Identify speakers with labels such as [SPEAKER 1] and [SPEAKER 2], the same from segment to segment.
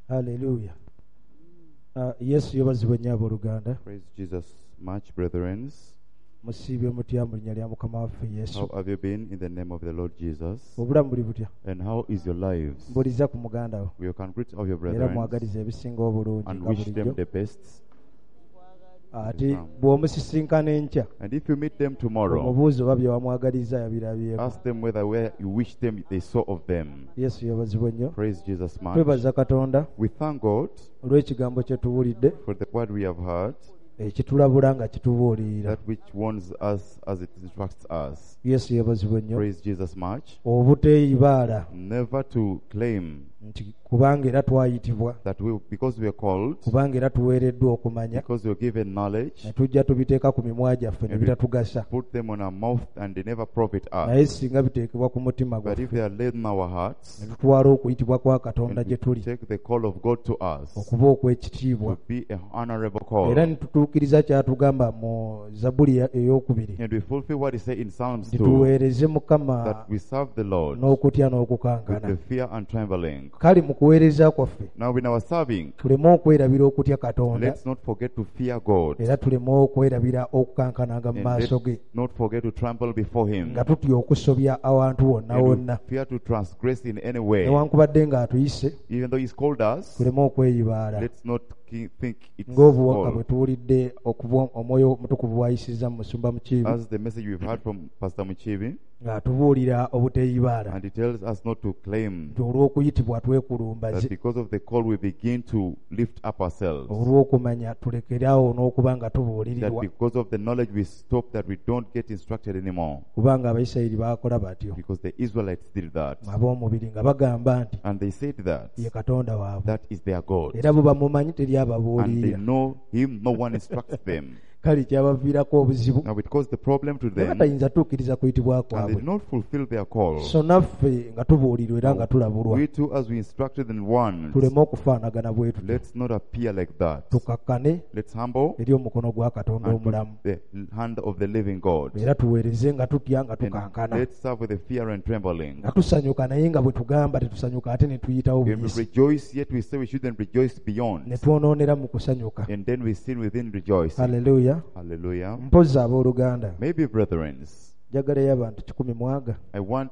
[SPEAKER 1] Hallelujah. Yesu yabazibwe nnyo abooluganda.
[SPEAKER 2] Praise Jesus much, brethren.
[SPEAKER 1] Musiibye mutya mu linnya lya Mukama waffe Yesu.
[SPEAKER 2] How have you been in the name of the Lord Jesus?
[SPEAKER 1] Obulamu buli butya?
[SPEAKER 2] And how is your lives?
[SPEAKER 1] Mbuliza ku muganda wo.
[SPEAKER 2] We can greet all your
[SPEAKER 1] Era
[SPEAKER 2] brethren
[SPEAKER 1] mwagaliza ebisinga obulungi
[SPEAKER 2] and
[SPEAKER 1] nga
[SPEAKER 2] wish them
[SPEAKER 1] bulijjo.
[SPEAKER 2] the best.
[SPEAKER 1] Ate bw'omusisinkana enkya
[SPEAKER 2] And if you meet them tomorrow,
[SPEAKER 1] omubuuzo oba bye wamwagaliza yabirabyeko.
[SPEAKER 2] ask them where you wish them they saw of them.
[SPEAKER 1] Yesu yabazibwe nnyo.
[SPEAKER 2] Praise Jesus much.
[SPEAKER 1] Twebaza Katonda
[SPEAKER 2] We thank God
[SPEAKER 1] olw'ekigambo kye tuwulidde
[SPEAKER 2] for the word we have heard,
[SPEAKER 1] ekitulabula nga kitubuulirira.
[SPEAKER 2] that which warns us as it instructs us.
[SPEAKER 1] Yesu yabazibwe nnyo.
[SPEAKER 2] Praise Jesus much.
[SPEAKER 1] Obuteeyibaala
[SPEAKER 2] Never to claim
[SPEAKER 1] nti kubanga era twayitibwa,
[SPEAKER 2] that because we are called,
[SPEAKER 1] kubanga era tuweereddwa okumanya,
[SPEAKER 2] because we are given knowledge,
[SPEAKER 1] ne tujja tubiteeka ku mimwa gyaffe ne
[SPEAKER 2] And we-
[SPEAKER 1] bitatugasa.
[SPEAKER 2] put them on our mouth and they never profit
[SPEAKER 1] Naye
[SPEAKER 2] us.
[SPEAKER 1] singa biteekebwa ku mutima
[SPEAKER 2] But if
[SPEAKER 1] gwaffe
[SPEAKER 2] they are laid in our hearts,
[SPEAKER 1] ne tutwala okuyitibwa kwa Katonda
[SPEAKER 2] and
[SPEAKER 1] gye
[SPEAKER 2] we
[SPEAKER 1] tuli
[SPEAKER 2] take the call of God to us,
[SPEAKER 1] okuba okw'ekitiibwa,
[SPEAKER 2] to be an honorable call,
[SPEAKER 1] era ne tutuukiriza kyatugamba mu Zabbuli ey'okubiri
[SPEAKER 2] and we fulfill what He said in Psalms
[SPEAKER 1] nti
[SPEAKER 2] 2,
[SPEAKER 1] tuweereze Mukama
[SPEAKER 2] that we serve the Lord
[SPEAKER 1] n'okutya
[SPEAKER 2] with
[SPEAKER 1] n'okukankana.
[SPEAKER 2] the fear and trembling.
[SPEAKER 1] Kale mu kuweereza kwaffe
[SPEAKER 2] Now in our serving,
[SPEAKER 1] tuleme okwerabira okutya Katonda,
[SPEAKER 2] let's not forget to fear God,
[SPEAKER 1] era tuleme okwerabira okukankananga mu
[SPEAKER 2] and
[SPEAKER 1] maaso ge,
[SPEAKER 2] let's not forget to trample before Him,
[SPEAKER 1] nga tutya okusobya awantu wonna
[SPEAKER 2] and
[SPEAKER 1] wonna.
[SPEAKER 2] we fear to transgress in any way.
[SPEAKER 1] Newankubadde ng'atuyise,
[SPEAKER 2] Even though He's called us,
[SPEAKER 1] tuleme okweyibaala
[SPEAKER 2] let's not think it's
[SPEAKER 1] ng'obuwaka bwe
[SPEAKER 2] all.
[SPEAKER 1] tuwulidde okuva omwoyo omutukuvu bw'ayisizza mu musumba Mukiibi
[SPEAKER 2] As the message we've heard from Pastor Muchibi,
[SPEAKER 1] ng'atubuulira obuteeyibaala,
[SPEAKER 2] and he tells us not to claim
[SPEAKER 1] nti olw'okuyitibwa
[SPEAKER 2] that
[SPEAKER 1] twekulumbaze,
[SPEAKER 2] because of the call we begin to lift up ourselves,
[SPEAKER 1] olw'okumanya tulekeraawo n'okuba nga
[SPEAKER 2] that
[SPEAKER 1] tubuulirirwa,
[SPEAKER 2] because of the knowledge we stop, that we don't get instructed anymore,
[SPEAKER 1] kubanga Abayisirayiri baakola batyo
[SPEAKER 2] because the Israelites did that,
[SPEAKER 1] ab'omubiri nga bagamba nti
[SPEAKER 2] and they said that
[SPEAKER 1] ye Katonda waabwe,
[SPEAKER 2] that is their God,
[SPEAKER 1] era bo bamumanyi teri
[SPEAKER 2] and they
[SPEAKER 1] ababuulirira.
[SPEAKER 2] know Him, no one instructs them.
[SPEAKER 1] Kale kyabaviirako obuzibu,
[SPEAKER 2] Now it caused the problem to
[SPEAKER 1] ne
[SPEAKER 2] them,
[SPEAKER 1] batayinza tuukiriza kuyitibwa
[SPEAKER 2] and they
[SPEAKER 1] kwabwe.
[SPEAKER 2] did not fulfill their call.
[SPEAKER 1] So naffe nga tubuulirwa era nga tulabulwa,
[SPEAKER 2] We too, as we instructed and warned,
[SPEAKER 1] tuleme okufaanagana bwe tutyo,
[SPEAKER 2] let's not appear like that.
[SPEAKER 1] tukakkane
[SPEAKER 2] Let's humble
[SPEAKER 1] eri omukono gwa Katonda
[SPEAKER 2] and
[SPEAKER 1] omulamu,
[SPEAKER 2] the hand of the living God.
[SPEAKER 1] era tuweereze nga tutya nga
[SPEAKER 2] And
[SPEAKER 1] tukankana,
[SPEAKER 2] let's serve with the fear and trembling.
[SPEAKER 1] nga tusanyuka naye nga bwe tugamba tetusanyuka ate ne tuyitawo
[SPEAKER 2] When we
[SPEAKER 1] buyisi,
[SPEAKER 2] rejoice, yet we say we shouldn't rejoice beyond.
[SPEAKER 1] ne twonoonera mu kusanyuka.
[SPEAKER 2] And then we sin within rejoicing.
[SPEAKER 1] Haleluya.
[SPEAKER 2] Hallelujah.
[SPEAKER 1] Mpozzi abooluganda,
[SPEAKER 2] Maybe, brethren,
[SPEAKER 1] njagalayo abantu 100 mwaga
[SPEAKER 2] I want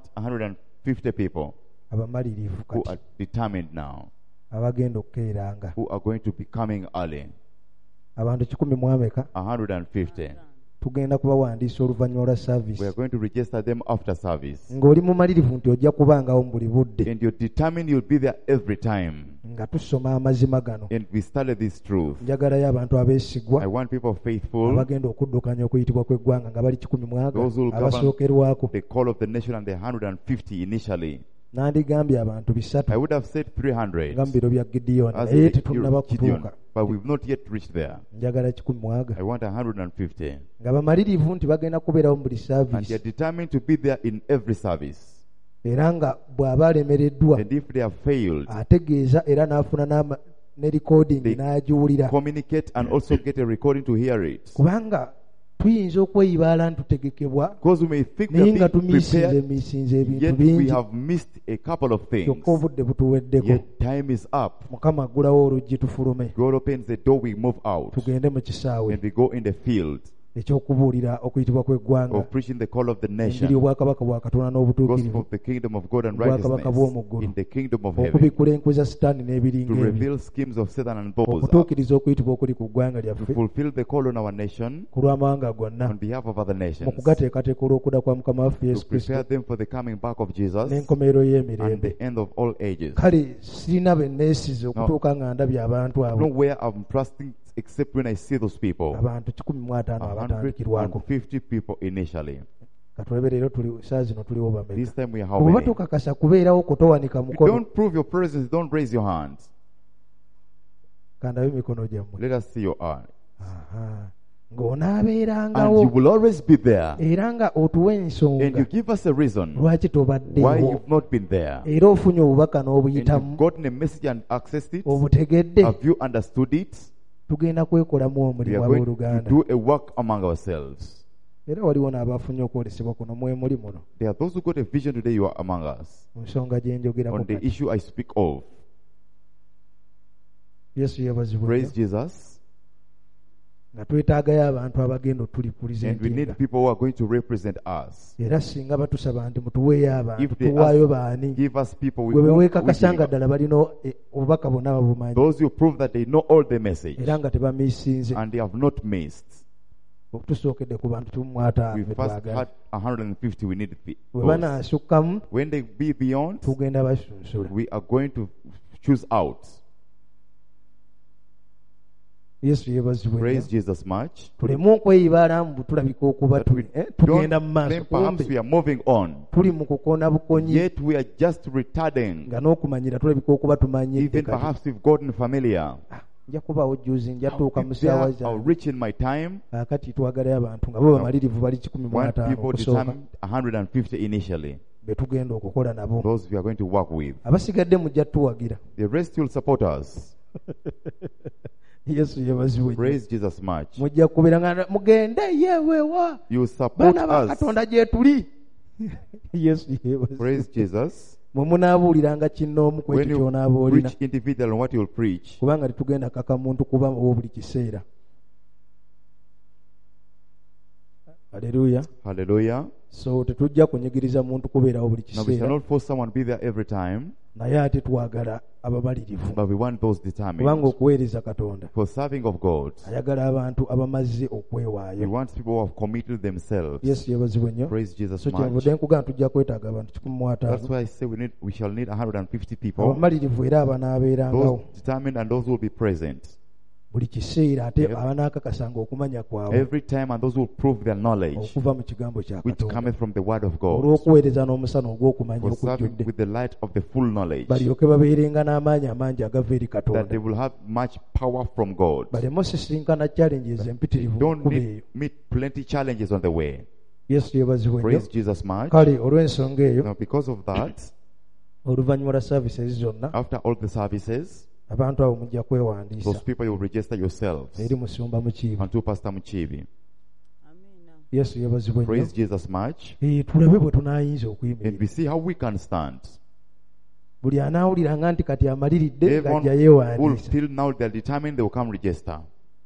[SPEAKER 2] 150 people
[SPEAKER 1] abamalirivu
[SPEAKER 2] who
[SPEAKER 1] kati,
[SPEAKER 2] are determined now,
[SPEAKER 1] abagenda okukeeranga.
[SPEAKER 2] who are going to be coming early.
[SPEAKER 1] Abantu 100 mwameka
[SPEAKER 2] 150.
[SPEAKER 1] tugenda kubawandiisa oluvannyuma lwa
[SPEAKER 2] We
[SPEAKER 1] saavisi.
[SPEAKER 2] are going to register them after service.
[SPEAKER 1] Ng'oli mumalirivu nti ojja kubangawo mu buli budde,
[SPEAKER 2] And you're determined you'll be there every time.
[SPEAKER 1] nga tusoma amazima gano.
[SPEAKER 2] And we study this truth.
[SPEAKER 1] Njagalayo abantu
[SPEAKER 2] I
[SPEAKER 1] abeesigwa
[SPEAKER 2] want people faithful,
[SPEAKER 1] abagenda okuddukanya okuyitibwa kw'eggwanga nga bali 100 mwaga,
[SPEAKER 2] those who will govern
[SPEAKER 1] abasookerwako.
[SPEAKER 2] the call of the nation and the 150 initially.
[SPEAKER 1] Nandigambye abantu 300
[SPEAKER 2] I would have said 300
[SPEAKER 1] nga mu biro bya Gideoni,
[SPEAKER 2] as
[SPEAKER 1] naye
[SPEAKER 2] in
[SPEAKER 1] tetunnaba
[SPEAKER 2] Gideon,
[SPEAKER 1] kutuuka.
[SPEAKER 2] but we've not yet reached there.
[SPEAKER 1] Njagala 100 mwaga
[SPEAKER 2] I want 150.
[SPEAKER 1] nga bamalirivu nti bagenda kubeerawo mu buli
[SPEAKER 2] And they are
[SPEAKER 1] saavisi,
[SPEAKER 2] determined to be there in every service.
[SPEAKER 1] era nga bw'aba alemereddwa
[SPEAKER 2] And if they have failed,
[SPEAKER 1] ategeeza era n'afuna ne recording
[SPEAKER 2] They
[SPEAKER 1] n'agiwulira,
[SPEAKER 2] communicate and also get a recording to hear it.
[SPEAKER 1] kubanga tuyinza okweyibaala ntutegekebwa
[SPEAKER 2] Because we may think we
[SPEAKER 1] naye
[SPEAKER 2] are
[SPEAKER 1] nga
[SPEAKER 2] being
[SPEAKER 1] tumiisinze
[SPEAKER 2] prepared,
[SPEAKER 1] miisinze ebintu
[SPEAKER 2] yet we
[SPEAKER 1] bingi,
[SPEAKER 2] have missed a couple of things.
[SPEAKER 1] kyokka obudde butuweddeko.
[SPEAKER 2] Yet time is up.
[SPEAKER 1] Mukama aggulawo oluggi tufulume,
[SPEAKER 2] God opens the door, we move out,
[SPEAKER 1] tugende mu kisaawe
[SPEAKER 2] and we go in the field
[SPEAKER 1] ekyokubuulira okuyitibwa kw'eggwanga,
[SPEAKER 2] of preaching the call of the
[SPEAKER 1] enjiri
[SPEAKER 2] nation,
[SPEAKER 1] obwakabaka bwa Katonda
[SPEAKER 2] gospel
[SPEAKER 1] n'obutuukirivu,
[SPEAKER 2] of the kingdom of God and
[SPEAKER 1] obwakabaka
[SPEAKER 2] righteousness
[SPEAKER 1] bw'omu ggulu,
[SPEAKER 2] in the kingdom of heaven,
[SPEAKER 1] okubikula enkwe za Sitaani
[SPEAKER 2] to
[SPEAKER 1] n'ebiringa ebi,
[SPEAKER 2] reveal schemes of Satan and bubbles up,
[SPEAKER 1] okutuukiriza okuyitibwa okuli ku ggwanga
[SPEAKER 2] to
[SPEAKER 1] lyaffe
[SPEAKER 2] fulfill the call on our nation
[SPEAKER 1] ku lw'amawanga gonna,
[SPEAKER 2] on behalf of other
[SPEAKER 1] mu
[SPEAKER 2] nations,
[SPEAKER 1] kugateekateeka olw'okudda kwa Mukama waffe
[SPEAKER 2] to
[SPEAKER 1] Yesu Kristo
[SPEAKER 2] prepare them for the coming back of Jesus
[SPEAKER 1] n'enkomerero
[SPEAKER 2] and
[SPEAKER 1] y'emirembe.
[SPEAKER 2] the end of all ages.
[SPEAKER 1] Kale sirina be neesize okutuuka nga ndabye abantu abo,
[SPEAKER 2] Nowhere I'm trusting except when I see those people.
[SPEAKER 1] abantu 150 abatandikirwako.
[SPEAKER 2] 150 people initially.
[SPEAKER 1] Katulebe leero tuli saa zino tuliwo bameka.
[SPEAKER 2] This time we are how
[SPEAKER 1] Bw'oba
[SPEAKER 2] many?
[SPEAKER 1] tokakasa kubeerawo kutowanika
[SPEAKER 2] If you
[SPEAKER 1] mukono,
[SPEAKER 2] don't prove your presence, don't raise your hands.
[SPEAKER 1] kandabe emikono gyammwe.
[SPEAKER 2] Let us see your hand.
[SPEAKER 1] Aha.
[SPEAKER 2] And you
[SPEAKER 1] Ng'onaabeerangawo
[SPEAKER 2] will always be there.
[SPEAKER 1] era nga otuwa
[SPEAKER 2] And you
[SPEAKER 1] ensonga
[SPEAKER 2] give us a reason
[SPEAKER 1] lwaki
[SPEAKER 2] why
[SPEAKER 1] tobaddeewo,
[SPEAKER 2] you've not been there.
[SPEAKER 1] era ofunye obubaka
[SPEAKER 2] And
[SPEAKER 1] n'obuyitamu,
[SPEAKER 2] you've gotten a message and accessed it.
[SPEAKER 1] obutegedde.
[SPEAKER 2] Have you understood it?
[SPEAKER 1] Tugenda kwekolamu
[SPEAKER 2] We
[SPEAKER 1] omulimu
[SPEAKER 2] are going to
[SPEAKER 1] abooluganda.
[SPEAKER 2] do a work among ourselves.
[SPEAKER 1] Era waliwo n'abafunye okwolesebwa kuno mwe muli muno,
[SPEAKER 2] There are those who got a vision today, you are among us.
[SPEAKER 1] mu nsonga gye njogeramu
[SPEAKER 2] On the
[SPEAKER 1] kati.
[SPEAKER 2] issue I speak of.
[SPEAKER 1] Yesu yeebazibwe
[SPEAKER 2] Praise
[SPEAKER 1] nnyo.
[SPEAKER 2] Jesus.
[SPEAKER 1] Nga twetaagayo abantu abagenda
[SPEAKER 2] And we need
[SPEAKER 1] otulipulizentinga.
[SPEAKER 2] people who are going to represent us.
[SPEAKER 1] Era singa batusaba nti mutuweeyo abantu
[SPEAKER 2] If they
[SPEAKER 1] tuwaayo
[SPEAKER 2] ask,
[SPEAKER 1] baani
[SPEAKER 2] give us people
[SPEAKER 1] gwe
[SPEAKER 2] who
[SPEAKER 1] beweekakasa nga
[SPEAKER 2] believe.
[SPEAKER 1] ddala balina obubaka bonna babumanyi
[SPEAKER 2] Those who prove that they know all the message
[SPEAKER 1] era nga tebamiisinze.
[SPEAKER 2] and they have not missed.
[SPEAKER 1] Tusookedde ku bantu tumwata
[SPEAKER 2] We
[SPEAKER 1] be
[SPEAKER 2] first
[SPEAKER 1] twagala.
[SPEAKER 2] had 150. We need
[SPEAKER 1] Bwe
[SPEAKER 2] those.
[SPEAKER 1] banaasukkamu
[SPEAKER 2] When they be beyond,
[SPEAKER 1] tugenda basunsula.
[SPEAKER 2] we are going to choose out.
[SPEAKER 1] Yesu yeebazibwe
[SPEAKER 2] Praise
[SPEAKER 1] nnyo.
[SPEAKER 2] Jesus much.
[SPEAKER 1] tuleme okweyibaala mu tulabika okuba
[SPEAKER 2] That we
[SPEAKER 1] tugenda mu
[SPEAKER 2] don't
[SPEAKER 1] maaso
[SPEAKER 2] think perhaps we
[SPEAKER 1] kumbe
[SPEAKER 2] are moving on.
[SPEAKER 1] tuli mu kukona bukonyi
[SPEAKER 2] Yet we are just retarding.
[SPEAKER 1] nga n'okumanyira tulabika okuba tumanyidde
[SPEAKER 2] Even
[SPEAKER 1] kati.
[SPEAKER 2] perhaps we've gotten familiar.
[SPEAKER 1] Nja kubaawo juzi nja tuuka mu
[SPEAKER 2] I'll be there,
[SPEAKER 1] ssaawa
[SPEAKER 2] I'll
[SPEAKER 1] zange
[SPEAKER 2] reach in my time.
[SPEAKER 1] kakati twagalayo abantu nga bo bamalirivu bali 15
[SPEAKER 2] People
[SPEAKER 1] okusooka
[SPEAKER 2] determined 150 initially.
[SPEAKER 1] be tugenda okukola nabo.
[SPEAKER 2] Those we are going to work with.
[SPEAKER 1] Abasigadde mujja tuwagira.
[SPEAKER 2] The rest will support us.
[SPEAKER 1] Yesu yeebazibwe nnyo.
[SPEAKER 2] Praise Jesus much.
[SPEAKER 1] mujja kubeera nga mugende yewewa
[SPEAKER 2] You support
[SPEAKER 1] baana ba
[SPEAKER 2] us.
[SPEAKER 1] Katonda gye tuli. Yesu yeebazibwe.
[SPEAKER 2] Praise Jesus.
[SPEAKER 1] mwe munaabuuliranga kinnoomu ku
[SPEAKER 2] When
[SPEAKER 1] ekyo
[SPEAKER 2] you
[SPEAKER 1] ky'onaabe olina
[SPEAKER 2] preach individual on what you will preach,
[SPEAKER 1] kubanga tetugenda kaka muntu kuba ow'obuli kiseera. Haleluya.
[SPEAKER 2] hallelujah.
[SPEAKER 1] So tetujja kunyigiriza muntu kubeerawo buli
[SPEAKER 2] Now we shall
[SPEAKER 1] kiseera
[SPEAKER 2] not force someone to be there every time,
[SPEAKER 1] naye ate twagala abamalirivu
[SPEAKER 2] but we want those
[SPEAKER 1] kubanga
[SPEAKER 2] determined.
[SPEAKER 1] okuweereza Katonda
[SPEAKER 2] For serving of God,
[SPEAKER 1] ayagala abantu abamaze
[SPEAKER 2] we
[SPEAKER 1] okwewaayo.
[SPEAKER 2] want people who have committed themselves.
[SPEAKER 1] Yesu yeebazibwe nnyo.
[SPEAKER 2] Praise Jesus
[SPEAKER 1] So
[SPEAKER 2] much.
[SPEAKER 1] kyenvudde nkugamba tujja kwetaaga abantu 15.
[SPEAKER 2] That's why I say we shall need 150 people.
[SPEAKER 1] abamalirivu era abanaabeerangawo
[SPEAKER 2] Those determined and those who will be present
[SPEAKER 1] buli kiseera ate
[SPEAKER 2] Yep.
[SPEAKER 1] abanaakakasanga okumanya kwabwe
[SPEAKER 2] every time, and those who will prove their knowledge,
[SPEAKER 1] okuva mu kigambo kya
[SPEAKER 2] which
[SPEAKER 1] Katonda
[SPEAKER 2] cometh from the word of God,
[SPEAKER 1] olw'okuweereza n'omusana ogw'okumanya
[SPEAKER 2] for serving
[SPEAKER 1] okujjudde
[SPEAKER 2] with the light of the full knowledge,
[SPEAKER 1] balyoke babeerenga n'amaanyi amangi agava eri
[SPEAKER 2] that
[SPEAKER 1] Katonda
[SPEAKER 2] they will have much power from God.
[SPEAKER 1] baleme osisinkana challenges empitirivu mu
[SPEAKER 2] Don't
[SPEAKER 1] kkubo eyo.
[SPEAKER 2] need, meet plenty challenges on the way.
[SPEAKER 1] Yesu yeebazibwe nnyo.
[SPEAKER 2] Praise Jesus much.
[SPEAKER 1] Kale olw'ensonga eyo
[SPEAKER 2] Now, because of that,
[SPEAKER 1] oluvannyuma lwa services zonna
[SPEAKER 2] after all the services,
[SPEAKER 1] abantu abo mujja kwewandiisa
[SPEAKER 2] those people, you will register yourselves
[SPEAKER 1] eri musumba mukiibi.
[SPEAKER 2] unto Pastor Muchivi.
[SPEAKER 1] Yesu yeebazibwe nnyo.
[SPEAKER 2] Praise Jesus much.
[SPEAKER 1] Tulabe bwe tunaayinza
[SPEAKER 2] And
[SPEAKER 1] okuyimirira.
[SPEAKER 2] we see how we can stand.
[SPEAKER 1] Buli anaawuliranga nti kati amaliridde
[SPEAKER 2] Everyone
[SPEAKER 1] ng'ajja
[SPEAKER 2] who will
[SPEAKER 1] yeewandiisa.
[SPEAKER 2] till now they're determined, they will come register.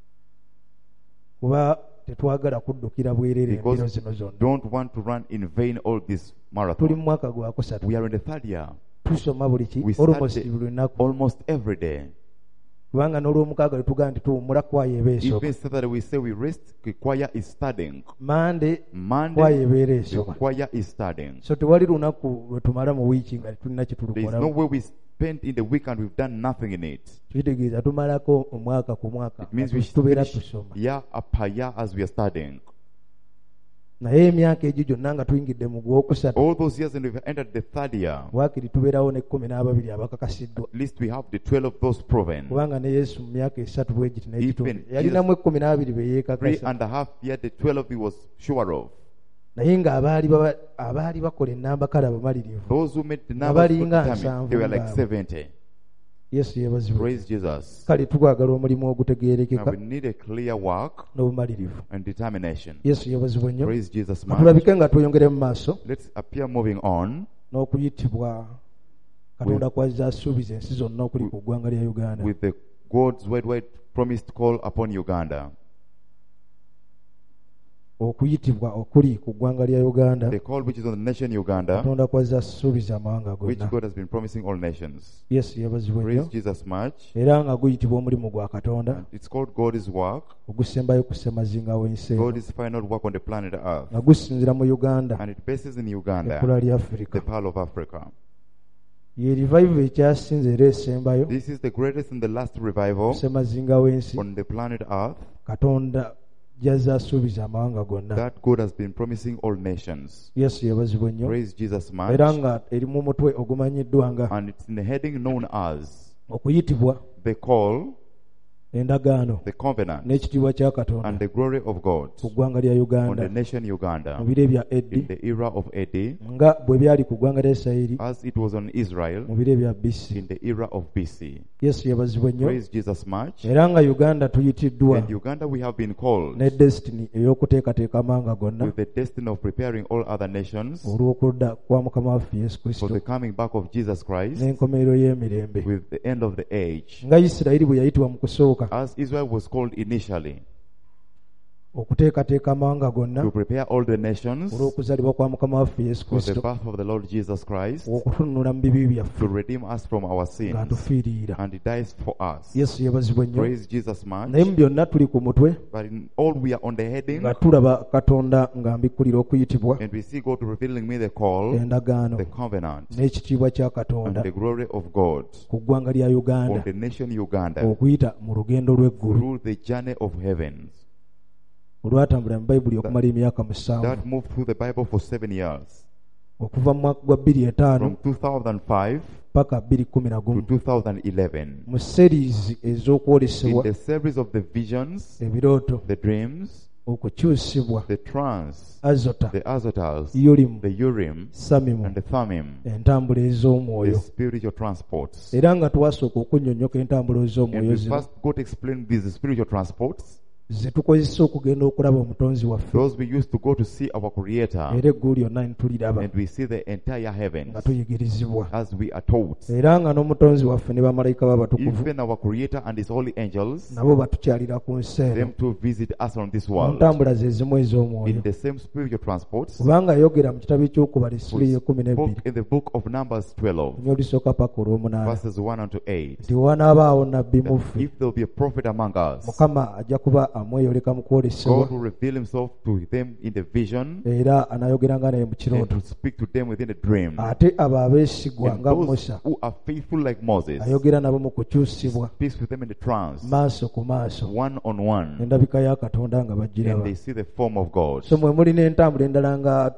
[SPEAKER 1] Kuba tetwagala kuddukira bwereere embiro
[SPEAKER 2] Because
[SPEAKER 1] zino zonna.
[SPEAKER 2] don't want to run in vain all this
[SPEAKER 1] Tuli mu
[SPEAKER 2] marathon.
[SPEAKER 1] mwaka gwa kusatu.
[SPEAKER 2] We are in the third year.
[SPEAKER 1] Tusoma buli ki
[SPEAKER 2] We
[SPEAKER 1] almost
[SPEAKER 2] started
[SPEAKER 1] buli lunaku.
[SPEAKER 2] almost every day.
[SPEAKER 1] Kubanga n'olwomukaaga letugamba nti tuwummula kwaya eba esooka.
[SPEAKER 2] Even Saturday we say we rest, the choir is studying.
[SPEAKER 1] Mande kwaya
[SPEAKER 2] Monday,
[SPEAKER 1] ebeera
[SPEAKER 2] the
[SPEAKER 1] esoma.
[SPEAKER 2] choir is studying.
[SPEAKER 1] So tewali lunaku lwe tumala mu wiiki nga tetulina kye
[SPEAKER 2] There is no
[SPEAKER 1] tulukola.
[SPEAKER 2] way we spend in the week and we've done nothing in it.
[SPEAKER 1] Kitegeeza tumalako omwaka ku mwaka
[SPEAKER 2] It means we should
[SPEAKER 1] tubeera
[SPEAKER 2] finish
[SPEAKER 1] tusoma.
[SPEAKER 2] year upon year as we are studying.
[SPEAKER 1] Naye emyaka egyo gyonna nga tuyingidde mu gwokusatu
[SPEAKER 2] All those years and we've entered the third year.
[SPEAKER 1] waakiri tubeerawo ne 12 abakakasiddwa.
[SPEAKER 2] At least we have the 12 of those proven.
[SPEAKER 1] Kubanga ne Yesu mu myaka esatu bwe giti n'ekitundu
[SPEAKER 2] Even
[SPEAKER 1] yalinamu 12 be
[SPEAKER 2] 3.5
[SPEAKER 1] yeekakasa.
[SPEAKER 2] years, the 12 he was sure of.
[SPEAKER 1] Naye nga abaali bakola ennambakala abamalirivu.
[SPEAKER 2] Those who made the
[SPEAKER 1] Nga
[SPEAKER 2] numbers
[SPEAKER 1] balinga
[SPEAKER 2] determined, they were like
[SPEAKER 1] nsanvu
[SPEAKER 2] 70.
[SPEAKER 1] Yesu yeebazibwe.
[SPEAKER 2] Praise Jesus.
[SPEAKER 1] Kale twagala omulimu
[SPEAKER 2] Now
[SPEAKER 1] ogutegeerekeka
[SPEAKER 2] we need a clear work
[SPEAKER 1] n'obumalirivu.
[SPEAKER 2] and determination.
[SPEAKER 1] Yesu yeebazibwe nnyo.
[SPEAKER 2] Praise Jesus much.
[SPEAKER 1] Tulabike nga tweyongere mu maaso
[SPEAKER 2] Let's appear moving on
[SPEAKER 1] n'okuyitibwa Katonda kwazza asuubiza ensi zonna okuli ku ggwanga lya Uganda.
[SPEAKER 2] with the God's worldwide promised call upon Uganda.
[SPEAKER 1] Okuyitibwa okuli ku ggwanga lya Uganda.
[SPEAKER 2] The call which is on the nation Uganda,
[SPEAKER 1] Katonda kwazza asuubiza amawanga
[SPEAKER 2] which
[SPEAKER 1] gonna.
[SPEAKER 2] God has been promising all nations.
[SPEAKER 1] Yesu yeebazibwe
[SPEAKER 2] Praise
[SPEAKER 1] nnyo.
[SPEAKER 2] Jesus much.
[SPEAKER 1] Era nga guyitibwa omulimu gwa Katonda
[SPEAKER 2] It's called God's work.
[SPEAKER 1] ogusembayo ku ssemazinga w'ensi eno.
[SPEAKER 2] God's final work on the planet Earth.
[SPEAKER 1] nga gusinzira mu Uganda
[SPEAKER 2] And it bases in Uganda,
[SPEAKER 1] ekkula lya
[SPEAKER 2] the
[SPEAKER 1] Africa.
[SPEAKER 2] Pearl of Africa.
[SPEAKER 1] Ye revival ekyasinze era esembayo
[SPEAKER 2] This is the greatest and the last
[SPEAKER 1] ku
[SPEAKER 2] revival
[SPEAKER 1] ssemazinga w'ensi.
[SPEAKER 2] on the planet Earth
[SPEAKER 1] Katonda gy'azza asuubiza amawanga gonna.
[SPEAKER 2] that God has been promising all nations.
[SPEAKER 1] Yesu yeebazibwe nnyo.
[SPEAKER 2] Praise Jesus
[SPEAKER 1] Era
[SPEAKER 2] much.
[SPEAKER 1] nga eri mu mutwe ogumanyiddwa nga
[SPEAKER 2] And it's in the heading known as
[SPEAKER 1] okuyitibwa
[SPEAKER 2] the call
[SPEAKER 1] endagaano
[SPEAKER 2] the covenant,
[SPEAKER 1] n'ekitiibwa kya Katonda
[SPEAKER 2] and the glory of God
[SPEAKER 1] ku ggwanga lya
[SPEAKER 2] on
[SPEAKER 1] Uganda
[SPEAKER 2] the nation Uganda
[SPEAKER 1] mu biro ebya
[SPEAKER 2] in
[SPEAKER 1] Eddi
[SPEAKER 2] the era of Eddie,
[SPEAKER 1] nga bwe byali ku ggwanga lya Isirayiri
[SPEAKER 2] as it was on Israel
[SPEAKER 1] mu biro ebya BC.
[SPEAKER 2] in the era of BC.
[SPEAKER 1] Yesu yabazibwa nnyo
[SPEAKER 2] Praise Jesus much.
[SPEAKER 1] era nga Uganda tuyitiddwa
[SPEAKER 2] In Uganda we have been called
[SPEAKER 1] ne destiny ey'okuteekateeka amanga gonna
[SPEAKER 2] with the destiny of preparing all other nations
[SPEAKER 1] olw'okudda kwa Mukama waffe Yesu
[SPEAKER 2] for
[SPEAKER 1] Kristo
[SPEAKER 2] the coming back of Jesus Christ
[SPEAKER 1] n'enkomerero y'emirembe.
[SPEAKER 2] with the end of the age.
[SPEAKER 1] Nga Isirayiri bwe yayitibwa mu kusooka
[SPEAKER 2] As Israel was called initially
[SPEAKER 1] okuteekateeka amawanga gonna
[SPEAKER 2] to prepare all the nations
[SPEAKER 1] olw'okuzaalibwa kwa Mukama waffe Yesu
[SPEAKER 2] for the
[SPEAKER 1] Kristo,
[SPEAKER 2] birth of the Lord Jesus Christ,
[SPEAKER 1] okutununula mu bibi byaffe
[SPEAKER 2] to redeem us from our sins,
[SPEAKER 1] ng'atufiirira.
[SPEAKER 2] and He dies for us.
[SPEAKER 1] Yesu yabazibwa nnyo.
[SPEAKER 2] Praise Jesus much.
[SPEAKER 1] Naye mu byonna tuli ku mutwe
[SPEAKER 2] But in all we are on the heading,
[SPEAKER 1] nga tulaba Katonda nga mbikkulira okuyitibwa,
[SPEAKER 2] and we see God revealing me the call,
[SPEAKER 1] endagaano
[SPEAKER 2] the covenant,
[SPEAKER 1] n'ekitiibwa kya
[SPEAKER 2] and
[SPEAKER 1] Katonda
[SPEAKER 2] the glory of God
[SPEAKER 1] ku ggwanga lya
[SPEAKER 2] on
[SPEAKER 1] Uganda
[SPEAKER 2] the nation Uganda
[SPEAKER 1] okuyita mu lugendo lw'eggulu
[SPEAKER 2] through the journey of heavens
[SPEAKER 1] olwatambula mu Bayibuli okumala emyaka 7
[SPEAKER 2] that moved through the Bible for 7 years,
[SPEAKER 1] okuva mu mwaka gwa 2005
[SPEAKER 2] from 2005
[SPEAKER 1] paka
[SPEAKER 2] to
[SPEAKER 1] 2011
[SPEAKER 2] 2011.
[SPEAKER 1] mu series
[SPEAKER 2] In
[SPEAKER 1] ez'okwolesebwa
[SPEAKER 2] the series of the visions,
[SPEAKER 1] ebirooto,
[SPEAKER 2] the dreams,
[SPEAKER 1] okukyusibwa,
[SPEAKER 2] the trance,
[SPEAKER 1] azota,
[SPEAKER 2] the azotals,
[SPEAKER 1] Urim,
[SPEAKER 2] the Urim,
[SPEAKER 1] Samimu,
[SPEAKER 2] and the Thummim,
[SPEAKER 1] entambula
[SPEAKER 2] the
[SPEAKER 1] ez'omwoyo.
[SPEAKER 2] spiritual transports.
[SPEAKER 1] Era nga twasooka okunnyonnyoka entambula
[SPEAKER 2] And
[SPEAKER 1] ez'omwoyo
[SPEAKER 2] we
[SPEAKER 1] zino
[SPEAKER 2] first got to explain these spiritual transports,
[SPEAKER 1] ze tukozesa okugenda okulaba omutonzi waffe,
[SPEAKER 2] those we used to go to see our Creator,
[SPEAKER 1] era eggulu lyonna ne tuliraba
[SPEAKER 2] and we see the entire heavens
[SPEAKER 1] nga tuyigirizibwa,
[SPEAKER 2] as we are taught.
[SPEAKER 1] era nga n'omutonzi waffe ne bamalayika b'abatukuvu
[SPEAKER 2] Even our Creator and His holy angels,
[SPEAKER 1] nabo batukyalira ku nsi eno
[SPEAKER 2] them to visit us on this
[SPEAKER 1] mu
[SPEAKER 2] world
[SPEAKER 1] ntambula ze zimu
[SPEAKER 2] in
[SPEAKER 1] ez'omwoyo.
[SPEAKER 2] the same spiritual transports.
[SPEAKER 1] Kubanga yayogera mu kitabo eky'okubala essula
[SPEAKER 2] We
[SPEAKER 1] ey'ekumi
[SPEAKER 2] spoke
[SPEAKER 1] n'ebbiri
[SPEAKER 2] in the book of Numbers 12,
[SPEAKER 1] nyo olusooka paka olw'omunaana
[SPEAKER 2] verses 1 unto 8.
[SPEAKER 1] nti wanaabaawo nabbi
[SPEAKER 2] That
[SPEAKER 1] muffe
[SPEAKER 2] if there will be a prophet among us,
[SPEAKER 1] Mukama ajja kuba amweyoleka mu kwolesebwa
[SPEAKER 2] God will reveal Himself to them in the vision
[SPEAKER 1] era anaayogeranga naye mu
[SPEAKER 2] and
[SPEAKER 1] kirooto.
[SPEAKER 2] to speak to them within a dream.
[SPEAKER 1] Ate abo abeesigwa
[SPEAKER 2] And
[SPEAKER 1] nga
[SPEAKER 2] those
[SPEAKER 1] Musa
[SPEAKER 2] who are faithful like Moses,
[SPEAKER 1] ayogera nabo mu kukyusibwa
[SPEAKER 2] speaks with them in the trance,
[SPEAKER 1] maaso ku maaso,
[SPEAKER 2] one on one,
[SPEAKER 1] endabika ya Katonda nga
[SPEAKER 2] and
[SPEAKER 1] bagiraba.
[SPEAKER 2] they see the form of God.
[SPEAKER 1] So mwe mulina entambula endala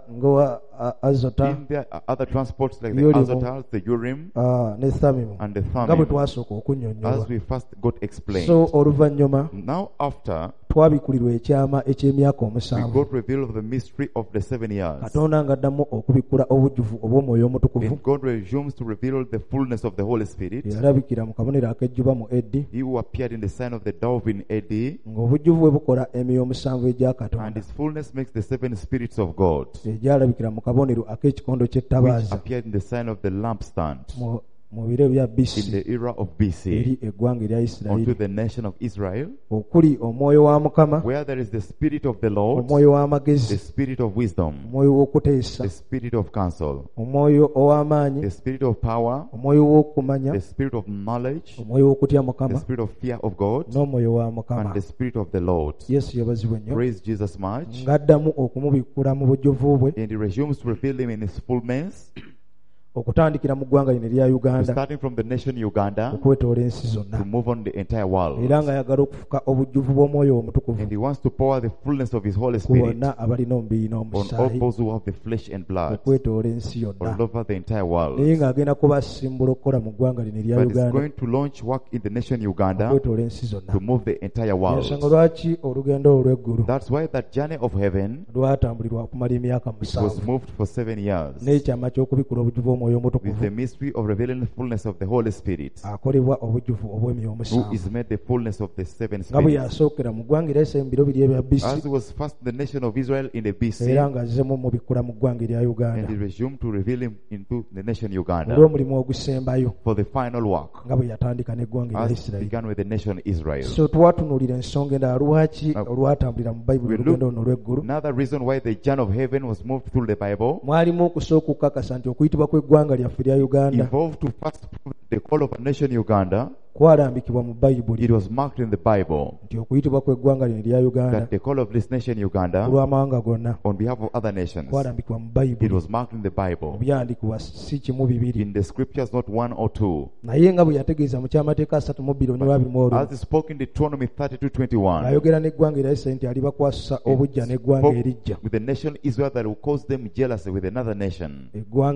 [SPEAKER 1] nga azota
[SPEAKER 2] In there are other transports like the
[SPEAKER 1] Urim,
[SPEAKER 2] azotals, the Urim,
[SPEAKER 1] ne Thamimu
[SPEAKER 2] and the
[SPEAKER 1] nga bwe
[SPEAKER 2] Thummim,
[SPEAKER 1] twasooka okunnyonnyola.
[SPEAKER 2] as we first got explained.
[SPEAKER 1] So oluvannyuma
[SPEAKER 2] Now after,
[SPEAKER 1] twabikulirwa ekyama eky'emyaka
[SPEAKER 2] we
[SPEAKER 1] 7
[SPEAKER 2] got revealed of the mystery of the 7 years.
[SPEAKER 1] Katonda ng'addamu okubikkula obujjuvu obw'omwoyo omutukuvu
[SPEAKER 2] And God resumes to reveal the fullness of the Holy Spirit.
[SPEAKER 1] eyalabikira mu kabonero ak'ejjuba mu Eddi,
[SPEAKER 2] He who appeared in the sign of the dove in AD,
[SPEAKER 1] ng'obujjuvu bwe bukola emyoyo 7 egya
[SPEAKER 2] and
[SPEAKER 1] Katonda
[SPEAKER 2] His fullness makes the 7 spirits of God,
[SPEAKER 1] egyalabikira mu kabonero ak'ekikondo
[SPEAKER 2] which
[SPEAKER 1] ky'ettabaaza
[SPEAKER 2] appeared in the sign of the lampstand
[SPEAKER 1] mu biro bya
[SPEAKER 2] in
[SPEAKER 1] BC
[SPEAKER 2] the era of
[SPEAKER 1] eri
[SPEAKER 2] BC
[SPEAKER 1] eggwanga erya
[SPEAKER 2] unto
[SPEAKER 1] Isirayiri,
[SPEAKER 2] the nation of Israel,
[SPEAKER 1] okuli omwoyo wa Mukama,
[SPEAKER 2] where there is the Spirit of the Lord,
[SPEAKER 1] omwoyo
[SPEAKER 2] the
[SPEAKER 1] w'amagezi,
[SPEAKER 2] Spirit of wisdom,
[SPEAKER 1] omwoyo w'okuteesa,
[SPEAKER 2] the Spirit of counsel,
[SPEAKER 1] omwoyo ow'amaanyi,
[SPEAKER 2] the Spirit of power,
[SPEAKER 1] omwoyo w'okumanya,
[SPEAKER 2] the Spirit of knowledge,
[SPEAKER 1] omwoyo w'okutya
[SPEAKER 2] the
[SPEAKER 1] Mukama,
[SPEAKER 2] Spirit of fear of God,
[SPEAKER 1] n'omwoyo wa
[SPEAKER 2] and
[SPEAKER 1] Mukama.
[SPEAKER 2] the Spirit of the Lord.
[SPEAKER 1] Yesu yabazibwa nnyo
[SPEAKER 2] Praise Jesus much.
[SPEAKER 1] ng'addamu okumubikkula mu bujjuvu bwe
[SPEAKER 2] And He resumes to reveal Him in His fullness,
[SPEAKER 1] okutandikira mu ggwanga lino erya Uganda
[SPEAKER 2] starting from the nation Uganda
[SPEAKER 1] okwetoola ensi zonna,
[SPEAKER 2] to move on the entire world.
[SPEAKER 1] era ng'ayagala okufuka obujjuvu bw'omwoyo omutukuvu
[SPEAKER 2] And He wants to pour the fullness of His Holy
[SPEAKER 1] ku
[SPEAKER 2] Spirit
[SPEAKER 1] bonna abalina omubiri
[SPEAKER 2] on all
[SPEAKER 1] n'omusaayi
[SPEAKER 2] those who have the flesh and blood
[SPEAKER 1] okwetoola ensi yonna,
[SPEAKER 2] all over the entire world.
[SPEAKER 1] naye ng'agenda kubasimbula okukola mu ggwanga lino erya
[SPEAKER 2] But He's
[SPEAKER 1] Uganda
[SPEAKER 2] going to launch work in the nation Uganda
[SPEAKER 1] okwetoola ensi zonna.
[SPEAKER 2] to move the entire world.
[SPEAKER 1] Ensonga lwaki olugendo olw'eggulu
[SPEAKER 2] That's why that journey of heaven,
[SPEAKER 1] lwatambulirwa okumala emyaka
[SPEAKER 2] it was
[SPEAKER 1] 7
[SPEAKER 2] moved for 7 years
[SPEAKER 1] n'ekyama ky'okubikkula obujjuvu bw'omwoyo
[SPEAKER 2] with
[SPEAKER 1] omutukuvu
[SPEAKER 2] the mystery of revealing the fullness of the Holy Spirit,
[SPEAKER 1] akolebwa obujjuvu obw'emyoyo
[SPEAKER 2] who
[SPEAKER 1] 7
[SPEAKER 2] is made the fullness of the 7
[SPEAKER 1] nga bwe
[SPEAKER 2] spirits.
[SPEAKER 1] yasookera mu ggwanga erya Isirayiri mu biro biri ebya
[SPEAKER 2] As
[SPEAKER 1] BC
[SPEAKER 2] was first the nation of Israel in the BC,
[SPEAKER 1] era ng'azzemu mubikkula mu ggwanga erya
[SPEAKER 2] and
[SPEAKER 1] Uganda
[SPEAKER 2] He resumed to reveal Him into the nation Uganda
[SPEAKER 1] olw'omulimu ogusembayo
[SPEAKER 2] for the final work,
[SPEAKER 1] nga bwe yatandika n'eggwanga erya
[SPEAKER 2] as
[SPEAKER 1] Isirayiri.
[SPEAKER 2] began with the nation Israel.
[SPEAKER 1] So twatunuulira ensonga endala lwaki olwatambulira mu Bayibuli
[SPEAKER 2] We
[SPEAKER 1] olugendo
[SPEAKER 2] look-
[SPEAKER 1] luno olw'eggulu.
[SPEAKER 2] Another reason why the journey of heaven was moved through the Bible
[SPEAKER 1] Mwalimu okusooka okukakasa nti okuyitibwa kw'eggwanga lyaffe lya Uganda
[SPEAKER 2] involved to first prove the call of a nation Uganda.
[SPEAKER 1] kwalambikibwa mu Bayibuli
[SPEAKER 2] It was marked in the Bible
[SPEAKER 1] nti okuyitibwa kw'eggwanga lino erya Uganda
[SPEAKER 2] that the call of this nation Uganda
[SPEAKER 1] olw'amawanga gonna
[SPEAKER 2] on behalf of other nations,
[SPEAKER 1] kwalambikibwa mu
[SPEAKER 2] it
[SPEAKER 1] Bayibuli
[SPEAKER 2] was marked in the Bible,
[SPEAKER 1] byandikibwa si kimu bibiri,
[SPEAKER 2] in the scriptures, not 1 or 2.
[SPEAKER 1] naye nga bwe yategeeza mu kyamateeka 32:21
[SPEAKER 2] As is spoken in Deuteronomy 32:21,
[SPEAKER 1] ayogera n'eggwanga erya Isirayiri nti alibakwasa obujja n'eggwanga
[SPEAKER 2] spoke
[SPEAKER 1] erijja.
[SPEAKER 2] with the nation Israel that will cause them jealousy with another nation.
[SPEAKER 1] Eggwanga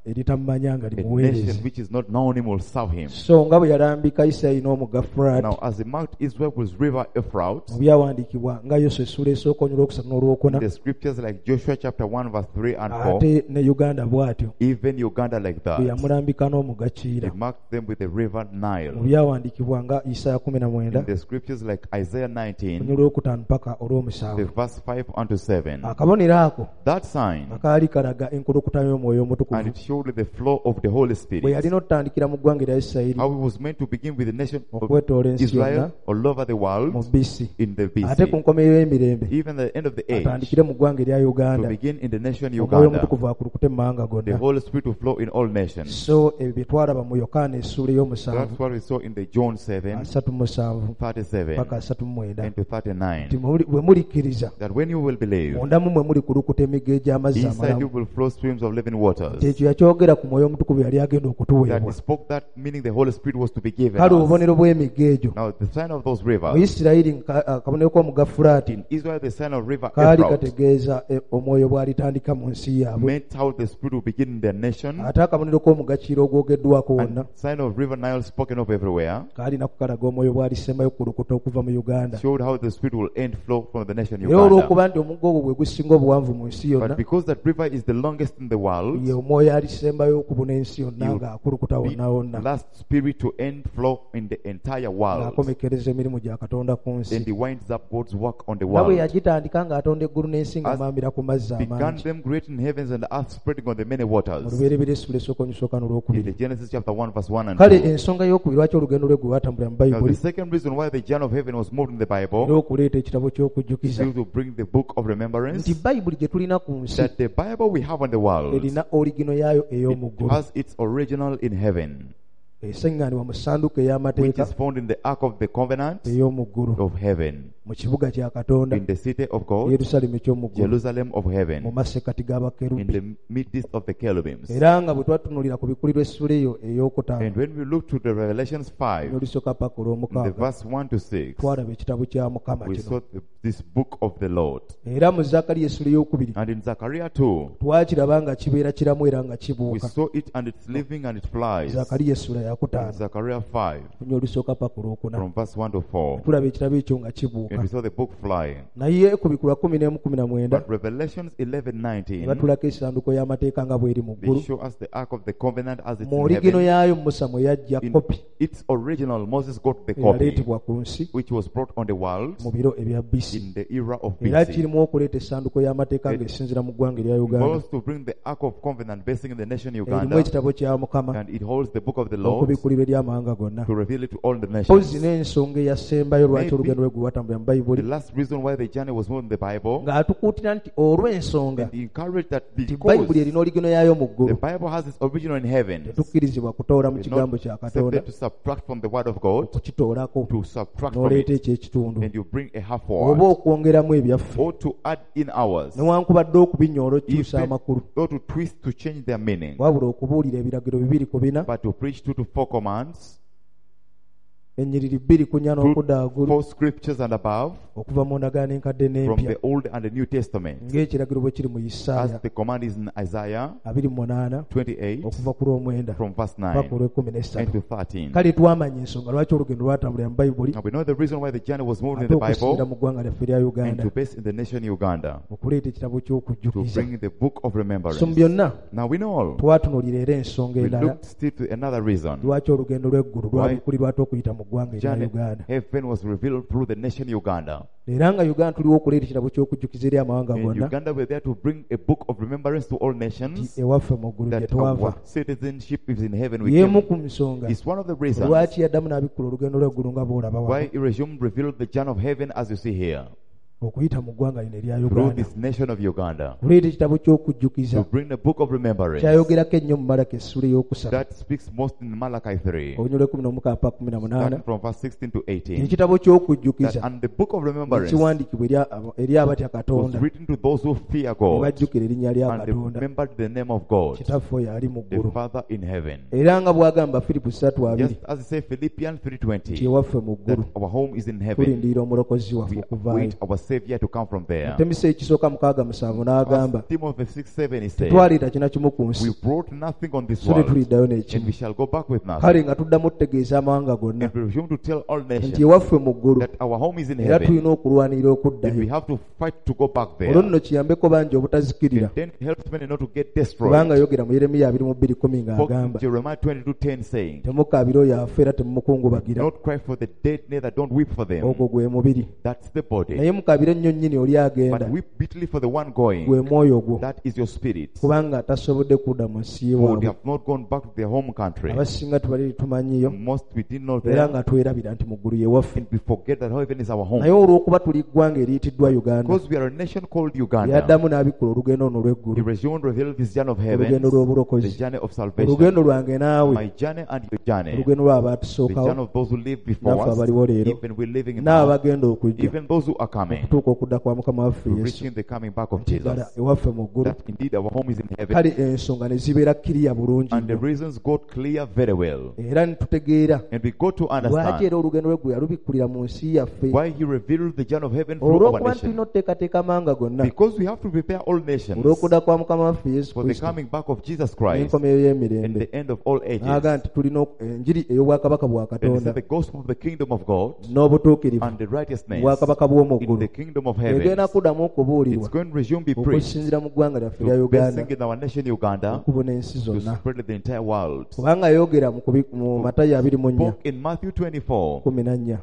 [SPEAKER 1] eritamanya nga
[SPEAKER 2] A
[SPEAKER 1] limuweereze.
[SPEAKER 2] nation which is not known him will serve him.
[SPEAKER 1] So nga bwe yalambika Isayi n'omugga Fulaati,
[SPEAKER 2] Now, as he marked Israel with river Euphrates,
[SPEAKER 1] mu byawandiikibwa nga Yoswa essula esooka onywa olwokusatu n'olwokuna,
[SPEAKER 2] the scriptures like Joshua chapter 1 verse 3 and 4,
[SPEAKER 1] ate ne Uganda bw'atyo
[SPEAKER 2] even Uganda like
[SPEAKER 1] bwe
[SPEAKER 2] that,
[SPEAKER 1] yamulambika n'omugga Kiira.
[SPEAKER 2] he marked them with the river
[SPEAKER 1] Mu
[SPEAKER 2] Nile.
[SPEAKER 1] byawandiikibwa nga Isaaya 19
[SPEAKER 2] In the scriptures like Isaiah 19,
[SPEAKER 1] onywa olwokutaano paka
[SPEAKER 2] the
[SPEAKER 1] olw'omusanvu.
[SPEAKER 2] verse 5 unto 7,
[SPEAKER 1] Akabonero ako
[SPEAKER 2] that sign,
[SPEAKER 1] akaali kalaga enkulukuta y'omwoyo
[SPEAKER 2] and
[SPEAKER 1] omutukuvu
[SPEAKER 2] it showed the flow of the Holy
[SPEAKER 1] bwe
[SPEAKER 2] Spirit,
[SPEAKER 1] yalina okutandikira mu ggwanga erya Isirayiri
[SPEAKER 2] how he was meant to begin with the nation of
[SPEAKER 1] okwetoola ensi yonna
[SPEAKER 2] Israel all over the
[SPEAKER 1] mu
[SPEAKER 2] world
[SPEAKER 1] BC,
[SPEAKER 2] in the
[SPEAKER 1] ate ku
[SPEAKER 2] BC,
[SPEAKER 1] nkomerero y'emirembe
[SPEAKER 2] even the end of the age,
[SPEAKER 1] atandikire mu ggwanga erya
[SPEAKER 2] to
[SPEAKER 1] Uganda,
[SPEAKER 2] begin in the nation
[SPEAKER 1] omwoyo
[SPEAKER 2] Uganda,
[SPEAKER 1] omutukuvu akulukute mu mawanga
[SPEAKER 2] the
[SPEAKER 1] gonna.
[SPEAKER 2] Holy Spirit will flow in all nations.
[SPEAKER 1] So ebyo bye twalaba mu Yokaana essuula
[SPEAKER 2] That's
[SPEAKER 1] ey'omusanvu
[SPEAKER 2] what we saw in the John 7,
[SPEAKER 1] 37
[SPEAKER 2] 37
[SPEAKER 1] paka 39,
[SPEAKER 2] and to 39.
[SPEAKER 1] nti bwe mulikkiriza
[SPEAKER 2] That when you will believe,
[SPEAKER 1] mundamu mwe muli kulukuta emigga egy'amazzi
[SPEAKER 2] inside you
[SPEAKER 1] amalamu.
[SPEAKER 2] will flow streams of living waters.
[SPEAKER 1] Ekyo yakyogera ku mwoyo omutukuvu yali agenda
[SPEAKER 2] That
[SPEAKER 1] okutuweebwa.
[SPEAKER 2] he spoke that, meaning the Holy Spirit was to be given
[SPEAKER 1] Kale
[SPEAKER 2] us.
[SPEAKER 1] obubonero bw'emigga egyo
[SPEAKER 2] Now the sign of those
[SPEAKER 1] mu
[SPEAKER 2] rivers,
[SPEAKER 1] Isirayiri akabonero k'omugga Fulaati
[SPEAKER 2] in Israel the sign of river
[SPEAKER 1] kaali
[SPEAKER 2] Euphrates,
[SPEAKER 1] kategeeza omwoyo bw'alitandika mu nsi yaabwe,
[SPEAKER 2] meant how the Spirit will begin in their nation.
[SPEAKER 1] ate akabonero k'omugga Kiira ogwogeddwako wonna
[SPEAKER 2] And sign of river Nile spoken of everywhere,
[SPEAKER 1] kaali nako kalaga omwoyo bw'alisembayo kulukuta okuva mu Uganda.
[SPEAKER 2] showed how the Spirit will end flow from the nation
[SPEAKER 1] Era
[SPEAKER 2] Uganda.
[SPEAKER 1] olw'okuba nti omugga ogwo gwe gusinga obuwanvu mu nsi yonna,
[SPEAKER 2] But because that river is the longest in the world,
[SPEAKER 1] ye omwoyo alisembayo okubuna ensi yonna
[SPEAKER 2] You
[SPEAKER 1] ng'akulukuta
[SPEAKER 2] the
[SPEAKER 1] wonna wonna,
[SPEAKER 2] last spirit to end flow in the entire world.
[SPEAKER 1] ng'akomekereza emirimu gya Katonda ku nsi.
[SPEAKER 2] Then he winds up God's work on the
[SPEAKER 1] nga bwe
[SPEAKER 2] world.
[SPEAKER 1] yagitandika ng'atonda eggulu n'ensi nga
[SPEAKER 2] As
[SPEAKER 1] maamira ku mazzi
[SPEAKER 2] Began
[SPEAKER 1] amangi.
[SPEAKER 2] them creating heavens and earth, spreading on the many
[SPEAKER 1] Mu
[SPEAKER 2] waters.
[SPEAKER 1] lubereberye essula esooka onyusooka
[SPEAKER 2] In the
[SPEAKER 1] n'olwokubiri.
[SPEAKER 2] Genesis chapter 1 verse 1 and
[SPEAKER 1] Kale
[SPEAKER 2] 2.
[SPEAKER 1] ensonga y'okubiri lwaki olugendo lwe gwe lwatambulira mu
[SPEAKER 2] Now the
[SPEAKER 1] Bayibuli,
[SPEAKER 2] second reason why the journey of heaven was moved in the
[SPEAKER 1] era
[SPEAKER 2] Bible
[SPEAKER 1] okuleeta ekitabo
[SPEAKER 2] is
[SPEAKER 1] ky'okujjukiza
[SPEAKER 2] to bring the book of remembrance.
[SPEAKER 1] nti Bayibuli gye tulina ku nsi
[SPEAKER 2] That the Bible we have on the world,
[SPEAKER 1] erina origino yaayo
[SPEAKER 2] it
[SPEAKER 1] ey'omu ggulu,
[SPEAKER 2] has its original in heaven,
[SPEAKER 1] esenganibwa mu ssanduuko
[SPEAKER 2] which
[SPEAKER 1] ey'amateeka
[SPEAKER 2] is found in the Ark of the Covenant
[SPEAKER 1] ey'omu ggulu,
[SPEAKER 2] of heaven,
[SPEAKER 1] mu kibuga kya Katonda,
[SPEAKER 2] in the city of God,
[SPEAKER 1] Yerusaalemi eky'omu ggulu,
[SPEAKER 2] Jerusalem of
[SPEAKER 1] mu
[SPEAKER 2] heaven,
[SPEAKER 1] masekkati
[SPEAKER 2] in
[SPEAKER 1] g'abakerubi.
[SPEAKER 2] the midst of the cherubims.
[SPEAKER 1] Era nga bwe twatunuulira ku bikulirwa essula eyo ey'okutaano
[SPEAKER 2] And when we look to the Revelations 5,
[SPEAKER 1] n'olusooka paka
[SPEAKER 2] in the
[SPEAKER 1] olw'omukaaga,
[SPEAKER 2] verse 1 to 6,
[SPEAKER 1] twalaba ekitabo kya Mukama
[SPEAKER 2] we
[SPEAKER 1] kino.
[SPEAKER 2] saw this book of the Lord.
[SPEAKER 1] Era mu Zaakaliya essula ey'okubiri
[SPEAKER 2] And in Zechariah 2,
[SPEAKER 1] twakiraba nga kibeera kiramu era nga
[SPEAKER 2] we
[SPEAKER 1] kibuuka.
[SPEAKER 2] saw it and it's living and it flies.
[SPEAKER 1] Zaakaliya essula
[SPEAKER 2] In
[SPEAKER 1] yakutaano
[SPEAKER 2] Zechariah 5,
[SPEAKER 1] kunya olusooka paka olwokuna,
[SPEAKER 2] from verse 1 to 4,
[SPEAKER 1] tulaba ekirabo ekyo nga kibuuka.
[SPEAKER 2] and we saw the book flying.
[SPEAKER 1] Naye ku bikulwa 11-19
[SPEAKER 2] But Revelations
[SPEAKER 1] ne
[SPEAKER 2] 11:19,
[SPEAKER 1] batulako essanduuko y'amateeka nga bw'eri mu
[SPEAKER 2] they
[SPEAKER 1] ggulu.
[SPEAKER 2] show us the Ark of the Covenant as it's
[SPEAKER 1] Mu
[SPEAKER 2] in
[SPEAKER 1] origino
[SPEAKER 2] heaven.
[SPEAKER 1] yaayo Musa mwe yajja
[SPEAKER 2] In
[SPEAKER 1] kopi
[SPEAKER 2] its original, Moses got the copy,
[SPEAKER 1] eyaleetebwa ku nsi
[SPEAKER 2] which was brought on the world
[SPEAKER 1] mu biro ebya BC.
[SPEAKER 2] in the era of
[SPEAKER 1] Era
[SPEAKER 2] BC.
[SPEAKER 1] kirimu okuleeta essanduuko y'amateeka ng'esinziira mu ggwanga erya Uganda.
[SPEAKER 2] Involves to bring the Ark of Covenant basing in the nation
[SPEAKER 1] Erimu
[SPEAKER 2] Uganda,
[SPEAKER 1] ekitabo kya Mukama
[SPEAKER 2] and it holds the book of the Lord
[SPEAKER 1] okubikulirwa eri amawanga gonna.
[SPEAKER 2] to reveal it to all the
[SPEAKER 1] Mpozi
[SPEAKER 2] nations.
[SPEAKER 1] n'ensonga eyasembayo lwaki
[SPEAKER 2] Maybe
[SPEAKER 1] olugendo lwe gwe lwatambulira mu
[SPEAKER 2] The
[SPEAKER 1] Bayibuli,
[SPEAKER 2] last reason why the journey was moved in the Bible,
[SPEAKER 1] ng'atukuutira nti olw'ensonga
[SPEAKER 2] and encouraged that
[SPEAKER 1] nti Bayibuli
[SPEAKER 2] because
[SPEAKER 1] erina origino yaayo mu
[SPEAKER 2] the
[SPEAKER 1] ggulu,
[SPEAKER 2] Bible has its original in heaven,
[SPEAKER 1] tetukkirizibwa kutoola mu
[SPEAKER 2] it's
[SPEAKER 1] kigambo
[SPEAKER 2] not
[SPEAKER 1] kya Katonda,
[SPEAKER 2] accepted to subtract from the word of God,
[SPEAKER 1] okukitoolako
[SPEAKER 2] to subtract from
[SPEAKER 1] n'oleeta
[SPEAKER 2] it,
[SPEAKER 1] ekyekitundu,
[SPEAKER 2] and you bring a half
[SPEAKER 1] oba
[SPEAKER 2] word,
[SPEAKER 1] okwongeramu ebyaffe,
[SPEAKER 2] or to add in ours,
[SPEAKER 1] newankubadde okubinyoola okukyusa
[SPEAKER 2] even,
[SPEAKER 1] amakulu,
[SPEAKER 2] or to twist to change their meaning,
[SPEAKER 1] wabula okubuulira ebiragiro 2-4,
[SPEAKER 2] but to preach 2 to 4 commands,
[SPEAKER 1] ennyiriri 2-4 n'okudda waggulu,
[SPEAKER 2] 4 scriptures and above,
[SPEAKER 1] okuva mu ndagaano enkadde
[SPEAKER 2] from
[SPEAKER 1] n'empya,
[SPEAKER 2] the Old and the New Testament,
[SPEAKER 1] ng'ekiragiro bwe kiri mu
[SPEAKER 2] as
[SPEAKER 1] Isaaya
[SPEAKER 2] the command is in Isaiah
[SPEAKER 1] 28
[SPEAKER 2] 28,
[SPEAKER 1] okuva ku lw'omwenda
[SPEAKER 2] from verse
[SPEAKER 1] paka
[SPEAKER 2] 9
[SPEAKER 1] olw'ekkumi
[SPEAKER 2] and to
[SPEAKER 1] n'essatu.
[SPEAKER 2] 13.
[SPEAKER 1] Kale twamanya ensonga lwaki olugendo lwatambulira mu Bayibuli
[SPEAKER 2] Now we know the reason why the journey was moved in
[SPEAKER 1] ate
[SPEAKER 2] the
[SPEAKER 1] okusingira
[SPEAKER 2] Bible,
[SPEAKER 1] mu ggwanga lyaffe erya
[SPEAKER 2] and
[SPEAKER 1] Uganda,
[SPEAKER 2] to base in the nation Uganda,
[SPEAKER 1] okuleeta ekitabo
[SPEAKER 2] to
[SPEAKER 1] ky'okujjukiza.
[SPEAKER 2] bring the book of remembrance.
[SPEAKER 1] So mu byonna
[SPEAKER 2] Now we know all.
[SPEAKER 1] twatunuulira era ensonga
[SPEAKER 2] We
[SPEAKER 1] endala
[SPEAKER 2] looked still to another reason.
[SPEAKER 1] lwaki olugendo lw'eggulu
[SPEAKER 2] Why
[SPEAKER 1] lwabikulirwa ate okuyita mu ggwanga erya
[SPEAKER 2] Journey
[SPEAKER 1] Uganda.
[SPEAKER 2] heaven was revealed through the nation Uganda.
[SPEAKER 1] Era nga Uganda tuliwo okuleeta ekitabo ky'okujjukiza eri amawanga
[SPEAKER 2] In
[SPEAKER 1] gonna,
[SPEAKER 2] Uganda we're there to bring a book of remembrance to all
[SPEAKER 1] nti
[SPEAKER 2] nations,
[SPEAKER 1] ewaffe mu ggulu gye
[SPEAKER 2] that
[SPEAKER 1] twava.
[SPEAKER 2] our citizenship is in heaven. We
[SPEAKER 1] Y'emu
[SPEAKER 2] came.
[SPEAKER 1] ku nsonga
[SPEAKER 2] It's one of the reasons
[SPEAKER 1] lwaki yaddamu n'abikkula olugendo lw'eggulu nga bw'olaba
[SPEAKER 2] why
[SPEAKER 1] wano,
[SPEAKER 2] Erasmus revealed the journey of heaven as you see here,
[SPEAKER 1] okuyita mu ggwanga lino erya
[SPEAKER 2] through
[SPEAKER 1] Uganda,
[SPEAKER 2] this nation of Uganda,
[SPEAKER 1] kuleeta ekitabo ky'okujjukiza.
[SPEAKER 2] to bring the book of remembrance.
[SPEAKER 1] Kyayogerako ennyo mu Malaki essula ey'okusatu
[SPEAKER 2] That speaks most in Malachi 3,
[SPEAKER 1] olunyolo 11 paka 18,
[SPEAKER 2] starting from verse 16 to 18.
[SPEAKER 1] ekitabo ky'okujjukiza
[SPEAKER 2] That, and the book of remembrance
[SPEAKER 1] kiwandiikibwa eri abatya
[SPEAKER 2] was
[SPEAKER 1] Katonda
[SPEAKER 2] written to those who fear
[SPEAKER 1] ne
[SPEAKER 2] God,
[SPEAKER 1] bajjukira erinnya lya
[SPEAKER 2] and they
[SPEAKER 1] Katonda
[SPEAKER 2] remembered the name of God,
[SPEAKER 1] kitaffe oyo ali mu
[SPEAKER 2] the
[SPEAKER 1] ggulu.
[SPEAKER 2] Father in heaven.
[SPEAKER 1] Era nga bw'agamba Filipu 3:2
[SPEAKER 2] Just as it says Philippians
[SPEAKER 1] nti
[SPEAKER 2] 3:20,
[SPEAKER 1] ewaffe mu
[SPEAKER 2] that
[SPEAKER 1] ggulu
[SPEAKER 2] our home is in heaven.
[SPEAKER 1] tulindirira omulokozi waffe
[SPEAKER 2] We
[SPEAKER 1] okuvaayo.
[SPEAKER 2] wait our Savior to come from there.
[SPEAKER 1] Temisa ekisooka 6:7 n'agamba
[SPEAKER 2] Timothy 6:7 he said,
[SPEAKER 1] tetwaleeta kina kimu ku nsi
[SPEAKER 2] we brought nothing on this
[SPEAKER 1] so
[SPEAKER 2] world,
[SPEAKER 1] tetuliddayo
[SPEAKER 2] and
[SPEAKER 1] n'ekimu.
[SPEAKER 2] we shall go back with nothing.
[SPEAKER 1] Kale nga tuddamu okutegeeza amawanga gonna
[SPEAKER 2] And we resume to tell all
[SPEAKER 1] nti
[SPEAKER 2] nations
[SPEAKER 1] ewaffe mu ggulu
[SPEAKER 2] that our home is in
[SPEAKER 1] era
[SPEAKER 2] heaven,
[SPEAKER 1] tulina okulwanirira
[SPEAKER 2] and we
[SPEAKER 1] okuddayo.
[SPEAKER 2] have to fight to go back
[SPEAKER 1] olwo
[SPEAKER 2] there.
[SPEAKER 1] nno kiyambeko bangi obutazikirira,
[SPEAKER 2] And then it helps many not to get
[SPEAKER 1] kubanga
[SPEAKER 2] destroyed.
[SPEAKER 1] yogera mu Yeremiya 22:10
[SPEAKER 2] Spoke in
[SPEAKER 1] ng'agamba
[SPEAKER 2] Jeremiah 22:10 saying,
[SPEAKER 1] temukaabira oyo afa era temumukungubagira,
[SPEAKER 2] don't cry for the dead, neither don't weep for them.
[SPEAKER 1] ogwo gwe mubiri.
[SPEAKER 2] That's the body.
[SPEAKER 1] Naye mukaabire ennyo nnyini oli agenda,
[SPEAKER 2] But weep bitterly for the one going.
[SPEAKER 1] gwe mwoyo gwo,
[SPEAKER 2] That is your spirit.
[SPEAKER 1] kubanga tasobodde kudda mu nsi
[SPEAKER 2] For they
[SPEAKER 1] yewaabwe.
[SPEAKER 2] have not gone back to their home country.
[SPEAKER 1] Abasinga tubaliri tumanyiyo
[SPEAKER 2] Most we did not
[SPEAKER 1] era
[SPEAKER 2] there,
[SPEAKER 1] nga twerabira nti mu ggulu ye waffe.
[SPEAKER 2] and we forget that heaven is our
[SPEAKER 1] Naye
[SPEAKER 2] home.
[SPEAKER 1] olw'okuba tuli ggwanga eriyitiddwa Uganda,
[SPEAKER 2] Because we are a nation called Uganda.
[SPEAKER 1] yaddamu n'abikula olugendo ono
[SPEAKER 2] He
[SPEAKER 1] olw'eggulu,
[SPEAKER 2] resumed revealed this journey of
[SPEAKER 1] olugendo
[SPEAKER 2] heaven, the
[SPEAKER 1] lw'obulokozi,
[SPEAKER 2] journey of salvation.
[SPEAKER 1] olugendo lwange naawe,
[SPEAKER 2] My journey and your journey.
[SPEAKER 1] olugendo
[SPEAKER 2] The
[SPEAKER 1] lw'abaatusookawo,
[SPEAKER 2] journey of those who lived before
[SPEAKER 1] naffe
[SPEAKER 2] us,
[SPEAKER 1] abaliwo leero,
[SPEAKER 2] even we're living in now,
[SPEAKER 1] n'abagenda okujja,
[SPEAKER 2] even those who are coming,
[SPEAKER 1] okutuuka okudda kwa Mukama waffe Yesu.
[SPEAKER 2] reaching the coming back of
[SPEAKER 1] Ddala
[SPEAKER 2] Jesus.
[SPEAKER 1] ewaffe mu ggulu.
[SPEAKER 2] That indeed our home is in heaven.
[SPEAKER 1] Kale ensonga ne zibeera kiriya bulungi
[SPEAKER 2] And the
[SPEAKER 1] nnyo.
[SPEAKER 2] reasons got clear very well.
[SPEAKER 1] Era ne tutegeera
[SPEAKER 2] And we got to
[SPEAKER 1] lwaki
[SPEAKER 2] understand
[SPEAKER 1] era olugendo lw'eggulu yalubikkulira mu nsi yaffe,
[SPEAKER 2] why he revealed the journey of heaven through our
[SPEAKER 1] olw'okuba nti
[SPEAKER 2] nation.
[SPEAKER 1] tulina okuteekateeka amawanga gonna
[SPEAKER 2] Because we have to prepare all nations
[SPEAKER 1] olw'okudda kwa Mukama waffe Yesu
[SPEAKER 2] for the
[SPEAKER 1] Kristo
[SPEAKER 2] coming back of Jesus Christ
[SPEAKER 1] n'enkomerero
[SPEAKER 2] and
[SPEAKER 1] y'emirembe.
[SPEAKER 2] the end of all ages.
[SPEAKER 1] N'aga nti tulina enjiri ey'obwakabaka bwa
[SPEAKER 2] And he
[SPEAKER 1] Katonda
[SPEAKER 2] said the gospel of the kingdom of God
[SPEAKER 1] n'obutuukirivu
[SPEAKER 2] and the righteousness
[SPEAKER 1] obwakabaka bw'omu
[SPEAKER 2] in
[SPEAKER 1] ggulu
[SPEAKER 2] the kingdom of heaven.
[SPEAKER 1] egenda kuddamu okubuulirwa
[SPEAKER 2] It's going to resume be preached
[SPEAKER 1] okusinziira mu ggwanga lyaffe lya
[SPEAKER 2] to
[SPEAKER 1] Uganda
[SPEAKER 2] blessing in our nation Uganda,
[SPEAKER 1] okubona ensi
[SPEAKER 2] to
[SPEAKER 1] zonna.
[SPEAKER 2] spread the entire world.
[SPEAKER 1] Kubanga yogera mu Matayo 24:14
[SPEAKER 2] Spoke in Matthew 24:14.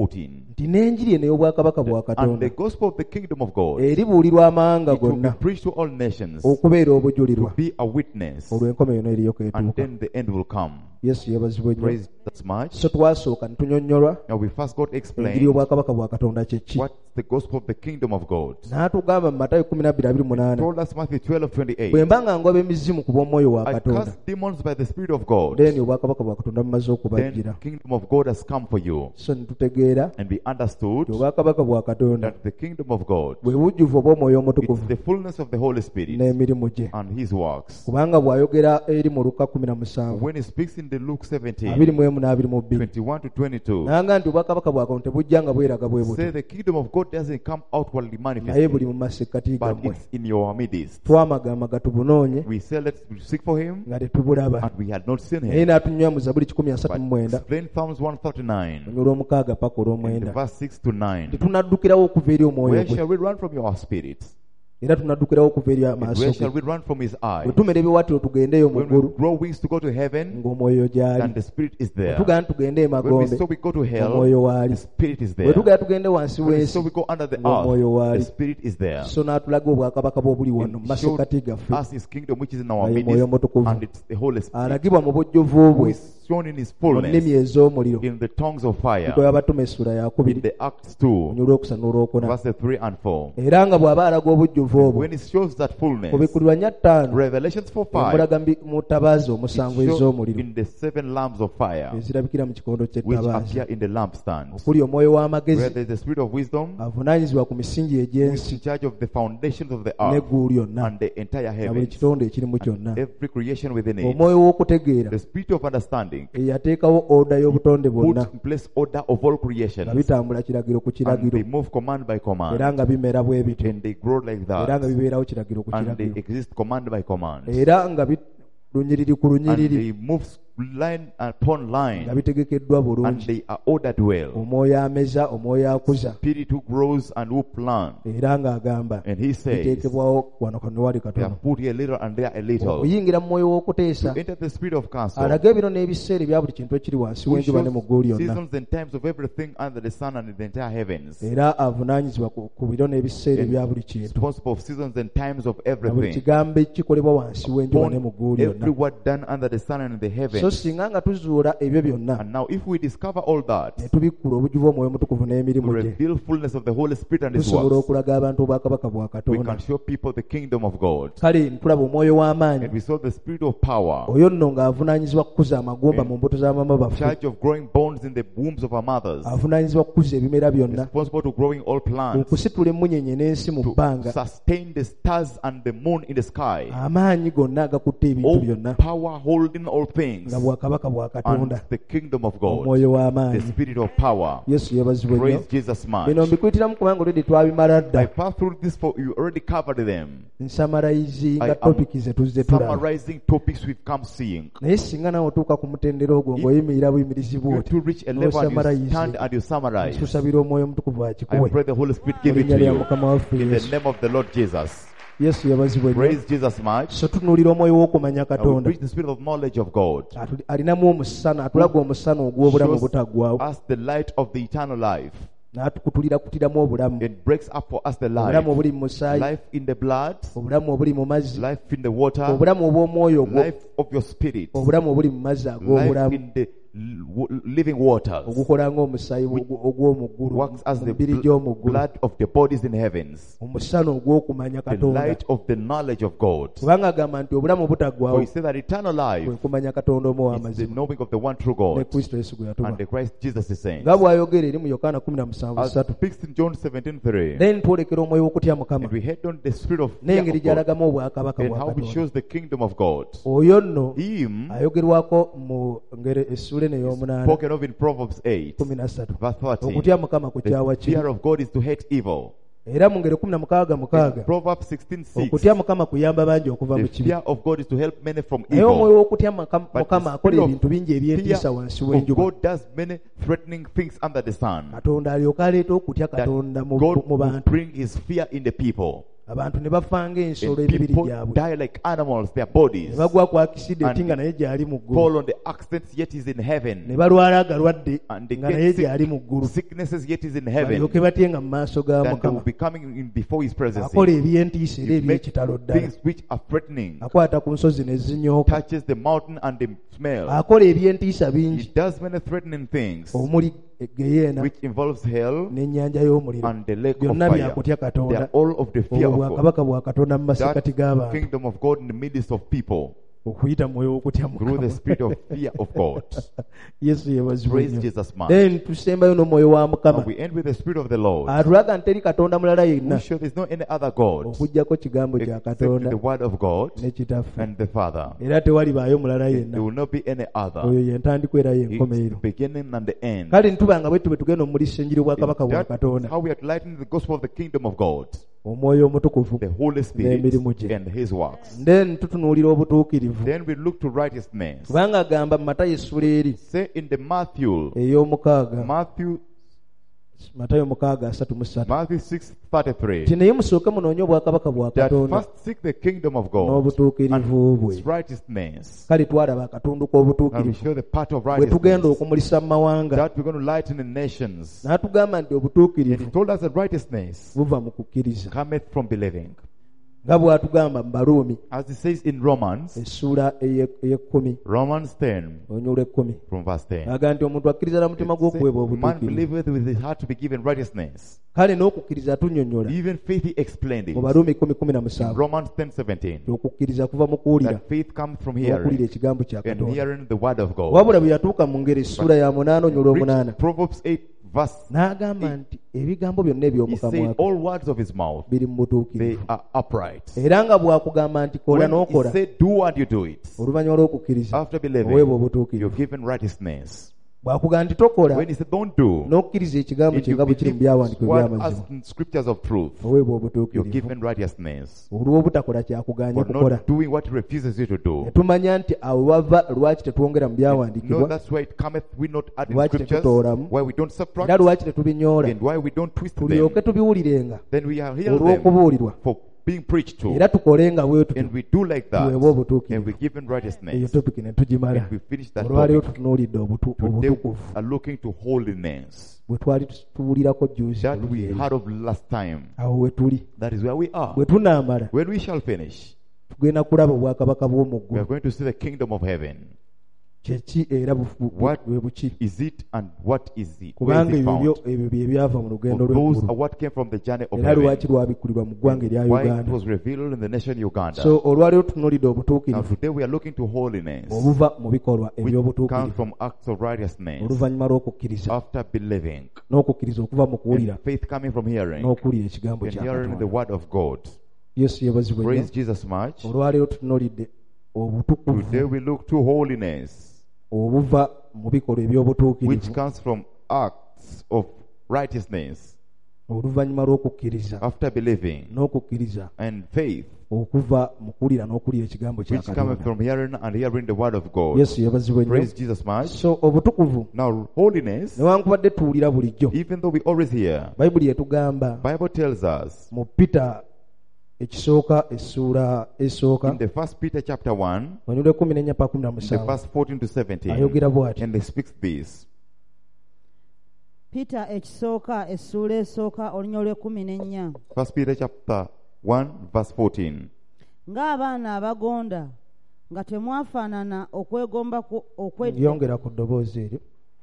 [SPEAKER 1] nti n'enjiri eno ey'obwakabaka bwa
[SPEAKER 2] And
[SPEAKER 1] Katonda
[SPEAKER 2] the gospel of the kingdom of God,
[SPEAKER 1] eribuulirwa amawanga
[SPEAKER 2] it will be
[SPEAKER 1] gonna
[SPEAKER 2] preached to all nations
[SPEAKER 1] okubeera
[SPEAKER 2] to
[SPEAKER 1] obujulirwa
[SPEAKER 2] be a witness,
[SPEAKER 1] olw'enkomerero eno eriyoka
[SPEAKER 2] and
[SPEAKER 1] etuuka.
[SPEAKER 2] then the end will come.
[SPEAKER 1] Yesu yeebazibwe nnyo.
[SPEAKER 2] Praise that much.
[SPEAKER 1] So twasooka ne tunnyonnyola
[SPEAKER 2] Now we first got
[SPEAKER 1] enjiri
[SPEAKER 2] explained
[SPEAKER 1] y'obwakabaka bwa Katonda kye ki.
[SPEAKER 2] what's the gospel of the kingdom of God.
[SPEAKER 1] N'atugamba mu Matayo 12:28
[SPEAKER 2] Told us Matthew 12:28.
[SPEAKER 1] bwe mba nga ngoba emizimu ku bw'omwoyo wa
[SPEAKER 2] I
[SPEAKER 1] Katonda,
[SPEAKER 2] cast demons by the Spirit of God.
[SPEAKER 1] then obwakabaka bwa Katonda bumaze
[SPEAKER 2] Then
[SPEAKER 1] okubajjira.
[SPEAKER 2] the kingdom of God has come for you.
[SPEAKER 1] So ne tutegeera
[SPEAKER 2] And we understood
[SPEAKER 1] nti obwakabaka bwa Katonda
[SPEAKER 2] that the kingdom of God,
[SPEAKER 1] bwe bujjuvu obw'omwoyo
[SPEAKER 2] it's
[SPEAKER 1] omutukuvu
[SPEAKER 2] the fullness of the Holy Spirit
[SPEAKER 1] n'emirimu gye.
[SPEAKER 2] and His works.
[SPEAKER 1] Kubanga bw'ayogera eri mu Luka 17
[SPEAKER 2] When He speaks in the Luke 17,
[SPEAKER 1] 21 n'abiri
[SPEAKER 2] 21 to 22,
[SPEAKER 1] n'anga nti obwakabaka bwa Katonda tebujja nga bweraga bwe buto,
[SPEAKER 2] say the kingdom of God doesn't come outwardly
[SPEAKER 1] naye
[SPEAKER 2] manifested,
[SPEAKER 1] buli mu masekkati
[SPEAKER 2] but
[SPEAKER 1] gammwe.
[SPEAKER 2] it's in your midst.
[SPEAKER 1] Twamagamaga tubunoonye
[SPEAKER 2] We say let's seek for Him,
[SPEAKER 1] nga tetubulaba,
[SPEAKER 2] and we had not seen
[SPEAKER 1] naye
[SPEAKER 2] Him.
[SPEAKER 1] n'atunnywa mu Zabuli
[SPEAKER 2] But
[SPEAKER 1] 139
[SPEAKER 2] explain Psalms 139,
[SPEAKER 1] olw'omukaaga paka
[SPEAKER 2] in the
[SPEAKER 1] olw'omwenda.
[SPEAKER 2] verse 6 to 9.
[SPEAKER 1] Tetunaddukirawo okuva eri omwoyo
[SPEAKER 2] Where
[SPEAKER 1] gwe,
[SPEAKER 2] shall we run from your spirits?
[SPEAKER 1] era tunaddukirawo okuva eri
[SPEAKER 2] And
[SPEAKER 1] amaaso
[SPEAKER 2] where shall
[SPEAKER 1] ge.
[SPEAKER 2] we run from His eye?
[SPEAKER 1] Bwe tumera ebiwatiro tugendeyo mu
[SPEAKER 2] When we
[SPEAKER 1] ggulu
[SPEAKER 2] grow wings to go to heaven,
[SPEAKER 1] ng'omwoyo gy'ali,
[SPEAKER 2] and the Spirit is
[SPEAKER 1] bwe
[SPEAKER 2] there.
[SPEAKER 1] tugenda tugende
[SPEAKER 2] When we
[SPEAKER 1] emagombe
[SPEAKER 2] so we go to hell,
[SPEAKER 1] omwoyo waali,
[SPEAKER 2] the Spirit is
[SPEAKER 1] bwe
[SPEAKER 2] there.
[SPEAKER 1] tugenda tugende wansi
[SPEAKER 2] When we
[SPEAKER 1] w'ensi
[SPEAKER 2] so we go under the
[SPEAKER 1] ng'omwoyo
[SPEAKER 2] earth,
[SPEAKER 1] waali.
[SPEAKER 2] the Spirit is there.
[SPEAKER 1] So n'atulaga obwakabaka bw'obuli wano mu
[SPEAKER 2] And showed
[SPEAKER 1] masekkati gaffe,
[SPEAKER 2] us His kingdom which is in our
[SPEAKER 1] Aye,
[SPEAKER 2] midst,
[SPEAKER 1] Mwoyo Mutukuvu.
[SPEAKER 2] and it's the Holy Spirit,
[SPEAKER 1] alagibwa mu bujjuvu
[SPEAKER 2] who
[SPEAKER 1] bwe
[SPEAKER 2] is shown in His
[SPEAKER 1] mu nnimi
[SPEAKER 2] fullness
[SPEAKER 1] ez'omuliro.
[SPEAKER 2] in the tongues of fire,
[SPEAKER 1] Ebitabo by'Abatume essula ya
[SPEAKER 2] in
[SPEAKER 1] 2
[SPEAKER 2] the Acts 2,
[SPEAKER 1] olwokusatu n'olwokuna.
[SPEAKER 2] verses 3 and 4.
[SPEAKER 1] Era nga bw'aba alaga obujjuvu obwo
[SPEAKER 2] When He shows that
[SPEAKER 1] ku
[SPEAKER 2] fullness,
[SPEAKER 1] Bikkulirwa 4:5
[SPEAKER 2] Revelations 4:5,
[SPEAKER 1] emulaga mu ttabaazi omusanvu
[SPEAKER 2] it shows
[SPEAKER 1] ez'omuliro
[SPEAKER 2] in the 7 lamps of fire,
[SPEAKER 1] ezirabikira mu kikondo
[SPEAKER 2] which
[SPEAKER 1] ky'ettabaazi,
[SPEAKER 2] appear in the lampstands,
[SPEAKER 1] okuli omwoyo
[SPEAKER 2] where
[SPEAKER 1] w'amagezi
[SPEAKER 2] there is the Spirit of wisdom,
[SPEAKER 1] avunaanyizibwa ku misingi
[SPEAKER 2] who is
[SPEAKER 1] egy'ensi
[SPEAKER 2] in charge of the foundations of the earth
[SPEAKER 1] n'eggulu lyonna
[SPEAKER 2] and the entire
[SPEAKER 1] na buli
[SPEAKER 2] heavens,
[SPEAKER 1] kitonde ekirimu kyonna.
[SPEAKER 2] every creation within it.
[SPEAKER 1] Omwoyo w'okutegeera
[SPEAKER 2] The Spirit of understanding
[SPEAKER 1] eyateekawo oda y'obutonde bwonna
[SPEAKER 2] put in place order of all
[SPEAKER 1] nga
[SPEAKER 2] creation,
[SPEAKER 1] bitambula kiragiro ku
[SPEAKER 2] and
[SPEAKER 1] kiragiro,
[SPEAKER 2] they move command by
[SPEAKER 1] era
[SPEAKER 2] command,
[SPEAKER 1] nga bimera bwe bityo,
[SPEAKER 2] and they grow like
[SPEAKER 1] era nga
[SPEAKER 2] that,
[SPEAKER 1] bibeerawo kiragiro ku
[SPEAKER 2] and they
[SPEAKER 1] kiragiro,
[SPEAKER 2] exist command by command,
[SPEAKER 1] era nga lunyiriri ku
[SPEAKER 2] and
[SPEAKER 1] lunyiriri,
[SPEAKER 2] they move line upon
[SPEAKER 1] nga
[SPEAKER 2] line,
[SPEAKER 1] bitegekeddwa
[SPEAKER 2] and
[SPEAKER 1] bulungi.
[SPEAKER 2] they are ordered well.
[SPEAKER 1] Omwoyo ameza, omwoyo akuza,
[SPEAKER 2] Spirit who grows and who plant,
[SPEAKER 1] era ng'agamba
[SPEAKER 2] and He says
[SPEAKER 1] biteekebwawo wano kano wali
[SPEAKER 2] they
[SPEAKER 1] katono.
[SPEAKER 2] are put here little and there a little.
[SPEAKER 1] Okuyingira mu mwoyo w'okuteesa,
[SPEAKER 2] To enter the spirit of counsel,
[SPEAKER 1] alaga ebiro n'ebiseera ebya buli kintu ekiri wansi
[SPEAKER 2] who
[SPEAKER 1] w'enjuba ne mu ggulu
[SPEAKER 2] shows
[SPEAKER 1] lyonna,
[SPEAKER 2] seasons and times of everything under the sun and in the entire heavens,
[SPEAKER 1] era avunaanyizibwa ku biro n'ebiseera ebya buli kintu,
[SPEAKER 2] responsible of seasons and times of
[SPEAKER 1] na buli
[SPEAKER 2] everything,
[SPEAKER 1] kigambo ekikolebwa wansi w'enjuba ne mu ggulu
[SPEAKER 2] upon every
[SPEAKER 1] lyonna.
[SPEAKER 2] word done under the sun and in the
[SPEAKER 1] So
[SPEAKER 2] heavens.
[SPEAKER 1] singa nga tuzuula ebyo byonna
[SPEAKER 2] And now, if we discover all that,
[SPEAKER 1] ne tubikkula obujjuvu omwoyo mutukuvu
[SPEAKER 2] we
[SPEAKER 1] n'emirimu gye,
[SPEAKER 2] reveal fullness of the Holy Spirit and His
[SPEAKER 1] tusobola
[SPEAKER 2] works.
[SPEAKER 1] okulaga abantu obwakabaka bwa
[SPEAKER 2] We
[SPEAKER 1] Katonda.
[SPEAKER 2] can show people the kingdom of God.
[SPEAKER 1] Kale ntulaba omwoyo w'amaanyi,
[SPEAKER 2] And we saw the spirit of power,
[SPEAKER 1] oyo nno ng'avunaanyizibwa kukuza amagumba mu mbuto z'amama
[SPEAKER 2] in
[SPEAKER 1] baffe,
[SPEAKER 2] charge of growing bones in the wombs of our mothers,
[SPEAKER 1] avunaanyizibwa kukuza ebimera byonna,
[SPEAKER 2] responsible to growing all plants,
[SPEAKER 1] okusitula emmunyenye n'ensi mu
[SPEAKER 2] to
[SPEAKER 1] bbanga.
[SPEAKER 2] sustain the stars and the moon in the sky.
[SPEAKER 1] Amaanyi gonna agakutte ebintu
[SPEAKER 2] All
[SPEAKER 1] byonna,
[SPEAKER 2] power holding all things.
[SPEAKER 1] nga bwakabaka bwa
[SPEAKER 2] and
[SPEAKER 1] katonda,
[SPEAKER 2] the kingdom of God,
[SPEAKER 1] omwoyo
[SPEAKER 2] the
[SPEAKER 1] w'amaanyi.
[SPEAKER 2] spirit of power.
[SPEAKER 1] Yesu yebazibwe nnyo.
[SPEAKER 2] Praise Jesus
[SPEAKER 1] Bino
[SPEAKER 2] much.
[SPEAKER 1] mbikuyitiramu kubanga olwedde twabimala
[SPEAKER 2] I
[SPEAKER 1] dda.
[SPEAKER 2] passed through this for you already covered them.
[SPEAKER 1] Nsamarayizinga
[SPEAKER 2] I am
[SPEAKER 1] topiki ze tuzze tulaba.
[SPEAKER 2] Summarizing topics we've come seeing.
[SPEAKER 1] Naye singa nawe otuuka ku mutendera ogwo ng'oyimirira buyimirizi
[SPEAKER 2] You
[SPEAKER 1] bw'oti,
[SPEAKER 2] to reach a level and you stand
[SPEAKER 1] n'osamarayize,
[SPEAKER 2] and you summarize.
[SPEAKER 1] tusabira omwoyo omutukuvu
[SPEAKER 2] I
[SPEAKER 1] akikuwe.
[SPEAKER 2] pray the Holy Spirit
[SPEAKER 1] Mu
[SPEAKER 2] give it
[SPEAKER 1] linnya
[SPEAKER 2] to
[SPEAKER 1] lya
[SPEAKER 2] you.
[SPEAKER 1] Mukama waffe
[SPEAKER 2] In the
[SPEAKER 1] Yesu.
[SPEAKER 2] name of the Lord Jesus.
[SPEAKER 1] Yesu yabazibwe nnyo.
[SPEAKER 2] Praise Jesus much.
[SPEAKER 1] So tunuulira omwoyo w'okumanya
[SPEAKER 2] And we
[SPEAKER 1] Katonda.
[SPEAKER 2] preach the spirit of knowledge of God.
[SPEAKER 1] Alinamu omusana, atulaga omusana ogw'obulamu
[SPEAKER 2] Shows
[SPEAKER 1] obutaggwaawo.
[SPEAKER 2] us the light of the eternal life.
[SPEAKER 1] N'atukutulira kutiramu obulamu.
[SPEAKER 2] It breaks up for us the
[SPEAKER 1] Obulamu
[SPEAKER 2] life.
[SPEAKER 1] obuli mu musaayi,
[SPEAKER 2] Life in the blood,
[SPEAKER 1] obulamu obuli mu mazzi,
[SPEAKER 2] life in the water,
[SPEAKER 1] obulamu obw'omwoyo ogwo,
[SPEAKER 2] life of your spirit,
[SPEAKER 1] obulamu obuli mu mazzi
[SPEAKER 2] life
[SPEAKER 1] ag'obulamu
[SPEAKER 2] in the living waters.
[SPEAKER 1] ogukola ng'omusaayi ogw'omu ggulu,
[SPEAKER 2] Works as
[SPEAKER 1] mu
[SPEAKER 2] the
[SPEAKER 1] mibiri gy'omu ggulu.
[SPEAKER 2] blood of the bodies in heavens.
[SPEAKER 1] Omusana ogw'okumanya
[SPEAKER 2] The
[SPEAKER 1] Katonda.
[SPEAKER 2] light of the knowledge of God.
[SPEAKER 1] Kubanga agamba nti obulamu
[SPEAKER 2] For
[SPEAKER 1] obutaggwaawo
[SPEAKER 2] he said that eternal life
[SPEAKER 1] kwe kumanya Katonda omu
[SPEAKER 2] is the
[SPEAKER 1] w'amazima,
[SPEAKER 2] knowing of the one true
[SPEAKER 1] ne
[SPEAKER 2] God
[SPEAKER 1] Kristo Yesu gwe yatuma.
[SPEAKER 2] and the Christ Jesus is saying.
[SPEAKER 1] Nga bw'ayogera eri mu Yokaana
[SPEAKER 2] As
[SPEAKER 1] 17:3.
[SPEAKER 2] fixed in John 17:3.
[SPEAKER 1] Naye ntwolekera omwoyo w'okutya Mukama,
[SPEAKER 2] And we head on the spirit of fear
[SPEAKER 1] n'engeri
[SPEAKER 2] of God
[SPEAKER 1] gy'alagamu obwakabaka
[SPEAKER 2] and
[SPEAKER 1] bwa
[SPEAKER 2] how he
[SPEAKER 1] Katonda.
[SPEAKER 2] shows the kingdom of God.
[SPEAKER 1] Oyo nno
[SPEAKER 2] Him
[SPEAKER 1] ayogerwako mu ngeri essula eno ey'omunaana
[SPEAKER 2] spoken of in Proverbs 8,
[SPEAKER 1] 13.
[SPEAKER 2] verse 30.
[SPEAKER 1] Okutya Mukama kukyawa
[SPEAKER 2] The
[SPEAKER 1] ki?
[SPEAKER 2] fear of God is to hate evil.
[SPEAKER 1] Era mu ngeri 16
[SPEAKER 2] In Proverbs 16:6,
[SPEAKER 1] okutya Mukama kuyamba bangi okuva mu
[SPEAKER 2] the
[SPEAKER 1] kibi.
[SPEAKER 2] fear of God is to help many from
[SPEAKER 1] Naye omwoyo
[SPEAKER 2] evil.
[SPEAKER 1] w'okutya Mukama
[SPEAKER 2] But the
[SPEAKER 1] akola
[SPEAKER 2] spirit of
[SPEAKER 1] ebintu bingi ebyentiisa
[SPEAKER 2] fear
[SPEAKER 1] wansi
[SPEAKER 2] of
[SPEAKER 1] w'enjuba.
[SPEAKER 2] God does many threatening things under the sun.
[SPEAKER 1] Katonda alyoka aleeta okutya
[SPEAKER 2] That
[SPEAKER 1] Katonda mu
[SPEAKER 2] God
[SPEAKER 1] mu
[SPEAKER 2] will
[SPEAKER 1] bantu.
[SPEAKER 2] bring his fear in the people.
[SPEAKER 1] Abantu ne bafa ng'ensolo
[SPEAKER 2] And
[SPEAKER 1] emibiri
[SPEAKER 2] people
[SPEAKER 1] gyabwe.
[SPEAKER 2] die like animals, their
[SPEAKER 1] Ne
[SPEAKER 2] bodies
[SPEAKER 1] bagwa ku accident
[SPEAKER 2] And
[SPEAKER 1] nga naye gyali mu ggulu.
[SPEAKER 2] fall on the accidents, yet is in
[SPEAKER 1] Ne
[SPEAKER 2] heaven.
[SPEAKER 1] balwala agalwadde
[SPEAKER 2] And they
[SPEAKER 1] nga naye
[SPEAKER 2] get
[SPEAKER 1] gyali mu ggulu.
[SPEAKER 2] sicknesses, yet is in heaven.
[SPEAKER 1] Balyoke batye nga mu maaso ga
[SPEAKER 2] That they will
[SPEAKER 1] Mukama.
[SPEAKER 2] be coming in before his presence.
[SPEAKER 1] Akola ebyentiisa era
[SPEAKER 2] He makes
[SPEAKER 1] eby'ekitalo ddala.
[SPEAKER 2] things which are threatening,
[SPEAKER 1] Akwata ku nsozi ne zinyooka.
[SPEAKER 2] touches the mountain and the smell.
[SPEAKER 1] Akola ebyentiisa
[SPEAKER 2] He
[SPEAKER 1] bingi
[SPEAKER 2] does many threatening things,
[SPEAKER 1] omuli Geyeena
[SPEAKER 2] which involves hell
[SPEAKER 1] n'ennyanja y'omuliro.
[SPEAKER 2] and the lake of
[SPEAKER 1] Byonna
[SPEAKER 2] fire.
[SPEAKER 1] byakutya
[SPEAKER 2] They
[SPEAKER 1] Katonda.
[SPEAKER 2] are all of the fear
[SPEAKER 1] Obwo
[SPEAKER 2] of God.
[SPEAKER 1] bwakabaka bwa Katonda mu
[SPEAKER 2] That
[SPEAKER 1] masekkati g'abantu.
[SPEAKER 2] kingdom of God in the midst of people
[SPEAKER 1] Okuyita mu mwoyo w'okutya
[SPEAKER 2] through the
[SPEAKER 1] Mukama.
[SPEAKER 2] spirit of fear of God.
[SPEAKER 1] Yesu yebazibwe
[SPEAKER 2] Praise
[SPEAKER 1] nnyo.
[SPEAKER 2] Jesus, man.
[SPEAKER 1] Then tusembayo n'omwoyo wa Mukama.
[SPEAKER 2] And we end with the spirit of the Lord.
[SPEAKER 1] Atulaga nti teri Katonda mulala
[SPEAKER 2] We
[SPEAKER 1] yenna
[SPEAKER 2] show there's no any other God
[SPEAKER 1] okuggyako kigambo kya
[SPEAKER 2] except
[SPEAKER 1] Katonda
[SPEAKER 2] the word of God
[SPEAKER 1] ne Kitaffe.
[SPEAKER 2] and the Father.
[SPEAKER 1] Era tewalibaayo mulala
[SPEAKER 2] There
[SPEAKER 1] yenna.
[SPEAKER 2] will not be any other.
[SPEAKER 1] Oyo ye ntandikwa era ye
[SPEAKER 2] It's
[SPEAKER 1] nkomerero.
[SPEAKER 2] the beginning and the end.
[SPEAKER 1] Kale ntubanga bwe tube tugenda omulisa enjiri bwakabaka bwa
[SPEAKER 2] That's
[SPEAKER 1] Katonda.
[SPEAKER 2] how we are lighting the gospel of the kingdom of God,
[SPEAKER 1] Omwoyo omutukuvu.
[SPEAKER 2] the Holy Spirit
[SPEAKER 1] N'emirimu gye.
[SPEAKER 2] and His works.
[SPEAKER 1] Then tutunuulira obutuukirivu.
[SPEAKER 2] Then we look to righteousness.
[SPEAKER 1] Kubanga agamba mu Matayo essula eri
[SPEAKER 2] Say in the Matthew
[SPEAKER 1] ey'omukaaga. Matayo 6:33.
[SPEAKER 2] Matthew 6:33,
[SPEAKER 1] Ti naye musooke munoonye obwakabaka bwa
[SPEAKER 2] that
[SPEAKER 1] Katonda
[SPEAKER 2] first seek the kingdom of God
[SPEAKER 1] n'obutuukirivu bwe.
[SPEAKER 2] and His righteousness.
[SPEAKER 1] Kale twalaba akatundu
[SPEAKER 2] And we
[SPEAKER 1] k'obutuukirivu
[SPEAKER 2] show the part of
[SPEAKER 1] bwe tugenda
[SPEAKER 2] righteousness
[SPEAKER 1] okumulisa mu mawanga.
[SPEAKER 2] that we're going to lighten the nations.
[SPEAKER 1] N'atugamba nti
[SPEAKER 2] And He
[SPEAKER 1] obutuukirivu
[SPEAKER 2] told us that righteousness
[SPEAKER 1] buva mu kukkiriza.
[SPEAKER 2] cometh from believing.
[SPEAKER 1] Nga bw'atugamba mu Baruumi
[SPEAKER 2] As it says in Romans,
[SPEAKER 1] essula ey'ekkumi
[SPEAKER 2] Romans 10
[SPEAKER 1] olunyulo ekkumi.
[SPEAKER 2] from verse 10.
[SPEAKER 1] Aga nti omuntu akkiriza n'omutima gwe
[SPEAKER 2] It says,
[SPEAKER 1] okuweebwa
[SPEAKER 2] man
[SPEAKER 1] obutuukirivu.
[SPEAKER 2] believeth with his heart to be given righteousness.
[SPEAKER 1] Kale n'okukkiriza tunnyonnyola
[SPEAKER 2] Even faith he explained it.
[SPEAKER 1] mu Baruumi 10:17
[SPEAKER 2] In Romans 10:17.
[SPEAKER 1] okukkiriza kuva mu kuwulira
[SPEAKER 2] That faith comes from
[SPEAKER 1] n'okuwulira
[SPEAKER 2] hearing
[SPEAKER 1] ekigambo kya
[SPEAKER 2] and
[SPEAKER 1] Katonda.
[SPEAKER 2] hearing the word of God.
[SPEAKER 1] Wabula bwe yatuuka mu ngeri essula ya 8 olunyulo olw'omunaana
[SPEAKER 2] Reached Proverbs 8 verse.
[SPEAKER 1] n'agamba nti ebigambo byonna
[SPEAKER 2] He
[SPEAKER 1] eby'omu
[SPEAKER 2] said
[SPEAKER 1] kamwa ke
[SPEAKER 2] all words of his mouth,
[SPEAKER 1] biri mu
[SPEAKER 2] they
[SPEAKER 1] butuukirivu.
[SPEAKER 2] are upright.
[SPEAKER 1] Era nga bw'akugamba nti kola
[SPEAKER 2] When he
[SPEAKER 1] n'okola
[SPEAKER 2] said do and you do it,
[SPEAKER 1] oluvannyuma lw'okukkiriza
[SPEAKER 2] after
[SPEAKER 1] oweebwa
[SPEAKER 2] believing, you're
[SPEAKER 1] obutuukirivu.
[SPEAKER 2] given righteousness.
[SPEAKER 1] Bw'akugamba nti tokola
[SPEAKER 2] When he said don't do,
[SPEAKER 1] n'okkiriza ekigambo
[SPEAKER 2] and
[SPEAKER 1] kye
[SPEAKER 2] you
[SPEAKER 1] nga bwe kiri mu
[SPEAKER 2] believe
[SPEAKER 1] byawandiikibwa
[SPEAKER 2] what as
[SPEAKER 1] eby'amazima
[SPEAKER 2] in scriptures of truth,
[SPEAKER 1] oweebwa
[SPEAKER 2] you're
[SPEAKER 1] obutuukirivu.
[SPEAKER 2] given righteousness.
[SPEAKER 1] Olw'obutakola kyakuganya
[SPEAKER 2] For
[SPEAKER 1] kukola.
[SPEAKER 2] not doing what he refuses you to do.
[SPEAKER 1] Ne tumanya nti awo wava lwaki tetwongera mu
[SPEAKER 2] No,
[SPEAKER 1] byawandiikibwa
[SPEAKER 2] that's why it cometh. We not add in
[SPEAKER 1] Lwaki
[SPEAKER 2] scriptures,
[SPEAKER 1] tetutoolamu.
[SPEAKER 2] why we don't
[SPEAKER 1] era
[SPEAKER 2] subtract,
[SPEAKER 1] lwaki tetubinyoola
[SPEAKER 2] and why we don't twist them.
[SPEAKER 1] tulyoke tubiwulirenga
[SPEAKER 2] Then we are healed them
[SPEAKER 1] olw'okubuulirwa
[SPEAKER 2] for being preached to.
[SPEAKER 1] era tukolenga bwe tutyo.
[SPEAKER 2] And we do like that.
[SPEAKER 1] Tuweebwe obutuukirivu.
[SPEAKER 2] And we give in
[SPEAKER 1] Eyo
[SPEAKER 2] righteousness.
[SPEAKER 1] topiki ne tugimala.
[SPEAKER 2] And we finish that
[SPEAKER 1] Olwaleero
[SPEAKER 2] topic.
[SPEAKER 1] tutunuulidde
[SPEAKER 2] Today we
[SPEAKER 1] obutukuvu
[SPEAKER 2] are looking to holiness.
[SPEAKER 1] bwe twali tuwulirako juzi
[SPEAKER 2] That we
[SPEAKER 1] oluli eri.
[SPEAKER 2] heard of last time.
[SPEAKER 1] Awo we tuli.
[SPEAKER 2] That is where we are.
[SPEAKER 1] Bwe tunaamala
[SPEAKER 2] When we shall finish,
[SPEAKER 1] tugenda kulaba obwakabaka bw'omu
[SPEAKER 2] we are
[SPEAKER 1] ggulu.
[SPEAKER 2] going to see the kingdom of heaven.
[SPEAKER 1] Kyeki era
[SPEAKER 2] What
[SPEAKER 1] bwe buki.
[SPEAKER 2] is it and what is it? Where
[SPEAKER 1] Kubanga
[SPEAKER 2] is it
[SPEAKER 1] ebyo
[SPEAKER 2] found?
[SPEAKER 1] ebyo bye byava mu lugendo
[SPEAKER 2] For those
[SPEAKER 1] lw'eggulu.
[SPEAKER 2] are what came from the journey of
[SPEAKER 1] Era
[SPEAKER 2] heaven.
[SPEAKER 1] lwaki lwabikkulirwa mu ggwanga erya
[SPEAKER 2] Why it
[SPEAKER 1] Uganda.
[SPEAKER 2] was revealed in the nation Uganda.
[SPEAKER 1] So olwaleero tutunuulidde
[SPEAKER 2] Now
[SPEAKER 1] obutuukirivu
[SPEAKER 2] today we are looking to holiness,
[SPEAKER 1] obuva mu bikolwa
[SPEAKER 2] which comes
[SPEAKER 1] eby'obutuukirivu
[SPEAKER 2] from acts of righteousness
[SPEAKER 1] oluvannyuma lw'okukkiriza
[SPEAKER 2] after believing,
[SPEAKER 1] n'okukkiriza okuva mu kuwulira
[SPEAKER 2] and faith coming from hearing,
[SPEAKER 1] n'okuwulira ekigambo
[SPEAKER 2] and
[SPEAKER 1] kya
[SPEAKER 2] hearing the
[SPEAKER 1] Katonda.
[SPEAKER 2] word of God.
[SPEAKER 1] Yesu yeebazibwe nnyo.
[SPEAKER 2] Praise Jesus much.
[SPEAKER 1] Olwaleero tutunuulidde
[SPEAKER 2] Today
[SPEAKER 1] obutukuvu
[SPEAKER 2] we look to holiness
[SPEAKER 1] obuva mu bikolwa
[SPEAKER 2] which
[SPEAKER 1] eby'obutuukirivu
[SPEAKER 2] comes from acts of righteousness
[SPEAKER 1] oluvannyuma lw'okukkiriza
[SPEAKER 2] after believing,
[SPEAKER 1] n'okukkiriza
[SPEAKER 2] and faith
[SPEAKER 1] okuva mu kuwulira n'okuwulira ekigambo kya
[SPEAKER 2] which cometh
[SPEAKER 1] Katonda.
[SPEAKER 2] from hearing and hearing the word of God.
[SPEAKER 1] Yesu yebazibwe nnyo.
[SPEAKER 2] Praise Jesus much.
[SPEAKER 1] So obutukuvu
[SPEAKER 2] Now holiness,
[SPEAKER 1] newankubadde tuwulira bulijjo,
[SPEAKER 2] even though we always hear,
[SPEAKER 1] bayibuli etugamba
[SPEAKER 2] Bible tells us
[SPEAKER 1] mu Peter ekisooka essuula esooka
[SPEAKER 2] in the first Peter chapter 1,
[SPEAKER 1] onyole 14 pa
[SPEAKER 2] in the
[SPEAKER 1] 17
[SPEAKER 2] verse 14 to 17,
[SPEAKER 1] ayogera bw'ati.
[SPEAKER 2] and they speaks this.
[SPEAKER 3] Peter ekisooka essuula esooka olunnyo lw'14.
[SPEAKER 2] First Peter chapter 1, verse 14.
[SPEAKER 3] Ng'abaana abagonda nga temwafaanana okwegomba okwedda.
[SPEAKER 1] Yongera ku ddoboozi eryo.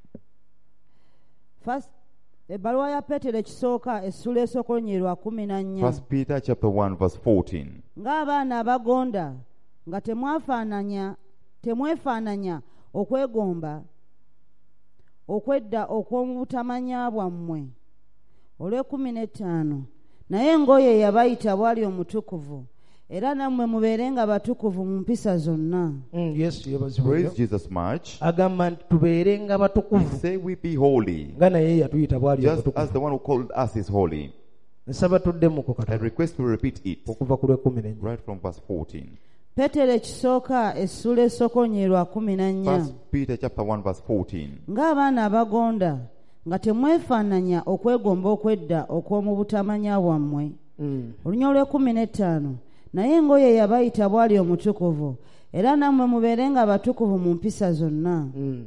[SPEAKER 3] Ebbaluwa ya Peetero ekisooka essuula esooka olunnyo lwa 14.
[SPEAKER 2] First Peter chapter 1, verse 14.
[SPEAKER 3] Ng'abaana abagonda nga temwefaananya okwegomba okwedda okw'omu butamanya bwammwe. Olw'15 naye ng'oyo yabayita bw'ali omutukuvu, era nammwe mubeerenga batukuvu mu mpisa zonna.
[SPEAKER 1] Yesu yebazibwe
[SPEAKER 2] Praise
[SPEAKER 1] nnyo.
[SPEAKER 2] Jesus much.
[SPEAKER 1] Agamba nti tubeerenga
[SPEAKER 2] He
[SPEAKER 1] batukuvu
[SPEAKER 2] say we be holy,
[SPEAKER 1] nga naye yatuyita bw'ali
[SPEAKER 2] just as
[SPEAKER 1] omutukuvu.
[SPEAKER 2] the one who called us is holy.
[SPEAKER 1] Nsaba tuddemuko
[SPEAKER 2] I
[SPEAKER 1] katono
[SPEAKER 2] request to repeat it
[SPEAKER 1] okuva ku lw'14.
[SPEAKER 2] right from verse 14.
[SPEAKER 3] Peetero ekisooka essuula esooka olunnyo lwa 14.
[SPEAKER 2] First Peter chapter 1, verse 14.
[SPEAKER 3] Ng'abaana abagonda nga temwefaananya okwegomba okwedda okw'omu butamanya bwammwe. Olunnyo lw'15 naye ng'oyo yabayita bw'ali omutukuvu, era nammwe mubeerenga batukuvu mu mpisa zonna.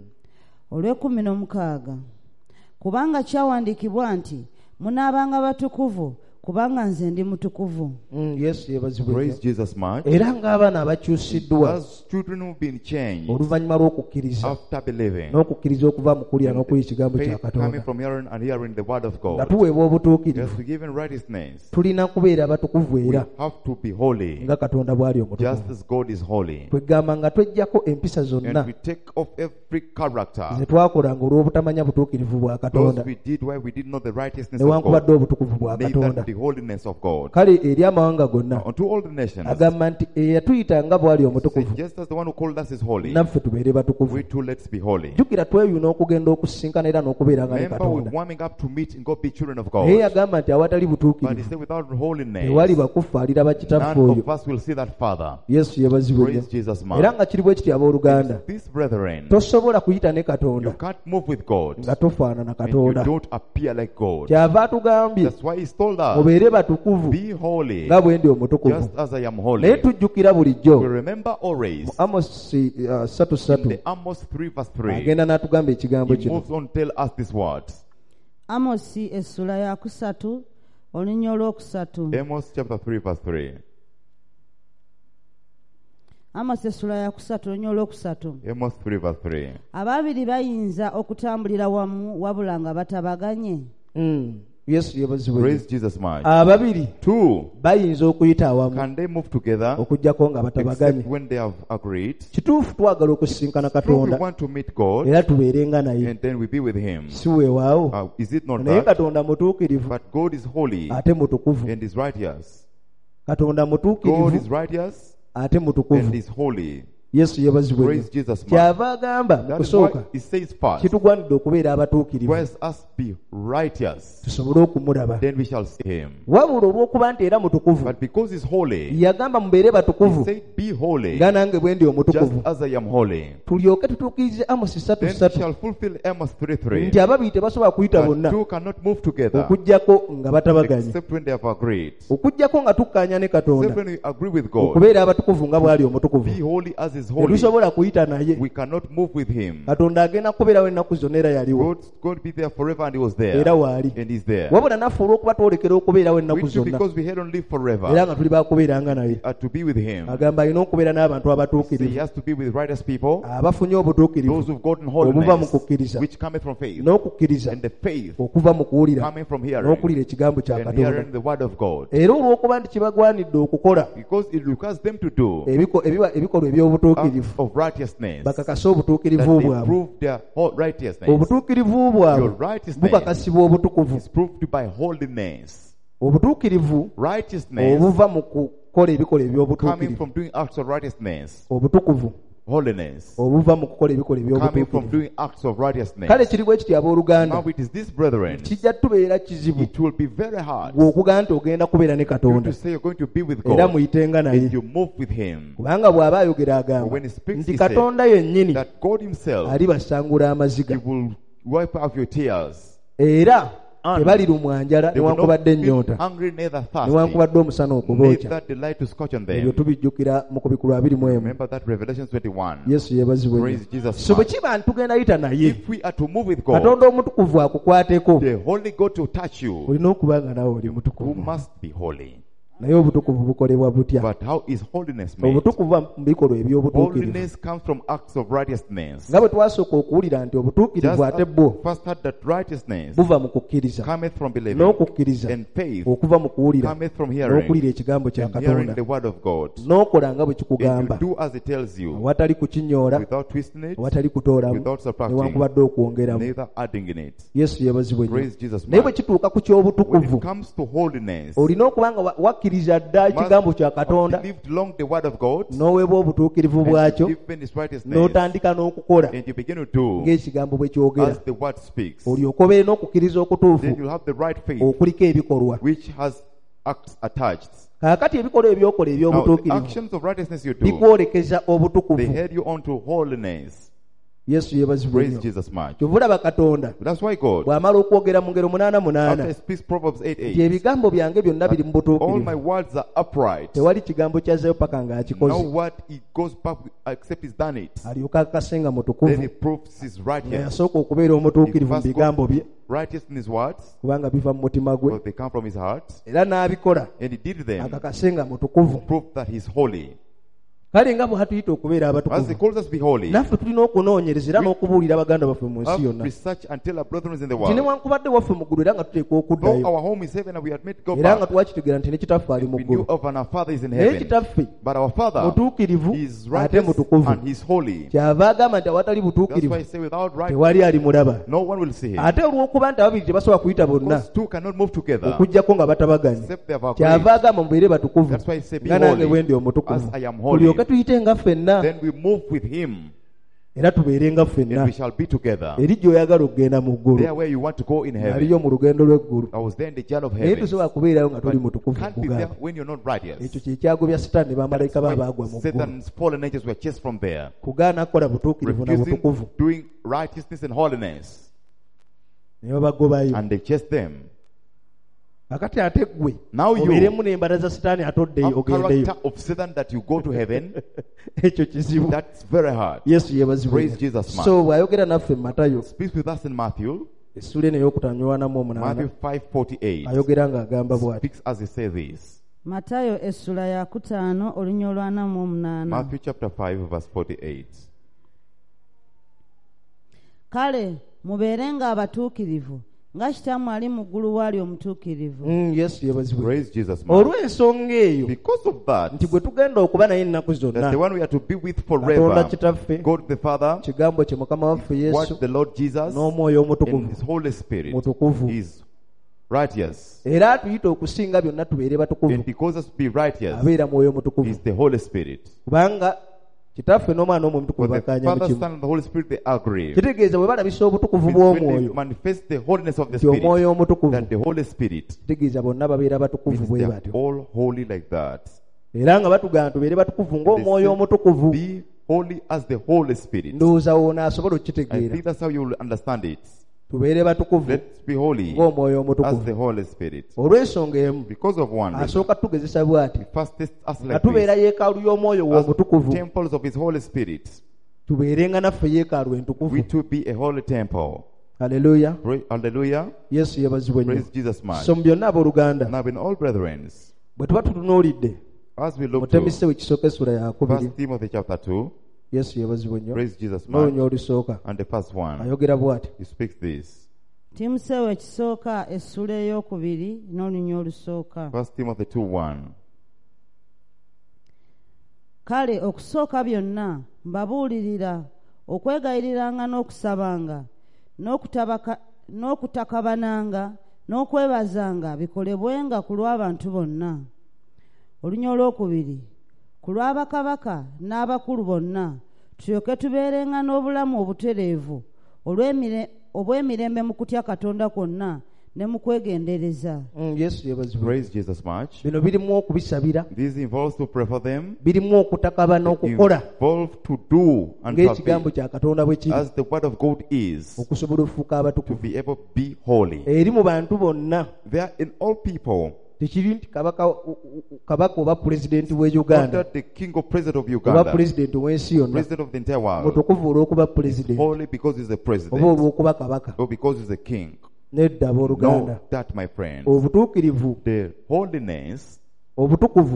[SPEAKER 3] Olw'16 kubanga kyawandiikibwa nti munaabanga batukuvu kubanga nze ndi mutukuvu.
[SPEAKER 1] Yesu yebazibwe
[SPEAKER 2] Praise
[SPEAKER 1] nnyo.
[SPEAKER 2] Jesus much.
[SPEAKER 1] Era ng'abaana abakyusiddwa
[SPEAKER 2] As children who've been changed
[SPEAKER 1] oluvannyuma lw'okukkiriza
[SPEAKER 2] after believing,
[SPEAKER 1] n'okukkiriza okuva mu kuwulira n'okuwulira ekigambo kya
[SPEAKER 2] faith coming
[SPEAKER 1] Katonda
[SPEAKER 2] from hearing and hearing the word of
[SPEAKER 1] nga
[SPEAKER 2] God,
[SPEAKER 1] tuweebwa obutuukirivu,
[SPEAKER 2] just given righteousness,
[SPEAKER 1] tulina kubeera batukuvu
[SPEAKER 2] we
[SPEAKER 1] era
[SPEAKER 2] have to be holy,
[SPEAKER 1] nga Katonda bw'ali
[SPEAKER 2] just
[SPEAKER 1] omutukuvu.
[SPEAKER 2] as God is holy.
[SPEAKER 1] Twegamba nga tweggyako empisa
[SPEAKER 2] And
[SPEAKER 1] zonna
[SPEAKER 2] we take off every character,
[SPEAKER 1] ze twakolanga olw'obutamanya butuukirivu bwa
[SPEAKER 2] those
[SPEAKER 1] Katonda
[SPEAKER 2] we did why we did not the righteousness of
[SPEAKER 1] newankubadde
[SPEAKER 2] God,
[SPEAKER 1] obutukuvu bwa
[SPEAKER 2] neither
[SPEAKER 1] Katonda.
[SPEAKER 2] the holiness of God.
[SPEAKER 1] Kale eri amawanga gonna
[SPEAKER 2] Unto all the nations,
[SPEAKER 1] agamba nti eyatuyita nga bw'ali
[SPEAKER 2] say,
[SPEAKER 1] omutukuvu
[SPEAKER 2] just as the one who called us is holy,
[SPEAKER 1] naffe tubeere batukuvu.
[SPEAKER 2] we too let's be holy.
[SPEAKER 1] Jjukira tweyuna okugenda okusisinkana era n'okubeera nga ne
[SPEAKER 2] Remember, we're
[SPEAKER 1] Katonda.
[SPEAKER 2] warming up to meet and go be children of
[SPEAKER 1] Naye
[SPEAKER 2] God.
[SPEAKER 1] yagamba nti awatali
[SPEAKER 2] But he
[SPEAKER 1] butuukirivu
[SPEAKER 2] said, without holiness,
[SPEAKER 1] tewali bakufa alira bakitaffe
[SPEAKER 2] none
[SPEAKER 1] oyo.
[SPEAKER 2] of us will see that Father.
[SPEAKER 1] Yesu yebazibwe nnyo.
[SPEAKER 2] Praise Jesus,
[SPEAKER 1] Era
[SPEAKER 2] man.
[SPEAKER 1] nga kiri bwe kiti abooluganda,
[SPEAKER 2] This, brethren,
[SPEAKER 1] tosobola kuyita ne
[SPEAKER 2] you
[SPEAKER 1] Katonda
[SPEAKER 2] can't move with God
[SPEAKER 1] nga tofaanana
[SPEAKER 2] and you
[SPEAKER 1] Katonda.
[SPEAKER 2] don't appear like God.
[SPEAKER 1] Kyava atugambye
[SPEAKER 2] That's why he's told us,
[SPEAKER 1] mubeere batukuvu
[SPEAKER 2] be holy,
[SPEAKER 1] nga bwe ndi omutukuvu.
[SPEAKER 2] just as I am
[SPEAKER 1] Naye
[SPEAKER 2] holy.
[SPEAKER 1] tujjukira
[SPEAKER 2] We
[SPEAKER 1] bulijjo
[SPEAKER 2] remember always,
[SPEAKER 1] mu Amosi
[SPEAKER 2] in
[SPEAKER 1] 3:3
[SPEAKER 2] the Amos 3 verse 3,
[SPEAKER 1] agenda n'atugamba ekigambo
[SPEAKER 2] he
[SPEAKER 1] kino.
[SPEAKER 2] moves on to tell us these words.
[SPEAKER 3] Amosi essula ya 3 olunnyo olwokusatu.
[SPEAKER 2] Amos chapter 3 verse 3.
[SPEAKER 3] Amosi essula ya 3 olunnyo olwokusatu.
[SPEAKER 2] Amos 3 verse 3.
[SPEAKER 3] Ababiri bayinza okutambulira wamu wabula nga batabaganye.
[SPEAKER 1] Yesu yebazibwe.
[SPEAKER 2] Praise Jesus much.
[SPEAKER 1] Ababiri
[SPEAKER 2] Two,
[SPEAKER 1] bayinza okuyita awamu
[SPEAKER 2] can they move together
[SPEAKER 1] okuggyako nga batabaganye.
[SPEAKER 2] except when they have agreed?
[SPEAKER 1] Kituufu twagala okusisinkana
[SPEAKER 2] True, we
[SPEAKER 1] Katonda
[SPEAKER 2] want to meet God
[SPEAKER 1] era tubeerenga naye,
[SPEAKER 2] and then we be with Him.
[SPEAKER 1] si weewaawo.
[SPEAKER 2] Is it not
[SPEAKER 1] Naye
[SPEAKER 2] that?
[SPEAKER 1] Katonda mutuukirivu
[SPEAKER 2] But God is holy
[SPEAKER 1] ate mutukuvu.
[SPEAKER 2] and is righteous.
[SPEAKER 1] Katonda
[SPEAKER 2] God is
[SPEAKER 1] mutuukirivu
[SPEAKER 2] righteous
[SPEAKER 1] ate mutukuvu.
[SPEAKER 2] and is holy.
[SPEAKER 1] Yesu yebazibwe.
[SPEAKER 2] Praise Jesus much.
[SPEAKER 1] Kyava agamba mu
[SPEAKER 2] That is
[SPEAKER 1] kusooka
[SPEAKER 2] why He says first,
[SPEAKER 1] kitugwanidde okubeera abatuukirivu
[SPEAKER 2] first us be righteous,
[SPEAKER 1] tusobole okumulaba.
[SPEAKER 2] then we shall see Him.
[SPEAKER 1] Wabula olw'okuba nti era mutukuvu,
[SPEAKER 2] But because He's holy,
[SPEAKER 1] yagamba mubeere
[SPEAKER 2] He
[SPEAKER 1] batukuvu
[SPEAKER 2] said, be holy,
[SPEAKER 1] nga nange bwe ndi
[SPEAKER 2] just
[SPEAKER 1] omutukuvu.
[SPEAKER 2] as I am holy.
[SPEAKER 1] Tulyoke tutuukirize Amosi
[SPEAKER 2] Then we
[SPEAKER 1] 3:3
[SPEAKER 2] shall fulfill Amos 3:3.
[SPEAKER 1] nti ababiri tebasobola kuyita
[SPEAKER 2] But
[SPEAKER 1] bonna
[SPEAKER 2] two cannot move together
[SPEAKER 1] okuggyako nga batabaganye,
[SPEAKER 2] except when they have agreed.
[SPEAKER 1] okuggyako nga tukkaanya ne
[SPEAKER 2] Except
[SPEAKER 1] Katonda
[SPEAKER 2] when we agree with God.
[SPEAKER 1] okubeera abatukuvu nga bw'ali omutukuvu.
[SPEAKER 2] Be holy as is holy.
[SPEAKER 1] Tetusobola kuyita naye.
[SPEAKER 2] We cannot move with Him.
[SPEAKER 1] Katonda agenda kubeerawo ennaku zonna era yaliwo
[SPEAKER 2] God be there forever, and He was there.
[SPEAKER 1] era waali.
[SPEAKER 2] And He's there.
[SPEAKER 1] Wabula naffe olw'okuba twolekera okubeerawo ennaku
[SPEAKER 2] We too,
[SPEAKER 1] zonna
[SPEAKER 2] because we had on live
[SPEAKER 1] era
[SPEAKER 2] forever,
[SPEAKER 1] nga tuli bakubeeranga naye.
[SPEAKER 2] to be with Him.
[SPEAKER 1] Agamba alina okubeera n'abantu
[SPEAKER 2] So He
[SPEAKER 1] abatuukirivu
[SPEAKER 2] has to be with righteous people,
[SPEAKER 1] abafunye obutuukirivu
[SPEAKER 2] those who've gotten
[SPEAKER 1] obuva mu
[SPEAKER 2] holiness,
[SPEAKER 1] kukkiriza
[SPEAKER 2] which cometh from faith,
[SPEAKER 1] n'okukkiriza
[SPEAKER 2] and the faith
[SPEAKER 1] okuva mu kuwulira
[SPEAKER 2] coming from hearing,
[SPEAKER 1] n'okuwulira ekigambo kya
[SPEAKER 2] and
[SPEAKER 1] Katonda.
[SPEAKER 2] hearing the word of God.
[SPEAKER 1] Era olw'okuba nti kibagwanidde okukola
[SPEAKER 2] Because it requires them to do
[SPEAKER 1] ebikolwa eby'obutuukirivu,
[SPEAKER 2] acts of righteousness,
[SPEAKER 1] bakakase obutuukirivu
[SPEAKER 2] that they
[SPEAKER 1] bwabwe.
[SPEAKER 2] prove their righteousness.
[SPEAKER 1] Obutuukirivu
[SPEAKER 2] Your
[SPEAKER 1] bwabwe
[SPEAKER 2] righteousness
[SPEAKER 1] bukakasibwa obutukuvu.
[SPEAKER 2] is proved by holiness.
[SPEAKER 1] Obutuukirivu
[SPEAKER 2] Righteousness
[SPEAKER 1] obuva mu kukola ebikolwa
[SPEAKER 2] coming
[SPEAKER 1] eby'obutuukirivu.
[SPEAKER 2] from doing acts of righteousness.
[SPEAKER 1] Obutukuvu
[SPEAKER 2] holiness,
[SPEAKER 1] obuva mu kukola ebikolwa
[SPEAKER 2] coming from
[SPEAKER 1] eby'obutuukirivu.
[SPEAKER 2] doing acts of righteousness.
[SPEAKER 1] Kale kiri bwe kiti abooluganda,
[SPEAKER 2] Now it is this, brethren,
[SPEAKER 1] kijja tubeera kizibu
[SPEAKER 2] it will be very hard
[SPEAKER 1] gwe okugaa nti ogenda kubeera ne
[SPEAKER 2] you
[SPEAKER 1] Katonda
[SPEAKER 2] to say you're going to be with
[SPEAKER 1] era
[SPEAKER 2] God
[SPEAKER 1] muyitenga naye,
[SPEAKER 2] and you move with Him.
[SPEAKER 1] kubanga bw'aba ayogera
[SPEAKER 2] But
[SPEAKER 1] agamba
[SPEAKER 2] when He speaks,
[SPEAKER 1] nti
[SPEAKER 2] He said
[SPEAKER 1] Katonda yennyini
[SPEAKER 2] that God Himself,
[SPEAKER 1] alibasangula amaziga
[SPEAKER 2] He will wipe out your tears.
[SPEAKER 1] era
[SPEAKER 2] And
[SPEAKER 1] tebalirumwa njala
[SPEAKER 2] they will not
[SPEAKER 1] newankubadde
[SPEAKER 2] feel
[SPEAKER 1] ennyonta
[SPEAKER 2] hungry, neither thirsty,
[SPEAKER 1] newankubadde omusana okubookya.
[SPEAKER 2] neither delight to scorch on
[SPEAKER 1] Ebyo
[SPEAKER 2] them.
[SPEAKER 1] tubijjukira mu Kubikkulwa 21.
[SPEAKER 2] Remember that Revelation 21.
[SPEAKER 1] Yesu yeebazibwe nnyo.
[SPEAKER 2] Praise Jesus
[SPEAKER 1] So bwe
[SPEAKER 2] Christ.
[SPEAKER 1] kiba ntugenda yita naye,
[SPEAKER 2] If we are to move with God,
[SPEAKER 1] Katonda omutukuvu akukwateko,
[SPEAKER 2] the Holy God to touch you,
[SPEAKER 1] olina okuba nga nawe oli
[SPEAKER 2] who
[SPEAKER 1] mutukuvu.
[SPEAKER 2] must be holy.
[SPEAKER 1] Naye obutukuvu bukolebwa butya?
[SPEAKER 2] But how is holiness made?
[SPEAKER 1] Obutukuvu buva mu bikolwa eby'obutuukirivu.
[SPEAKER 2] Holiness comes from acts of righteousness.
[SPEAKER 1] Nga bwe twasooka okuwulira nti
[SPEAKER 2] Just
[SPEAKER 1] obutuukirivu ate
[SPEAKER 2] as
[SPEAKER 1] bwo
[SPEAKER 2] first heard that righteousness
[SPEAKER 1] buva mu kukkiriza,
[SPEAKER 2] cometh from believing,
[SPEAKER 1] n'okukkiriza
[SPEAKER 2] and faith
[SPEAKER 1] okuva mu kuwulira,
[SPEAKER 2] cometh from hearing,
[SPEAKER 1] n'okuwulira ekigambo kya
[SPEAKER 2] and hearing
[SPEAKER 1] Katonda,
[SPEAKER 2] the word of God.
[SPEAKER 1] n'okola nga bwe
[SPEAKER 2] And
[SPEAKER 1] kikugamba,
[SPEAKER 2] you do as it tells you,
[SPEAKER 1] awatali kukinyoola,
[SPEAKER 2] without twisting it,
[SPEAKER 1] awatali kutoolamu,
[SPEAKER 2] without subtracting,
[SPEAKER 1] newankubadde okwongeramu.
[SPEAKER 2] neither adding in it.
[SPEAKER 1] Yesu yeebazibwe nnyo.
[SPEAKER 2] Praise Jesus.
[SPEAKER 1] Naye bwe kituuka ku
[SPEAKER 2] When
[SPEAKER 1] ky'obutukuvu,
[SPEAKER 2] it comes to holiness,
[SPEAKER 1] olina okuba nga wakkiriza dda ekigambo kya Katonda,
[SPEAKER 2] believed long the word of God,
[SPEAKER 1] n'oweebwa obutuukirivu
[SPEAKER 2] and
[SPEAKER 1] bwakyo,
[SPEAKER 2] given His righteousness,
[SPEAKER 1] n'otandika n'okukola
[SPEAKER 2] and you begin to do
[SPEAKER 1] ng'ekigambo bwe kyogera,
[SPEAKER 2] as the word speaks.
[SPEAKER 1] olyoka obeere n'okukkiriza
[SPEAKER 2] Then
[SPEAKER 1] okutuufu
[SPEAKER 2] you'll have the right faith
[SPEAKER 1] okuliko ebikolwa.
[SPEAKER 2] which has acts attached.
[SPEAKER 1] Kaakati ebikolwa ebyokola
[SPEAKER 2] Now, the
[SPEAKER 1] eby'obutuukirivu
[SPEAKER 2] actions of righteousness you do,
[SPEAKER 1] bikwolekeza
[SPEAKER 2] they
[SPEAKER 1] obutukuvu.
[SPEAKER 2] head you on to holiness.
[SPEAKER 1] Yesu yeebazibwe
[SPEAKER 2] Praise
[SPEAKER 1] nnyo.
[SPEAKER 2] Jesus much.
[SPEAKER 1] Kyova olaba Katonda
[SPEAKER 2] That's why God,
[SPEAKER 1] bw'amala okwogera mu ngero
[SPEAKER 2] after
[SPEAKER 1] 88
[SPEAKER 2] He speaks Proverbs
[SPEAKER 1] nti
[SPEAKER 2] 8:8,
[SPEAKER 1] ebigambo byange byonna biri mu
[SPEAKER 2] all
[SPEAKER 1] butuukirivu,
[SPEAKER 2] my words are upright.
[SPEAKER 1] tewali kigambo kyazzeyo paka
[SPEAKER 2] No
[SPEAKER 1] ng'akikoze,
[SPEAKER 2] word He goes back except He's done it.
[SPEAKER 1] alyoka akasenga
[SPEAKER 2] Then
[SPEAKER 1] mutukuvu,
[SPEAKER 2] He proves He's
[SPEAKER 1] nga
[SPEAKER 2] righteous.
[SPEAKER 1] yasooka okubeera omutuukirivu mu
[SPEAKER 2] He first
[SPEAKER 1] bigambo bye,
[SPEAKER 2] righteous in His words,
[SPEAKER 1] kubanga biva mu mutima gwe,
[SPEAKER 2] because they come from His heart,
[SPEAKER 1] era n'abikola
[SPEAKER 2] and He did them
[SPEAKER 1] akakasenga mutukuvu.
[SPEAKER 2] to prove that He's holy.
[SPEAKER 1] Kale nga bwe hatuyita okubeera
[SPEAKER 2] As He
[SPEAKER 1] abatukuvu,
[SPEAKER 2] calls us to be holy,
[SPEAKER 1] naffe tulina okunoonyereza era n'okubuulira baganda baffe mu nsi
[SPEAKER 2] have
[SPEAKER 1] yonna
[SPEAKER 2] research and tell our brethren in the
[SPEAKER 1] nti
[SPEAKER 2] world.
[SPEAKER 1] newankubadde waffe mu ggulu era nga tuteekwa
[SPEAKER 2] Though
[SPEAKER 1] okuddayo,
[SPEAKER 2] our home is heaven and we admit go
[SPEAKER 1] era nga
[SPEAKER 2] back,
[SPEAKER 1] twakitegeera nti ne kitaffe ali mu
[SPEAKER 2] we knew
[SPEAKER 1] ggulu,
[SPEAKER 2] of and our Father is in
[SPEAKER 1] naye
[SPEAKER 2] heaven.
[SPEAKER 1] kitaffe
[SPEAKER 2] But our Father
[SPEAKER 1] mutuukirivu
[SPEAKER 2] is
[SPEAKER 1] ate
[SPEAKER 2] righteous
[SPEAKER 1] mutukuvu.
[SPEAKER 2] and He's holy.
[SPEAKER 1] Kyava agamba nti awatali
[SPEAKER 2] That's why
[SPEAKER 1] butuukirivu
[SPEAKER 2] I say without right,
[SPEAKER 1] tewali alimulaba.
[SPEAKER 2] no one will see Him.
[SPEAKER 1] Ate olw'okuba nti ababiri tebasobola kuyita bonna
[SPEAKER 2] Because two cannot move together
[SPEAKER 1] okuggyako nga batabaganye,
[SPEAKER 2] except they have agreed.
[SPEAKER 1] kyava agamba mubeere batukuvu
[SPEAKER 2] That's why I say be
[SPEAKER 1] nga nange
[SPEAKER 2] holy
[SPEAKER 1] bwe ndi
[SPEAKER 2] as
[SPEAKER 1] omutukuvu,
[SPEAKER 2] I am holy.
[SPEAKER 1] tulyoke tuyite nga ffenna
[SPEAKER 2] Then we move with Him
[SPEAKER 1] era tubeere nga
[SPEAKER 2] and
[SPEAKER 1] ffenna.
[SPEAKER 2] we shall be together.
[SPEAKER 1] Eri gy'oyagala okugenda mu ggulu,
[SPEAKER 2] There where you want to go in heaven.
[SPEAKER 1] aliyo mu lugendo lw'eggulu,
[SPEAKER 2] I was there in the journey of
[SPEAKER 1] naye
[SPEAKER 2] heaven.
[SPEAKER 1] tosobola kubeerayo nga
[SPEAKER 2] But
[SPEAKER 1] tuli mutukuvu
[SPEAKER 2] can't be there
[SPEAKER 1] kugamba.
[SPEAKER 2] when you're not righteous.
[SPEAKER 1] Ekyo kye kyagobya Sitaani ne bamalayika be
[SPEAKER 2] Why
[SPEAKER 1] abaagwa mu ggulu,
[SPEAKER 2] Satan's fallen angels were chased from there.
[SPEAKER 1] kugaana kukola butuukirivu na
[SPEAKER 2] Refusing
[SPEAKER 1] butukuvu,
[SPEAKER 2] doing righteousness and holiness.
[SPEAKER 1] ne babagobayo.
[SPEAKER 2] And they chased them.
[SPEAKER 1] Kakati ate ggwe
[SPEAKER 2] Now you
[SPEAKER 1] obeeremu n'embala za Sitaani atoddeyo
[SPEAKER 2] have
[SPEAKER 1] ogendeyo,
[SPEAKER 2] character of Satan that you go to heaven.
[SPEAKER 1] ekyo kizibu.
[SPEAKER 2] That's very hard.
[SPEAKER 1] Yesu yeebazibwe.
[SPEAKER 2] Praise Jesus, man.
[SPEAKER 1] So bw'ayogera naffe mu Matayo
[SPEAKER 2] Speaks with us in Matthew,
[SPEAKER 1] essula eno ey'okutaano
[SPEAKER 2] Matthew
[SPEAKER 1] 8
[SPEAKER 2] 5:48.
[SPEAKER 1] ayogera ng'agamba bw'ati.
[SPEAKER 2] Speaks as he says this.
[SPEAKER 3] Matayo essula ya 5 olunya olw'ana mu 8.
[SPEAKER 2] Matthew chapter 5 verse 48.
[SPEAKER 3] Kale mubeerenga abatuukirivu nga kitammwe ali mu ggulu waali omutuukirivu.
[SPEAKER 1] Yesu yeebazibwe.
[SPEAKER 2] Praise Jesus, man.
[SPEAKER 1] Olw'ensonga eyo
[SPEAKER 2] Because of that,
[SPEAKER 1] nti gwe tugenda okuba naye ennaku
[SPEAKER 2] that's the
[SPEAKER 1] zonna,
[SPEAKER 2] one we are to be with
[SPEAKER 1] Katonda
[SPEAKER 2] forever.
[SPEAKER 1] kitaffe,
[SPEAKER 2] God the Father,
[SPEAKER 1] kigambo kye Mukama waffe Yesu,
[SPEAKER 2] what the Lord Jesus,
[SPEAKER 1] n'Omwoyo
[SPEAKER 2] and
[SPEAKER 1] Omutukuvu
[SPEAKER 2] His Holy Spirit
[SPEAKER 1] mutukuvu,
[SPEAKER 2] is righteous.
[SPEAKER 1] era atuyita okusinga byonna tubeere batukuvu,
[SPEAKER 2] And because us to be righteous
[SPEAKER 1] abeera Mwoyo Omutukuvu,
[SPEAKER 2] is the Holy Spirit.
[SPEAKER 1] kubanga kitaffe n'Omwana Omutukuvu
[SPEAKER 2] For the
[SPEAKER 1] bakkaanya mu
[SPEAKER 2] Father,
[SPEAKER 1] kimu.
[SPEAKER 2] Son, and the Holy Spirit, they agree.
[SPEAKER 1] Kitegeeza bwe balabisa obutukuvu
[SPEAKER 2] It's when they
[SPEAKER 1] bw'Omwoyo,
[SPEAKER 2] manifest the holiness of the
[SPEAKER 1] nti Omwoyo
[SPEAKER 2] Spirit,
[SPEAKER 1] Omutukuvu,
[SPEAKER 2] that the Holy Spirit
[SPEAKER 1] kitegeeza bonna babeera batukuvu
[SPEAKER 2] means
[SPEAKER 1] bwe
[SPEAKER 2] they are
[SPEAKER 1] batyo,
[SPEAKER 2] all holy like that.
[SPEAKER 1] era nga batugamba tubeere batukuvu
[SPEAKER 2] They
[SPEAKER 1] ng'Omwoyo
[SPEAKER 2] say,
[SPEAKER 1] Omutukuvu.
[SPEAKER 2] be holy as the Holy Spirit.
[SPEAKER 1] Ndowooza woona asobola
[SPEAKER 2] I
[SPEAKER 1] okukitegeera.
[SPEAKER 2] think that's how you will understand it.
[SPEAKER 1] Tubeere batukuvu
[SPEAKER 2] Let's be holy
[SPEAKER 1] ng'Omwoyo
[SPEAKER 2] as
[SPEAKER 1] Omutukuvu.
[SPEAKER 2] the Holy Spirit.
[SPEAKER 1] Olw'ensonga emu,
[SPEAKER 2] Because of one reason.
[SPEAKER 1] asooka tugezesa bw'ati,
[SPEAKER 2] He first tests us
[SPEAKER 1] nga
[SPEAKER 2] like
[SPEAKER 1] tubeera
[SPEAKER 2] this.
[SPEAKER 1] yeekaalu y'Omwoyo
[SPEAKER 2] As
[SPEAKER 1] Omutukuvu,
[SPEAKER 2] temples of His Holy Spirit,
[SPEAKER 1] tubeerenga naffe yeekaalu entukuvu.
[SPEAKER 2] we to be a holy temple.
[SPEAKER 1] Haleluya.
[SPEAKER 2] Hallelujah.
[SPEAKER 1] Yesu yeebazibwe nnyo.
[SPEAKER 2] Praise Jesus, man.
[SPEAKER 1] So mu byonna abooluganda,
[SPEAKER 2] Now in all brethren,
[SPEAKER 1] bwe tuba tutunuulidde
[SPEAKER 2] as we look
[SPEAKER 1] mutemise
[SPEAKER 2] to
[SPEAKER 1] we kisooka essula ya 2,
[SPEAKER 2] 1 Timothy chapter 2,
[SPEAKER 1] Yesu yeebazibwe nnyo.
[SPEAKER 2] praise Jesus,
[SPEAKER 1] N'olunya
[SPEAKER 2] man.
[SPEAKER 1] olusooka
[SPEAKER 2] And the first one,
[SPEAKER 1] ayogera bw'ati.
[SPEAKER 2] he speaks this.
[SPEAKER 3] Timoseewo ekisooka essula ey'okubiri n'olunya olusooka.
[SPEAKER 2] 1 Timothy 2:1.
[SPEAKER 3] Kale okusooka byonna mbabuulirira okwegayiriranga n'okusabanga n'okutakabananga n'okwebazanga bikolebwenga ku lw'abantu bonna. Olunya olwokubiri ku lw'abakabaka n'abakulu bonna tulyoke tubeerenga n'obulamu obutereevu obw'emirembe mu kutya Katonda kwonna ne mu kwegendereza.
[SPEAKER 1] Yesu yebazibwe.
[SPEAKER 2] Praise Jesus much.
[SPEAKER 1] Bino birimu okubisabira,
[SPEAKER 2] This involves to pray for them.
[SPEAKER 1] birimu okutakaba n'okukola
[SPEAKER 2] Involves to do and
[SPEAKER 1] ng'ekigambo
[SPEAKER 2] fulfill
[SPEAKER 1] kya Katonda bwe kiri,
[SPEAKER 2] as the word of God is,
[SPEAKER 1] okusobola okufuuka
[SPEAKER 2] to
[SPEAKER 1] abatukuvu
[SPEAKER 2] be able to be holy.
[SPEAKER 1] eri mu bantu bonna.
[SPEAKER 2] There in all people,
[SPEAKER 1] Tekiri nti kabaka oba pulezidenti w'e Uganda
[SPEAKER 2] under the king or president of
[SPEAKER 1] oba
[SPEAKER 2] Uganda,
[SPEAKER 1] pulezidenti w'ensi yonna
[SPEAKER 2] president of the entire world,
[SPEAKER 1] mutukuvu olw'okuba pulezidenti
[SPEAKER 2] holy because he's a
[SPEAKER 1] oba
[SPEAKER 2] president
[SPEAKER 1] olw'okuba kabaka.
[SPEAKER 2] or because he's a king.
[SPEAKER 1] Nedda abooluganda,
[SPEAKER 2] No, that my friend,
[SPEAKER 1] obutuukirivu
[SPEAKER 2] the holiness,
[SPEAKER 1] obutukuvu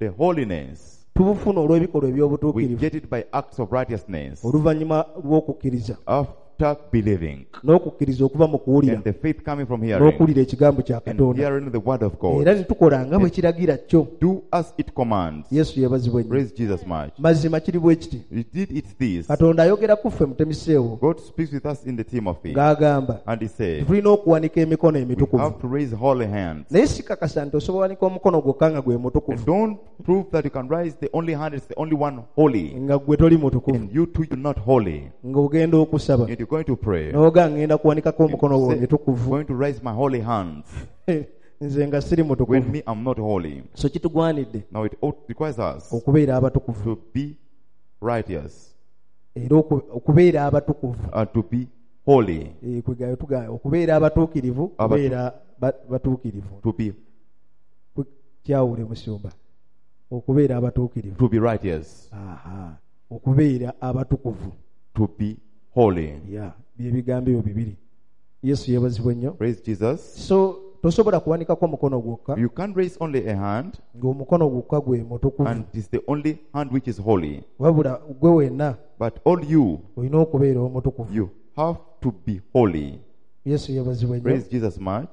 [SPEAKER 1] tubufuna olw'ebikolwa
[SPEAKER 2] we
[SPEAKER 1] eby'obutuukirivu
[SPEAKER 2] get it by acts of righteousness
[SPEAKER 1] oluvannyuma lw'okukkiriza
[SPEAKER 2] after believing,
[SPEAKER 1] n'okukkiriza okuva mu kuwulira
[SPEAKER 2] and the faith coming from hearing
[SPEAKER 1] n'okuwulira ekigambo kya
[SPEAKER 2] and
[SPEAKER 1] Katonda,
[SPEAKER 2] hearing the word of God.
[SPEAKER 1] era ne tukola nga bwe kiragira kyo.
[SPEAKER 2] Do as it commands.
[SPEAKER 1] Yesu yeebazibwe nnyo.
[SPEAKER 2] Praise Jesus much.
[SPEAKER 1] Mazima kiri bwe kiti,
[SPEAKER 2] It did it this.
[SPEAKER 1] Katonda ayogera ku ffe mutemiseewo
[SPEAKER 2] God speaks with us in the Timothy,
[SPEAKER 1] ng'agamba
[SPEAKER 2] and he said,
[SPEAKER 1] tulina okuwanika emikono
[SPEAKER 2] we
[SPEAKER 1] emitukuvu.
[SPEAKER 2] have to raise holy hands.
[SPEAKER 1] Naye si kakasa nti osobola wanika omukono gwokka nga gwe
[SPEAKER 2] And
[SPEAKER 1] mutukuvu
[SPEAKER 2] don't prove that you can raise the only hand, it's the only one holy.
[SPEAKER 1] nga gwe toli mutukuvu,
[SPEAKER 2] And you too, you're not holy.
[SPEAKER 1] ng'ogenda okusaba
[SPEAKER 2] And you're going to pray.
[SPEAKER 1] n'oga ngenda kuwanikako
[SPEAKER 2] And
[SPEAKER 1] omukono
[SPEAKER 2] you
[SPEAKER 1] gwo
[SPEAKER 2] say,
[SPEAKER 1] mitukuvu,
[SPEAKER 2] going to raise my holy hands
[SPEAKER 1] nze nga siri
[SPEAKER 2] when
[SPEAKER 1] mutukuvu.
[SPEAKER 2] me I'm not holy.
[SPEAKER 1] So kitugwanidde
[SPEAKER 2] Now it requires us
[SPEAKER 1] okubeera abatukuvu
[SPEAKER 2] to be righteous
[SPEAKER 1] era okubeera abatukuvu,
[SPEAKER 2] and to be holy,
[SPEAKER 1] kwegayo tugamba okubeera abatuukirivu, kubeera batuukirivu.
[SPEAKER 2] to be
[SPEAKER 1] Kyawule musumba, okubeera abatuukirivu,
[SPEAKER 2] to be righteous,
[SPEAKER 1] okubeera abatukuvu,
[SPEAKER 2] to be holy.
[SPEAKER 1] bye bigambo ebyo bibiri. Yesu yeebazibwe nnyo.
[SPEAKER 2] Praise Jesus.
[SPEAKER 1] So tosobola kuwanikako omukono gwokka
[SPEAKER 2] You can't raise only a hand,
[SPEAKER 1] ng'omukono gwokka gwe mutukuvu,
[SPEAKER 2] and it's the only hand which is holy.
[SPEAKER 1] wabula gwe wenna
[SPEAKER 2] But all you
[SPEAKER 1] olina okubeera omutukuvu.
[SPEAKER 2] you have to be holy.
[SPEAKER 1] Yesu yeebazibwe nnyo.
[SPEAKER 2] Praise Jesus much.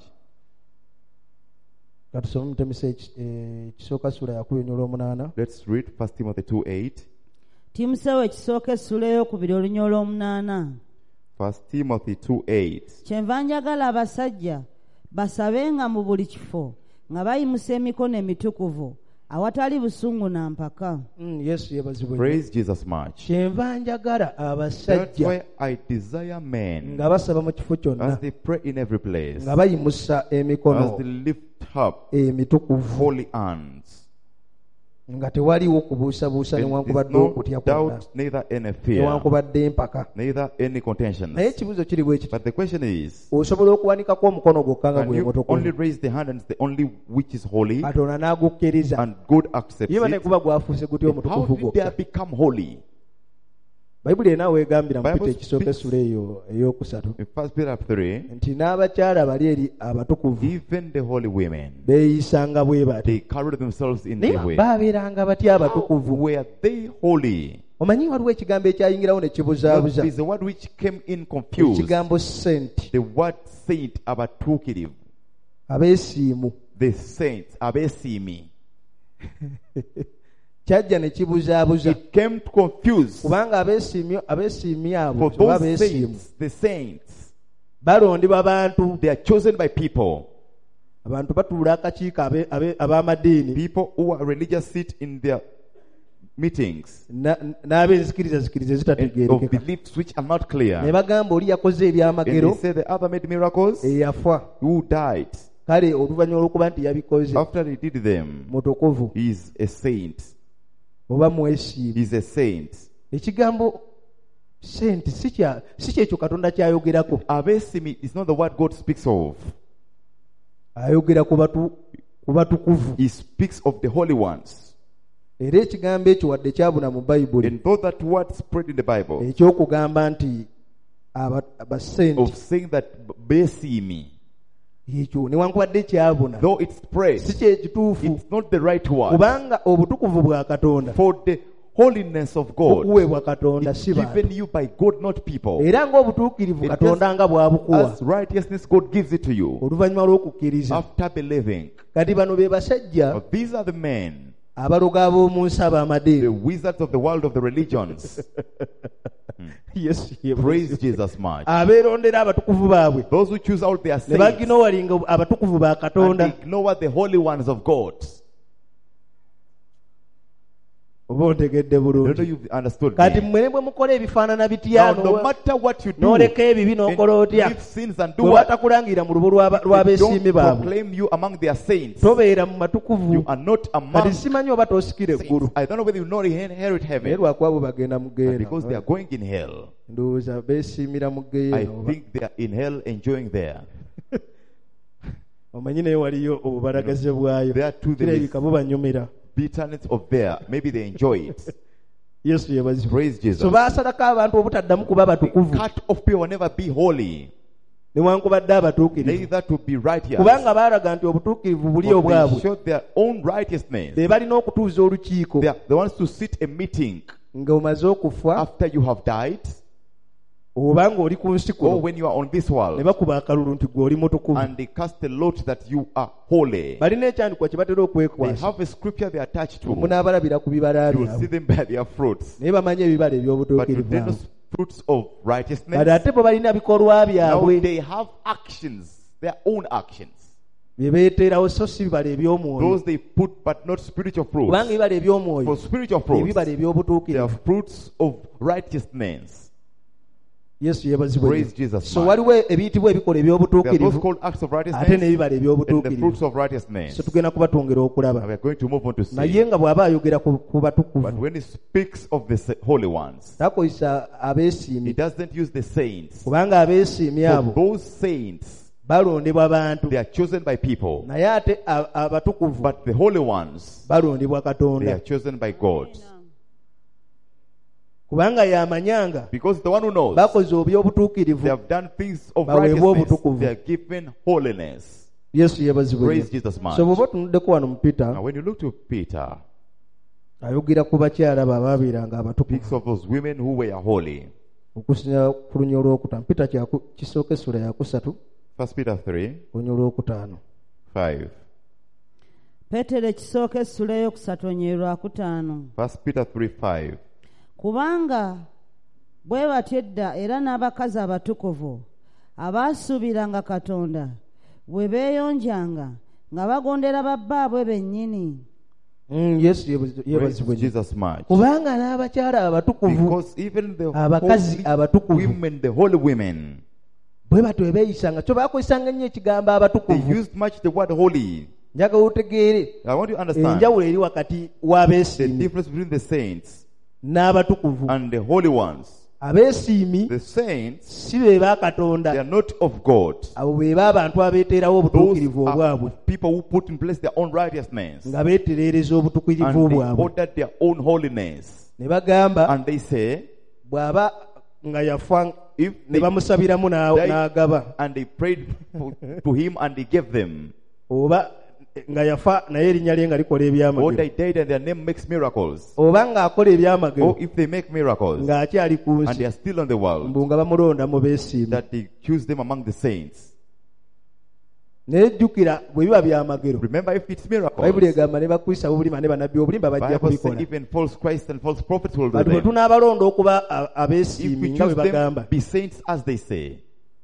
[SPEAKER 1] Katusome Mutemise ekisooka sula ya 2:8.
[SPEAKER 2] Let's read 1 Timothy 2:8.
[SPEAKER 3] Timoseewo ekisooka essula ey'okubiri olunya olw'omunaana.
[SPEAKER 2] 1 Timothy 2:8.
[SPEAKER 3] Kyenva njagala abasajja basabenga mu buli kifo nga bayimusa emikono emitukuvu awatali busungu na mpaka.
[SPEAKER 1] Yesu yeebazibwe nnyo.
[SPEAKER 2] Praise Jesus much.
[SPEAKER 1] Kyenva njagala
[SPEAKER 2] That's
[SPEAKER 1] abasajja
[SPEAKER 2] why I desire men
[SPEAKER 1] nga basaba mu kifo kyonna
[SPEAKER 2] as they pray in every place,
[SPEAKER 1] nga bayimusa
[SPEAKER 2] as
[SPEAKER 1] emikono
[SPEAKER 2] they lift up
[SPEAKER 1] emitukuvu,
[SPEAKER 2] holy hands.
[SPEAKER 1] nga tewaliwo kubuusabuusa
[SPEAKER 2] And
[SPEAKER 1] newankubadde
[SPEAKER 2] there's no
[SPEAKER 1] okutya kwonna
[SPEAKER 2] doubt, neither any fear,
[SPEAKER 1] newankubadde empaka.
[SPEAKER 2] neither any contention.
[SPEAKER 1] Naye ekibuuzo kiri bwe kiti,
[SPEAKER 2] But the question is,
[SPEAKER 1] osobola okuwanikako omukono gwokka nga
[SPEAKER 2] can
[SPEAKER 1] gwe
[SPEAKER 2] you only
[SPEAKER 1] mutukuvu
[SPEAKER 2] raise the hand and it's the only which is holy,
[SPEAKER 1] Katonda n'agukkiriza?
[SPEAKER 2] and God accepts
[SPEAKER 1] Ye bane
[SPEAKER 2] it?
[SPEAKER 1] kuba gwafuuse gutya
[SPEAKER 2] How
[SPEAKER 1] omutukuvu
[SPEAKER 2] did they
[SPEAKER 1] gwokka?
[SPEAKER 2] become holy?
[SPEAKER 1] Bayibuli erina weegambira mu
[SPEAKER 2] Bible
[SPEAKER 1] Peter ekisooka
[SPEAKER 2] speaks-
[SPEAKER 1] essula eyo ey'okusatu
[SPEAKER 2] In 1 Peter 3,
[SPEAKER 1] nti n'abakyala bali eri abatukuvu
[SPEAKER 2] even the holy women,
[SPEAKER 1] beeyisanga bwe bati.
[SPEAKER 2] they carry themselves in
[SPEAKER 1] Naye
[SPEAKER 2] their way.
[SPEAKER 1] baabeeranga batya abatukuvu?
[SPEAKER 2] Were they holy?
[SPEAKER 1] Omanyi waliwo ekigambo ekyayingirawo ne
[SPEAKER 2] There
[SPEAKER 1] kibuzaabuza,
[SPEAKER 2] is a word which came in confused.
[SPEAKER 1] ekigambo senti,
[SPEAKER 2] The word saint abatukirivu.
[SPEAKER 1] abeesiimu,
[SPEAKER 2] The saints abesimi.
[SPEAKER 1] kyajja ne kibuzaabuza
[SPEAKER 2] It came to confuse
[SPEAKER 1] kubanga abeesiimi abo
[SPEAKER 2] for
[SPEAKER 1] oba
[SPEAKER 2] those
[SPEAKER 1] abeesiimu
[SPEAKER 2] saints, the saints.
[SPEAKER 1] balondebwa bantu.
[SPEAKER 2] They are chosen by people.
[SPEAKER 1] Abantu batuula akakiiko ab'amadiini
[SPEAKER 2] People who are religious sit in their meetings
[SPEAKER 1] n'ab'enzikiriza
[SPEAKER 2] and of
[SPEAKER 1] ezitategeerekeka,
[SPEAKER 2] beliefs which are not
[SPEAKER 1] ne
[SPEAKER 2] clear.
[SPEAKER 1] bagamba oli yakoze
[SPEAKER 2] And they
[SPEAKER 1] ebyamagero
[SPEAKER 2] say the other made miracles.
[SPEAKER 1] eyafa.
[SPEAKER 2] Who died?
[SPEAKER 1] Kale oluvannyuma olw'okuba nti yabikoze,
[SPEAKER 2] After he did them,
[SPEAKER 1] mutukuvu
[SPEAKER 2] he is a saint.
[SPEAKER 1] oba mwesiimu.
[SPEAKER 2] He is a saint.
[SPEAKER 1] Ekigambo senti si kyekyo Katonda kyayogerako.
[SPEAKER 2] Abesimi is not the word God speaks of.
[SPEAKER 1] Ayogera ku batukuvu.
[SPEAKER 2] He speaks of the holy ones.
[SPEAKER 1] Era ekigambo ekyo wadde kyabuna mu Bayibuli
[SPEAKER 2] And though that word spread in the Bible
[SPEAKER 1] eky'okugamba nti abasenti
[SPEAKER 2] of saying that besimi,
[SPEAKER 1] ekyo newankubadde kyabuna
[SPEAKER 2] though it spread,
[SPEAKER 1] si kyekituufu,
[SPEAKER 2] it's not the right word.
[SPEAKER 1] kubanga obutukuvu bwa Katonda
[SPEAKER 2] For the holiness of God
[SPEAKER 1] okuweebwa Katonda
[SPEAKER 2] is
[SPEAKER 1] si
[SPEAKER 2] given
[SPEAKER 1] bantu,
[SPEAKER 2] you by God, not people.
[SPEAKER 1] era ng'obutuukirivu
[SPEAKER 2] It
[SPEAKER 1] Katonda nga bw'abukuwa
[SPEAKER 2] As righteousness, God gives it to you
[SPEAKER 1] oluvannyuma lw'okukkiriza.
[SPEAKER 2] after believing.
[SPEAKER 1] Kati bano be basajja
[SPEAKER 2] Now, these are the men,
[SPEAKER 1] abaloga ab'omu nsi
[SPEAKER 2] the
[SPEAKER 1] ab'amadiini.
[SPEAKER 2] wizards of the world of the religions.
[SPEAKER 1] Yesu yeebazibwe.
[SPEAKER 2] Praise Jesus much.
[SPEAKER 1] Abeerondera abatukuvu baabwe
[SPEAKER 2] Those who choose out their
[SPEAKER 1] ne
[SPEAKER 2] saints
[SPEAKER 1] baginowalinga abatukuvu ba
[SPEAKER 2] and they
[SPEAKER 1] Katonda.
[SPEAKER 2] ignore the holy ones of God.
[SPEAKER 4] oba ontegedde
[SPEAKER 2] I don't know
[SPEAKER 4] bulungi.
[SPEAKER 2] you've understood
[SPEAKER 4] Kati
[SPEAKER 2] me.
[SPEAKER 4] mmwe bwe mukola ebifaanana bitya
[SPEAKER 2] Now, no matter what you do,
[SPEAKER 4] n'oleka ebibi n'okola
[SPEAKER 2] and
[SPEAKER 4] otya,
[SPEAKER 2] leave sins and do
[SPEAKER 4] bwe
[SPEAKER 2] what,
[SPEAKER 4] batakulangira mu lubu
[SPEAKER 2] they
[SPEAKER 4] lw'abeesiimi
[SPEAKER 2] don't
[SPEAKER 4] baabwe,
[SPEAKER 2] proclaim you among their saints.
[SPEAKER 4] tobeera mu matukuvu.
[SPEAKER 2] You are not
[SPEAKER 4] Kati
[SPEAKER 2] among
[SPEAKER 4] simanyi oba tosikira eggulu,
[SPEAKER 2] saints. I don't know whether you know inherit
[SPEAKER 4] naye
[SPEAKER 2] heaven,
[SPEAKER 4] lwakuba bo bagenda mu
[SPEAKER 2] but because they
[SPEAKER 4] ggeena.
[SPEAKER 2] are going in hell.
[SPEAKER 4] Ndowooza beesiimira mu
[SPEAKER 2] I
[SPEAKER 4] ggeena.
[SPEAKER 2] think they are in hell enjoying there.
[SPEAKER 4] Omanyi naye waliyo obubalagaze bwayo,
[SPEAKER 2] There too there is
[SPEAKER 4] kirabika bubanyumira.
[SPEAKER 2] bitterness of there. Maybe they enjoy it.
[SPEAKER 4] Yesu yebazibwe.
[SPEAKER 2] Praise Jesus.
[SPEAKER 4] So baasalako abantu obutaddamu kuba batukuvu
[SPEAKER 2] Cut off people will never be holy,
[SPEAKER 4] newankubadde abatuukirivu,
[SPEAKER 2] neither to be righteous.
[SPEAKER 4] kubanga baalaga nti obutuukirivu buli
[SPEAKER 2] For they
[SPEAKER 4] obwabwe
[SPEAKER 2] show their own righteousness.
[SPEAKER 4] be balina okutuuza olukiiko
[SPEAKER 2] They are the ones to sit a meeting
[SPEAKER 4] ng'omaze okufa
[SPEAKER 2] after you have died,
[SPEAKER 4] oba ng'oli ku nsi
[SPEAKER 2] or
[SPEAKER 4] kuno,
[SPEAKER 2] when you are on this
[SPEAKER 4] ne
[SPEAKER 2] world,
[SPEAKER 4] bakuba akalulu nti gwe oli mutukuvu.
[SPEAKER 2] and they cast a lot that you are holy.
[SPEAKER 4] Balina ekyandikwa kye batera
[SPEAKER 2] They
[SPEAKER 4] okwekwasa,
[SPEAKER 2] have a scripture they are attached to.
[SPEAKER 4] munaabalabira ku bibala
[SPEAKER 2] You will see
[SPEAKER 4] byabwe,
[SPEAKER 2] them by their fruits.
[SPEAKER 4] naye bamanyi ebibala
[SPEAKER 2] But you
[SPEAKER 4] eby'obutuukirivu
[SPEAKER 2] then
[SPEAKER 4] bwabwe.
[SPEAKER 2] those fruits of righteousness,
[SPEAKER 4] Kati ate bo balina bikolwa
[SPEAKER 2] now
[SPEAKER 4] byabwe
[SPEAKER 2] they have actions, their own actions.
[SPEAKER 4] bye beeteerawo, so si bibala eby'omwoyo,
[SPEAKER 2] Those they put, but not spiritual fruits.
[SPEAKER 4] kubanga ebibala
[SPEAKER 2] For
[SPEAKER 4] eby'omwoyo
[SPEAKER 2] spiritual fruits,
[SPEAKER 4] ebibala
[SPEAKER 2] they are
[SPEAKER 4] eby'obutuukirivu.
[SPEAKER 2] fruits of righteousness.
[SPEAKER 4] Yesu yebazibwe.
[SPEAKER 2] Praise Jesus.
[SPEAKER 4] So
[SPEAKER 2] man.
[SPEAKER 4] waliwo ebiyitibwa ebikola
[SPEAKER 2] There are those
[SPEAKER 4] eby'obutuukirivu
[SPEAKER 2] called acts of
[SPEAKER 4] ate
[SPEAKER 2] righteousness
[SPEAKER 4] n'ebibala
[SPEAKER 2] and the
[SPEAKER 4] eby'obutuukirivu.
[SPEAKER 2] fruits of righteousness.
[SPEAKER 4] So tugenda kubatwongera
[SPEAKER 2] And
[SPEAKER 4] okulaba,
[SPEAKER 2] we are going to move on to see.
[SPEAKER 4] naye nga bw'aba ayogera ku
[SPEAKER 2] But
[SPEAKER 4] batukuvu
[SPEAKER 2] when he speaks of the holy ones,
[SPEAKER 4] takozesa
[SPEAKER 2] he
[SPEAKER 4] abeesiimi,
[SPEAKER 2] doesn't use the saints.
[SPEAKER 4] kubanga abeesiimi
[SPEAKER 2] For
[SPEAKER 4] abo
[SPEAKER 2] those saints,
[SPEAKER 4] balondebwa bantu,
[SPEAKER 2] they are chosen by people.
[SPEAKER 4] naye ate abatukuvu
[SPEAKER 2] But the holy ones,
[SPEAKER 4] balondebwa
[SPEAKER 2] they are
[SPEAKER 4] Katonda,
[SPEAKER 2] chosen by God.
[SPEAKER 4] kubanga y'amanyanga
[SPEAKER 2] Because the one who knows,
[SPEAKER 4] bakoze
[SPEAKER 2] they
[SPEAKER 4] ebyobutuukirivu
[SPEAKER 2] have done things of
[SPEAKER 4] baweebwa
[SPEAKER 2] righteousness.
[SPEAKER 4] obutukuvu.
[SPEAKER 2] They are given holiness.
[SPEAKER 4] Yesu yebazibwe.
[SPEAKER 2] Praise Jesus, man.
[SPEAKER 4] So bw'oba otunuddeko wano mu
[SPEAKER 2] Now
[SPEAKER 4] Peter,
[SPEAKER 2] when you look to Peter,
[SPEAKER 4] ayogera ku bakyala abo abaabeeranga abatukuvu
[SPEAKER 2] speaks of those women who were holy.
[SPEAKER 4] okusinziira ku lunya olwokutaano. Peter kisooka essula yakusatu
[SPEAKER 2] 1 Peter 3,
[SPEAKER 4] olunya olwokutaano.
[SPEAKER 2] 5.
[SPEAKER 3] Peetero ekisooka essula ey'okusatu onyeri lwakutaano.
[SPEAKER 2] 1 Peter 3, 5.
[SPEAKER 3] Kubanga bwe batyo edda era n'abakazi abatukuvu abaasuubiranga Katonda bwe beeyonjanga nga bagondera babbaabwe bennyini.
[SPEAKER 4] Yesu
[SPEAKER 2] Praise
[SPEAKER 4] yebazibwe.
[SPEAKER 2] Jesus much.
[SPEAKER 4] Kubanga n'abakyala abatukuvu
[SPEAKER 2] Because even the
[SPEAKER 4] abakazi
[SPEAKER 2] holy
[SPEAKER 4] abatukuvu
[SPEAKER 2] women, the holy women,
[SPEAKER 4] bwe batyo bwe beeyisanga, kyo bakozesanga nnyo ekigambo
[SPEAKER 2] they
[SPEAKER 4] abatukuvu.
[SPEAKER 2] used much the word holy.
[SPEAKER 4] Njagala otegeere
[SPEAKER 2] I want you to understand
[SPEAKER 4] enjawulo eri wakati
[SPEAKER 2] the
[SPEAKER 4] w'abeesiimi
[SPEAKER 2] difference between the saints
[SPEAKER 4] n'abatukuvu.
[SPEAKER 2] and the holy ones.
[SPEAKER 4] Abeesiimi
[SPEAKER 2] The saints,
[SPEAKER 4] si be ba
[SPEAKER 2] they
[SPEAKER 4] Katonda,
[SPEAKER 2] are not of God.
[SPEAKER 4] abo be ba abantu abeeteerawo
[SPEAKER 2] Those
[SPEAKER 4] obutuukirivu
[SPEAKER 2] are
[SPEAKER 4] obwabwe
[SPEAKER 2] people who put in place their own righteousness
[SPEAKER 4] nga beetereereza obutuukirivu
[SPEAKER 2] and they
[SPEAKER 4] bwabwe,
[SPEAKER 2] ordered their own holiness.
[SPEAKER 4] ne bagamba
[SPEAKER 2] And they say,
[SPEAKER 4] bw'aba nga yafa
[SPEAKER 2] if
[SPEAKER 4] ne
[SPEAKER 2] they
[SPEAKER 4] bamusabiramu
[SPEAKER 2] died
[SPEAKER 4] n'agaba,
[SPEAKER 2] and they prayed to him and he gave them,
[SPEAKER 4] oba nga yafa naye erinnya lye nga likola
[SPEAKER 2] or
[SPEAKER 4] ebyamagero,
[SPEAKER 2] they died and their name makes miracles,
[SPEAKER 4] oba ng'akola ebyamagero
[SPEAKER 2] or if they make miracles
[SPEAKER 4] ng'akyali ku
[SPEAKER 2] and they
[SPEAKER 4] nsi,
[SPEAKER 2] are still on the world,
[SPEAKER 4] mbu nga bamulonda mu beesiimi.
[SPEAKER 2] that they choose them among the saints.
[SPEAKER 4] Naye jjukira bwe biba byamagero,
[SPEAKER 2] Remember, if it's miracles,
[SPEAKER 4] bayibuli egamba ne bakristaawo obulimba ne bannabbi obulimba bajja
[SPEAKER 2] Bible says
[SPEAKER 4] kubikola.
[SPEAKER 2] even false Christ and false prophets will do
[SPEAKER 4] Kati bwe
[SPEAKER 2] them.
[SPEAKER 4] tunaabalonda okuba
[SPEAKER 2] If
[SPEAKER 4] abeesiimi
[SPEAKER 2] we
[SPEAKER 4] nga bwe
[SPEAKER 2] choose them,
[SPEAKER 4] bagamba,
[SPEAKER 2] be saints as they say.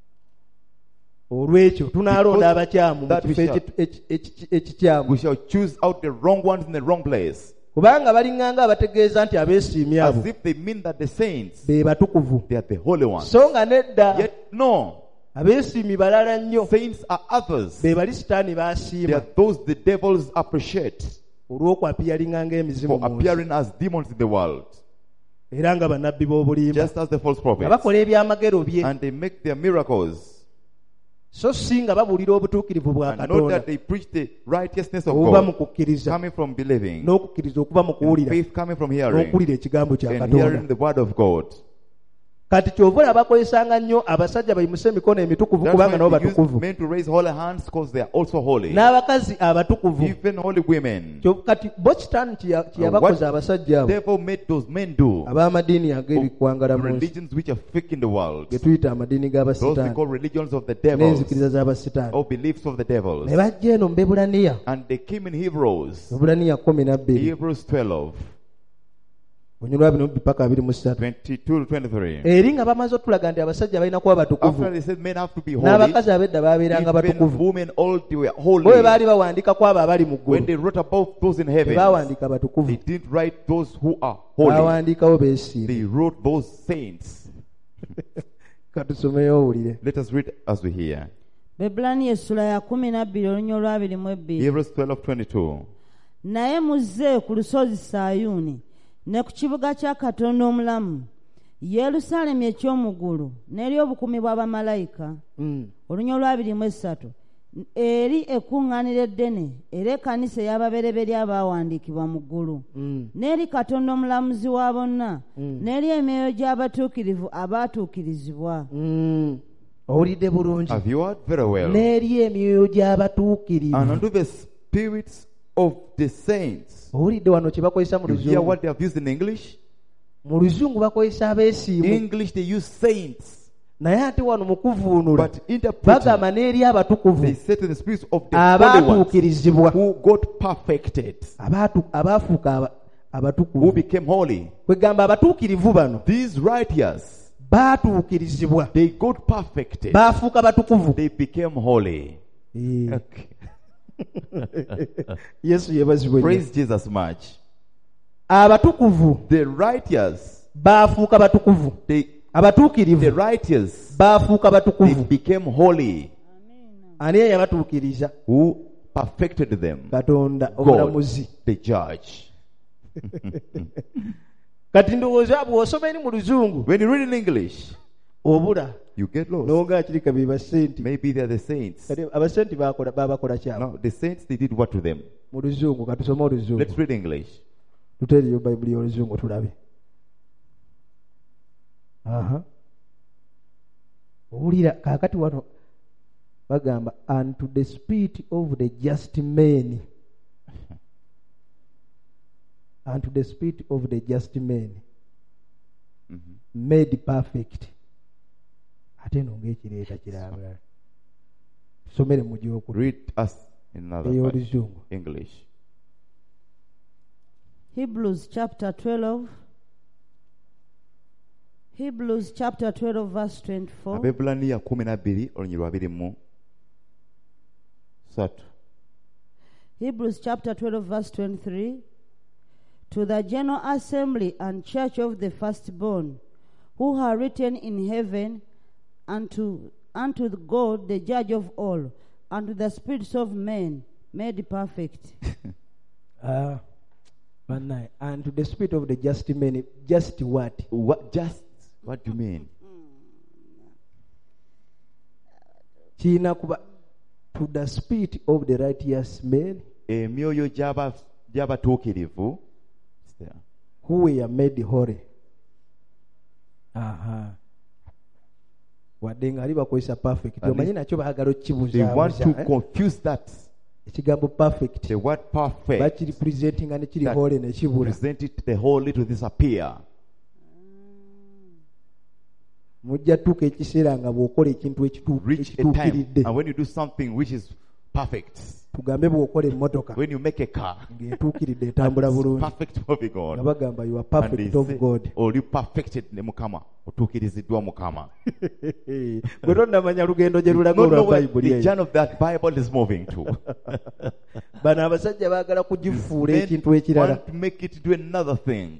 [SPEAKER 4] olw'ekyo tunaalonda
[SPEAKER 2] Because
[SPEAKER 4] abakyamu mu
[SPEAKER 2] that we
[SPEAKER 4] kifo ekikyamu,
[SPEAKER 2] We shall choose out the wrong ones in the wrong place.
[SPEAKER 4] kubanga balinganga abategeeza nti abeesiimi
[SPEAKER 2] As
[SPEAKER 4] abo
[SPEAKER 2] if they mean that the saints,
[SPEAKER 4] be batukuvu,
[SPEAKER 2] they are the holy ones.
[SPEAKER 4] so nga nedda
[SPEAKER 2] Yet no,
[SPEAKER 4] abeesiimi balala nnyo,
[SPEAKER 2] saints are others.
[SPEAKER 4] be bali sitaani
[SPEAKER 2] They
[SPEAKER 4] baasiima
[SPEAKER 2] are those the devils appreciate
[SPEAKER 4] olw'okwapiyalinga ng'emizimu
[SPEAKER 2] for
[SPEAKER 4] mu nsi,
[SPEAKER 2] appearing as demons in the world,
[SPEAKER 4] era nga bannabbi b'obulimba
[SPEAKER 2] just as the false
[SPEAKER 4] nga
[SPEAKER 2] prophets.
[SPEAKER 4] bakola ebyamagero bye,
[SPEAKER 2] And they make their miracles.
[SPEAKER 4] so si nga babuulira obutuukirivu bwa
[SPEAKER 2] And not
[SPEAKER 4] Katonda
[SPEAKER 2] that they preach the righteousness of
[SPEAKER 4] obuva mu
[SPEAKER 2] God,
[SPEAKER 4] kukkiriza,
[SPEAKER 2] coming from believing,
[SPEAKER 4] n'okukkiriza okuva mu
[SPEAKER 2] and
[SPEAKER 4] kuwulira,
[SPEAKER 2] faith coming from hearing,
[SPEAKER 4] n'okuwulira ekigambo kya
[SPEAKER 2] and hearing
[SPEAKER 4] Katonda.
[SPEAKER 2] the word of God.
[SPEAKER 4] Kati kyova olaba bakozesanga nnyo abasajja bayimuse emikono emitukuvu
[SPEAKER 2] That's
[SPEAKER 4] kubanga nabo
[SPEAKER 2] why they use
[SPEAKER 4] batukuvu,
[SPEAKER 2] men to raise holy hands because they are also holy.
[SPEAKER 4] n'abakazi abatukuvu.
[SPEAKER 2] Even holy women.
[SPEAKER 4] Kati bo kitaani kyeyabakoze abasajja abo
[SPEAKER 2] Devil made those men do.
[SPEAKER 4] ab'amadiini ag'ebikwangala mu nsi,
[SPEAKER 2] Religions which are fake in the world.
[SPEAKER 4] ge tuyita amadiini
[SPEAKER 2] Those we
[SPEAKER 4] g'abasitaani
[SPEAKER 2] call religions of the devils.
[SPEAKER 4] n'enzikiriza z'abasitaani.
[SPEAKER 2] Or beliefs of the devils.
[SPEAKER 4] Ne bajja eno mu Bebulaniya,
[SPEAKER 2] And they came in Hebrews.
[SPEAKER 4] Bebulaniya 12,
[SPEAKER 2] Hebrews 12.
[SPEAKER 4] onyolwa 2 paka 23
[SPEAKER 2] 22 to 23.
[SPEAKER 4] eri nga bamaze otulaga nti abasajja balina kuba batukuvu
[SPEAKER 2] After they said men have to be holy,
[SPEAKER 4] n'abakazi abedda baabeeranga
[SPEAKER 2] even
[SPEAKER 4] batukuvu
[SPEAKER 2] women all they were
[SPEAKER 4] bwe
[SPEAKER 2] holy.
[SPEAKER 4] baali bawandiika ku abo abali mu
[SPEAKER 2] When
[SPEAKER 4] ggulu
[SPEAKER 2] they wrote about those in heaven,
[SPEAKER 4] tebawandiika batukuvu
[SPEAKER 2] they didn't write those who are holy.
[SPEAKER 4] bawandiikawo beesiimye.
[SPEAKER 2] They wrote those saints.
[SPEAKER 4] Katusomeyo owulire.
[SPEAKER 2] Let us read as we hear.
[SPEAKER 3] Bebbulaniya essula ya 12 olunya olwa 22.
[SPEAKER 2] Hebrews 12:22.
[SPEAKER 3] Naye muzze ku lusozi Sayuuni ne ku kibuga kya Katonda omulamu, Yerusaalemi eky'omuggulu n'eri obukumi bw'abamalayika. Olunya olwa 23. Eri ekkuŋŋaaniro eddene era ekkanisa ey'ababereberye abaawandiikibwa mu ggulu, n'eri Katonda omulamuzi wa bonna, n'eri emyoyo gy'abatuukirivu abaatuukirizibwa.
[SPEAKER 4] Owulidde bulungi.
[SPEAKER 2] Have you heard very well?
[SPEAKER 4] N'eri emyoyo gy'abatuukirivu.
[SPEAKER 2] And unto the spirits of the saints.
[SPEAKER 4] Owulidde wano kye bakozesa mu
[SPEAKER 2] You hear
[SPEAKER 4] Luzungu.
[SPEAKER 2] what they have used in English?
[SPEAKER 4] Mu Luzungu bakozesa
[SPEAKER 2] In
[SPEAKER 4] abeesiimu.
[SPEAKER 2] English they use saints.
[SPEAKER 4] Naye ate wano mu kuvuunula
[SPEAKER 2] But interpreting,
[SPEAKER 4] bagamba n'eri abatukuvu
[SPEAKER 2] they say to the spirits of the holy ones
[SPEAKER 4] abaatuukirizibwa,
[SPEAKER 2] who got perfected,
[SPEAKER 4] abaafuuka
[SPEAKER 2] who
[SPEAKER 4] abatukuvu.
[SPEAKER 2] became holy.
[SPEAKER 4] Kwegamba abatuukirivu bano
[SPEAKER 2] These righteous,
[SPEAKER 4] baatuukirizibwa,
[SPEAKER 2] they got perfected.
[SPEAKER 4] baafuuka batukuvu.
[SPEAKER 2] They became holy.
[SPEAKER 4] Eh,
[SPEAKER 2] Okay.
[SPEAKER 4] Yesu yeebazibwe nnyo.
[SPEAKER 2] Praise Jesus much.
[SPEAKER 4] Abatukuvu
[SPEAKER 2] The righteous,
[SPEAKER 4] baafuuka batukuvu.
[SPEAKER 2] the
[SPEAKER 4] Abatuukirivu
[SPEAKER 2] righteous,
[SPEAKER 4] baafuuka
[SPEAKER 2] they
[SPEAKER 4] batukuvu.
[SPEAKER 2] became holy.
[SPEAKER 4] Ani eyabatuukiriza?
[SPEAKER 2] Who perfected them?
[SPEAKER 4] Katonda
[SPEAKER 2] God,
[SPEAKER 4] omulamuzi.
[SPEAKER 2] the judge.
[SPEAKER 4] Kati ndowooza bw'osoma eri mu Luzungu
[SPEAKER 2] When you read in English,
[SPEAKER 4] obula
[SPEAKER 2] you get lost.
[SPEAKER 4] n'onga kirika be basenti.
[SPEAKER 2] Maybe they are the saints.
[SPEAKER 4] Kati abasenti baabakola kyabo
[SPEAKER 2] No, the saints, they did what to them?
[SPEAKER 4] mu Luzungu. Katusome Oluzungu.
[SPEAKER 2] Let's read English.
[SPEAKER 4] Tuteereyo Bayibuli y'Oluzungu tulabe. Owulira kaakati wano bagamba unto the spirit of the just men, unto the spirit of the just men made perfect. Ate eno ng'ekireeta kirabula. Tusomere mu gy'okulu
[SPEAKER 2] Read us in another part.
[SPEAKER 4] ey'Oluzungu.
[SPEAKER 2] English.
[SPEAKER 3] Hebrews chapter 12. Hebrews chapter 12 verse 24.
[SPEAKER 2] Abebbulaniya 12 olunyiri lwa 23.
[SPEAKER 3] Hebrews chapter 12 verse 23. To the general assembly and church of the firstborn, who are written in heaven, unto the God, the judge of all, and to the spirits of men made perfect.
[SPEAKER 4] Bannaye, and to the spirit of the just men, just what?
[SPEAKER 2] What do you mean?
[SPEAKER 4] Kirina kuba to the spirit of the righteous men
[SPEAKER 2] Emyoyo gy'abatuukirivu
[SPEAKER 4] who were made holy. Wadde nga ali bakozesa perfect. Omanyi nakyo baagala
[SPEAKER 2] they want to
[SPEAKER 4] okkibuzabuza.
[SPEAKER 2] confuse that.
[SPEAKER 4] Ekigambo perfect
[SPEAKER 2] The word perfect,
[SPEAKER 4] bakiri presentinga ne kiri
[SPEAKER 2] that
[SPEAKER 4] holy ne kibula.
[SPEAKER 2] present it the holy to disappear.
[SPEAKER 4] Mujja tuuka ekiseera nga bw'okola ekintu
[SPEAKER 2] Reach a time,
[SPEAKER 4] ekituukiridde.
[SPEAKER 2] and when you do something which is perfect,
[SPEAKER 4] Tugambe bw'okola emmotoka
[SPEAKER 2] when you make a car,
[SPEAKER 4] ng'etuukiridde etambula
[SPEAKER 2] it's
[SPEAKER 4] bulungi.
[SPEAKER 2] perfect moving
[SPEAKER 4] Nga
[SPEAKER 2] on.
[SPEAKER 4] bagamba you are
[SPEAKER 2] And they
[SPEAKER 4] perfect of
[SPEAKER 2] say,
[SPEAKER 4] God.
[SPEAKER 2] oli perfected ne Mukama, otuukiriziddwa Mukama.
[SPEAKER 4] Gwe tonnamanya lugendo gye lulaga
[SPEAKER 2] Not know
[SPEAKER 4] olwa
[SPEAKER 2] where
[SPEAKER 4] Bayibuli
[SPEAKER 2] the
[SPEAKER 4] eyo.
[SPEAKER 2] journey of that Bible is moving to.
[SPEAKER 4] Bano abasajja baagala kugifuula
[SPEAKER 2] Men
[SPEAKER 4] ekintu ekirala.
[SPEAKER 2] want to make it do another thing.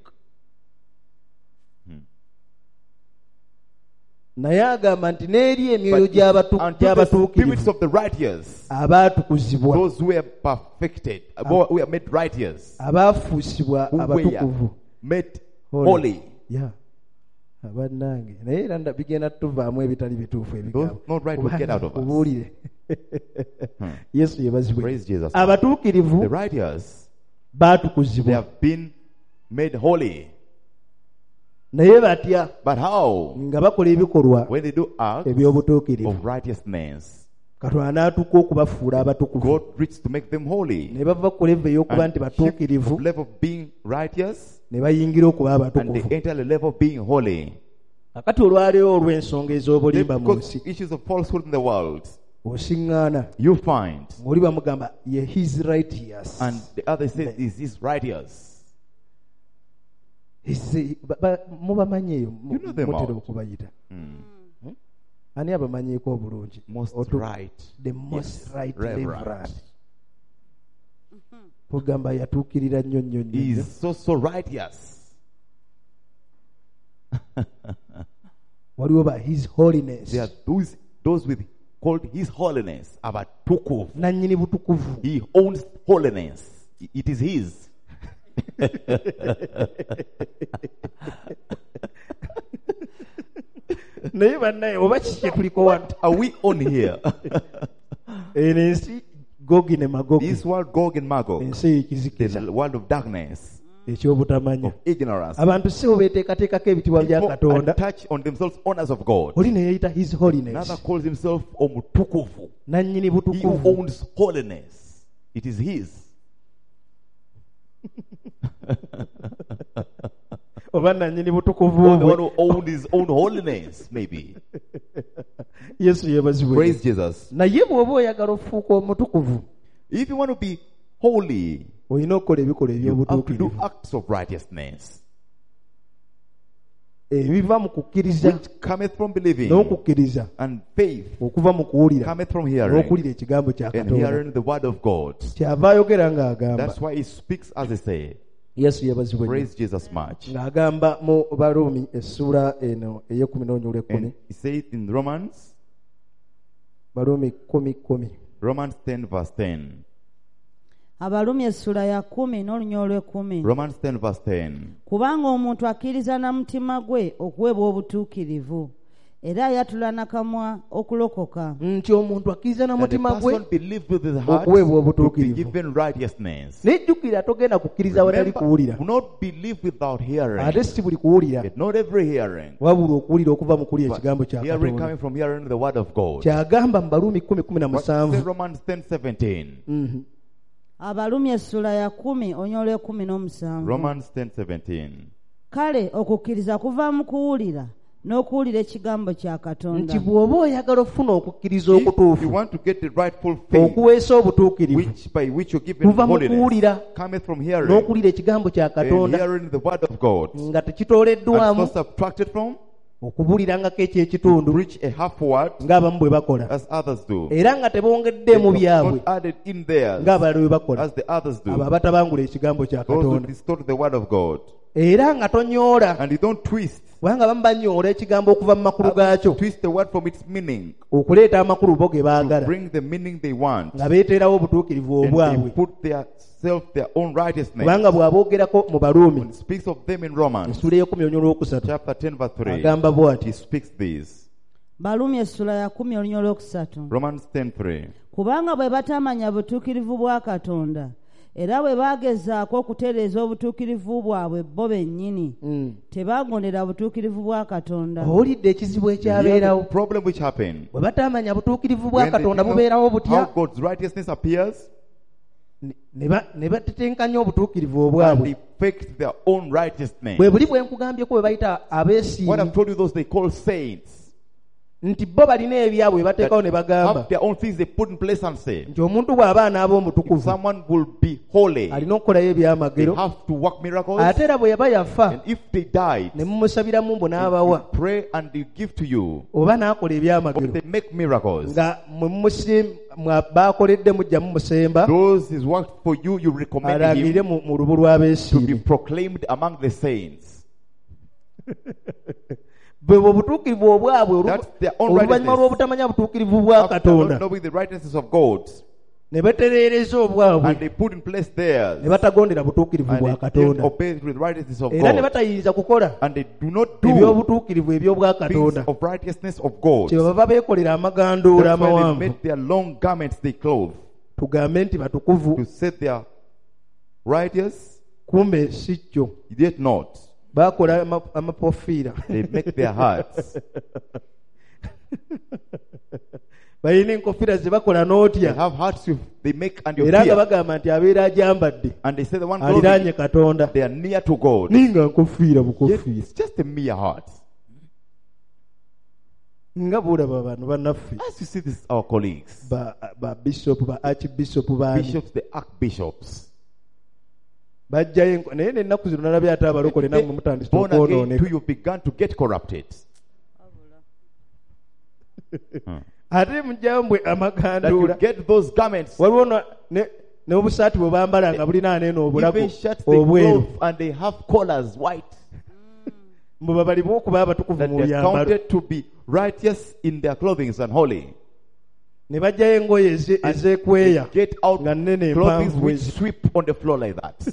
[SPEAKER 4] Naye agamba nti n'eri emyoyo
[SPEAKER 2] But unto the spirits
[SPEAKER 4] gy'abatuukirivu
[SPEAKER 2] of the righteous,
[SPEAKER 4] abaatukuzibwa,
[SPEAKER 2] those who were perfected, who were made righteous,
[SPEAKER 4] abaafuusibwa
[SPEAKER 2] who were
[SPEAKER 4] abatukuvu.
[SPEAKER 2] made holy.
[SPEAKER 4] Yeah. Abannange naye era bigenda tuvaamu ebitali bituufu
[SPEAKER 2] Those not right will get out of us.
[SPEAKER 4] Obuwulire. Yesu yebazibwe.
[SPEAKER 2] Praise Jesus. The
[SPEAKER 4] Abatuukirivu
[SPEAKER 2] righteous, they
[SPEAKER 4] baatukuzibwa
[SPEAKER 2] have been made holy.
[SPEAKER 4] naye batya
[SPEAKER 2] But how?
[SPEAKER 4] nga bakola ebikolwa
[SPEAKER 2] When they do acts
[SPEAKER 4] eby'obutuukirivu,
[SPEAKER 2] of righteousness,
[SPEAKER 4] Katonda n'atuuka okubafuula abatukuvu.
[SPEAKER 2] God reached to make them holy.
[SPEAKER 4] Ne bava ku level ey'okuba nti
[SPEAKER 2] And shift
[SPEAKER 4] batuukirivu
[SPEAKER 2] from level of being righteous
[SPEAKER 4] ne bayingira okuba
[SPEAKER 2] and
[SPEAKER 4] abatukuvu.
[SPEAKER 2] they enter the level of being holy.
[SPEAKER 4] Akati olwaleero olw'ensonga ez'obulimba mu
[SPEAKER 2] Because
[SPEAKER 4] nsi,
[SPEAKER 2] issues of falsehood in the world,
[SPEAKER 4] osiŋŋaana
[SPEAKER 2] you find,
[SPEAKER 4] ng'oli bamugamba ye his righteous.
[SPEAKER 2] and the other says, is this righteous?
[SPEAKER 4] mubamanyi eyo
[SPEAKER 2] You know them
[SPEAKER 4] mutera
[SPEAKER 2] out.
[SPEAKER 4] okubayita
[SPEAKER 2] Mm.
[SPEAKER 4] ani abamanyiiko obulungi
[SPEAKER 2] Most
[SPEAKER 4] Otu-
[SPEAKER 2] right.
[SPEAKER 4] the most
[SPEAKER 2] Yes.
[SPEAKER 4] right
[SPEAKER 2] Reverend.
[SPEAKER 4] reverend kugamba yatuukirira nnyo nnyo
[SPEAKER 2] He
[SPEAKER 4] nnyo
[SPEAKER 2] is so righteous.
[SPEAKER 4] waliwo ba his holiness
[SPEAKER 2] There are those with called His Holiness, abatukuvu.
[SPEAKER 4] nannyini butukuvu
[SPEAKER 2] He owns holiness. It is His.
[SPEAKER 4] naye bannaye oba kiki kye tuliko wano
[SPEAKER 2] Are we on here?
[SPEAKER 4] eno ensi gogi ne magogi
[SPEAKER 2] This world, Gog and Magog,
[SPEAKER 4] ensi ekizikiza
[SPEAKER 2] the world of darkness,
[SPEAKER 4] ekyobutamanya
[SPEAKER 2] of ignorance.
[SPEAKER 4] abantu si bo beteekateekako ebitibwa bya
[SPEAKER 2] People
[SPEAKER 4] katonda
[SPEAKER 2] attach on themselves honors of God.
[SPEAKER 4] oli ne yeeyita his holiness
[SPEAKER 2] Another calls himself Omutukuvu.
[SPEAKER 4] nannyini
[SPEAKER 2] He who
[SPEAKER 4] butukuvu
[SPEAKER 2] owns holiness. It is his.
[SPEAKER 4] oba nannyini butukuvu
[SPEAKER 2] Or the one
[SPEAKER 4] bwe
[SPEAKER 2] who owned his own holiness, maybe.
[SPEAKER 4] yesu yeebazibwe
[SPEAKER 2] Praise Jesus.
[SPEAKER 4] naye bw'oba oyagala okufuuka omutukuvu
[SPEAKER 2] If you want to be holy,
[SPEAKER 4] olina okukola ebikolwa
[SPEAKER 2] you have to do
[SPEAKER 4] eby'obutuukirivu
[SPEAKER 2] acts of righteousness,
[SPEAKER 4] ebiva mu kukkiriza
[SPEAKER 2] which cometh from believing,
[SPEAKER 4] n'okukkiriza
[SPEAKER 2] and faith
[SPEAKER 4] okuva mu kuwulira
[SPEAKER 2] cometh from hearing,
[SPEAKER 4] n'okuwulira ekigambo kya
[SPEAKER 2] and
[SPEAKER 4] katonda
[SPEAKER 2] hearing the word of God.
[SPEAKER 4] kyava ayogera ng'agamba
[SPEAKER 2] That's why he speaks as he say.
[SPEAKER 4] yesu yeebazibwe nnyo.
[SPEAKER 2] Praise Jesus much.
[SPEAKER 4] ng'agamba mu baluumi essuula eno ey'ekumi n'onyolwa ekkumi
[SPEAKER 2] And he says in Romans,
[SPEAKER 4] baluumi 10:10
[SPEAKER 2] Romans 10 verse 10.
[SPEAKER 3] abalumi essula ya 10 n'olunya olw'ekkumi
[SPEAKER 2] Romans 10 verse 10.
[SPEAKER 3] kubanga omuntu akkiriza na mutima gwe okuweebwa obutuukirivu era ayatula nakamwa okulokoka
[SPEAKER 4] nti omuntu akkiriza na
[SPEAKER 2] That the
[SPEAKER 4] mutima gwe
[SPEAKER 2] person believed with his heart
[SPEAKER 4] okuweebwa
[SPEAKER 2] to be
[SPEAKER 4] obutuukirivu
[SPEAKER 2] given righteousness.
[SPEAKER 4] nejjukira togenda kukkiriza watali
[SPEAKER 2] Remember,
[SPEAKER 4] kuwulira
[SPEAKER 2] do not believe without hearing.
[SPEAKER 4] ate si buli kuwulira
[SPEAKER 2] Yet not every hearing.
[SPEAKER 4] wabula okuwulira okuva mu kuwulira
[SPEAKER 2] But
[SPEAKER 4] ekigambo kya
[SPEAKER 2] hearing
[SPEAKER 4] katonda
[SPEAKER 2] coming from hearing the word of God.
[SPEAKER 4] kyagamba mu baluumi
[SPEAKER 2] What says
[SPEAKER 4] 10:17
[SPEAKER 2] Romans 10:17.
[SPEAKER 3] abalumi essula ya 10 onya olw'ekkumi n'omusanvu
[SPEAKER 2] Romans 10:17.
[SPEAKER 3] kale okukkiriza kuva mu kuwulira n'okuwulira ekigambo kya
[SPEAKER 4] nti
[SPEAKER 3] katonda
[SPEAKER 4] bw'oba oyagala okufuna okukkiriza
[SPEAKER 2] If you
[SPEAKER 4] okutuufu
[SPEAKER 2] want to get the rightful faith,
[SPEAKER 4] okuweesa obutuukirivu
[SPEAKER 2] by which you're given
[SPEAKER 4] kuva mu
[SPEAKER 2] holiness,
[SPEAKER 4] kuwulira
[SPEAKER 2] cometh from hearing,
[SPEAKER 4] n'okuwulira ekigambo kya
[SPEAKER 2] and
[SPEAKER 4] katonda
[SPEAKER 2] hearing the word of God,
[SPEAKER 4] nga
[SPEAKER 2] and
[SPEAKER 4] tekitooleddwamu
[SPEAKER 2] not subtracted from,
[SPEAKER 4] okubuulirangako ekyekitundu
[SPEAKER 2] preach a half word,
[SPEAKER 4] ng'abamu bwe bakola
[SPEAKER 2] as others do.
[SPEAKER 4] era nga tebongeddeemu byabwe
[SPEAKER 2] Not added in theirs,
[SPEAKER 4] ng'abalala bwe bakola
[SPEAKER 2] as the others
[SPEAKER 4] abo
[SPEAKER 2] do.
[SPEAKER 4] abatabangula ekigambo kya
[SPEAKER 2] Those who
[SPEAKER 4] katonda
[SPEAKER 2] distort the word of God.
[SPEAKER 4] era nga tonyoola
[SPEAKER 2] And you don't twist.
[SPEAKER 4] kubanga bamu banyoola ekigambo okuva mu makulu gaakyo
[SPEAKER 2] Twist the word from its meaning
[SPEAKER 4] okuleeta amakulu bo ge
[SPEAKER 2] to
[SPEAKER 4] baagala
[SPEAKER 2] bring the meaning they want.
[SPEAKER 4] nga beeterawo obutuukirivu
[SPEAKER 2] And they
[SPEAKER 4] obwabwe
[SPEAKER 2] put their own righteousness.
[SPEAKER 4] kubanga bw'aboogerako mu baluumi
[SPEAKER 2] When it speaks of them in Romans,
[SPEAKER 4] essula ey'ekumi onya olwokusatu
[SPEAKER 2] chapter 10 verse 3,
[SPEAKER 4] agamba bw'ati
[SPEAKER 2] he speaks this.
[SPEAKER 3] balumi essula ya 10 olunya olwokusatu
[SPEAKER 2] Romans 10:3.
[SPEAKER 3] kubanga bwe batamanya butuukirivu bwa katonda era bwe bagezaako okutereeza obutuukirivu bwabwe bo bennyini tebaagondera butuukirivu bwa katonda
[SPEAKER 4] owulidde ekizibu
[SPEAKER 2] Here's the
[SPEAKER 4] ekyabeerawo
[SPEAKER 2] problem which happened.
[SPEAKER 4] bwe batamanya butuukirivu bwa
[SPEAKER 2] When they
[SPEAKER 4] katonda
[SPEAKER 2] didn't
[SPEAKER 4] bubeerawo
[SPEAKER 2] know
[SPEAKER 4] butya
[SPEAKER 2] how God's righteousness appears,
[SPEAKER 4] ne batetenkanya obutuukirivu
[SPEAKER 2] and
[SPEAKER 4] obwabwe
[SPEAKER 2] they faked their own righteousness.
[SPEAKER 4] bwe buli bwe nkugambyeko bwe bayita
[SPEAKER 2] What
[SPEAKER 4] abeesiimi
[SPEAKER 2] I've told you, those they call saints,
[SPEAKER 4] nti bo balina ebyabwe bye bateekawo ne bagamba
[SPEAKER 2] have their own things they put in place and say,
[SPEAKER 4] nti omuntu bw'aba anaaba
[SPEAKER 2] if
[SPEAKER 4] omutukuvu
[SPEAKER 2] someone will be holy,
[SPEAKER 4] alina okukolayo
[SPEAKER 2] they
[SPEAKER 4] ebyamagero
[SPEAKER 2] have to work miracles.
[SPEAKER 4] ate era bwe yaba yafa
[SPEAKER 2] And if they died,
[SPEAKER 4] ne mumusabiramu mbu n'abawa
[SPEAKER 2] pray and they give to you,
[SPEAKER 4] oba n'akola
[SPEAKER 2] or
[SPEAKER 4] ebyamagero
[SPEAKER 2] they make miracles.
[SPEAKER 4] nga baakoledde mujja mumusemba
[SPEAKER 2] Those is worked for you, you recommend
[SPEAKER 4] alangirire
[SPEAKER 2] him
[SPEAKER 4] mu lubu
[SPEAKER 2] to be
[SPEAKER 4] lw'abeesiimi
[SPEAKER 2] proclaimed among the saints.
[SPEAKER 4] bwe obutuukirivu obwabwe
[SPEAKER 2] That's their own
[SPEAKER 4] oluvannyuma
[SPEAKER 2] righteousness.
[SPEAKER 4] lw'obutamanya butuukirivu bwa
[SPEAKER 2] After
[SPEAKER 4] katonda
[SPEAKER 2] not knowing the righteousness of God,
[SPEAKER 4] ne batereereza obwabwe
[SPEAKER 2] and they put in place theirs,
[SPEAKER 4] ne batagondera butuukirivu
[SPEAKER 2] and
[SPEAKER 4] bwa
[SPEAKER 2] they didn't
[SPEAKER 4] katonda
[SPEAKER 2] obey with the righteousness of
[SPEAKER 4] era ne
[SPEAKER 2] God,
[SPEAKER 4] batayinza kukola
[SPEAKER 2] and they do not do
[SPEAKER 4] ebyobutuukirivu eby'obwa
[SPEAKER 2] things
[SPEAKER 4] katonda
[SPEAKER 2] of righteousness of God.
[SPEAKER 4] kye baba beekolera amaganduula
[SPEAKER 2] That's why they
[SPEAKER 4] amawanvu
[SPEAKER 2] made their long garments they clothe
[SPEAKER 4] tugambe nti batukuvu
[SPEAKER 2] to set their righteous,
[SPEAKER 4] kumbe si kyo
[SPEAKER 2] yet not.
[SPEAKER 4] baakola amapofiira
[SPEAKER 2] They make their hearts.
[SPEAKER 4] balina enkofiira ze bakola
[SPEAKER 2] They
[SPEAKER 4] n'otya
[SPEAKER 2] have hearts they make and you
[SPEAKER 4] era nga
[SPEAKER 2] fear.
[SPEAKER 4] bagamba nti abeera agyambadde
[SPEAKER 2] And they say the one
[SPEAKER 4] aliraanye
[SPEAKER 2] clothing,
[SPEAKER 4] katonda
[SPEAKER 2] they are near to God.
[SPEAKER 4] ninga nkofiira
[SPEAKER 2] Yet
[SPEAKER 4] bukofiira
[SPEAKER 2] it's just a mere heart.
[SPEAKER 4] nga bulaba bano bannaffe
[SPEAKER 2] As you see this, our colleagues,
[SPEAKER 4] ba bishop ba archbishop baani
[SPEAKER 2] bishops, the archbishops,
[SPEAKER 4] bajjayo naye n'ennaku zino nalabye ate abalokole nammwe mutandise
[SPEAKER 2] Born again too,
[SPEAKER 4] okwonooneka
[SPEAKER 2] you've begun to get corrupted.
[SPEAKER 4] ate mujjayo mbwe
[SPEAKER 2] That you
[SPEAKER 4] amaganduula
[SPEAKER 2] get those garments,
[SPEAKER 4] waliwo n'obusaati bwe bambala nga bulina aneeno obulago
[SPEAKER 2] even shirts they
[SPEAKER 4] obweru
[SPEAKER 2] clothe and they have collars white.
[SPEAKER 4] mbu babalibwe okuba abatukuvu
[SPEAKER 2] That
[SPEAKER 4] mu
[SPEAKER 2] they're
[SPEAKER 4] byambalo
[SPEAKER 2] counted to be righteous in their clothing and holy.
[SPEAKER 4] ne bajjayo engoye ez'ekweya
[SPEAKER 2] Get out
[SPEAKER 4] nga nnene
[SPEAKER 2] clothing
[SPEAKER 4] empanvu
[SPEAKER 2] which
[SPEAKER 4] ezi.
[SPEAKER 2] sweep on the floor like that.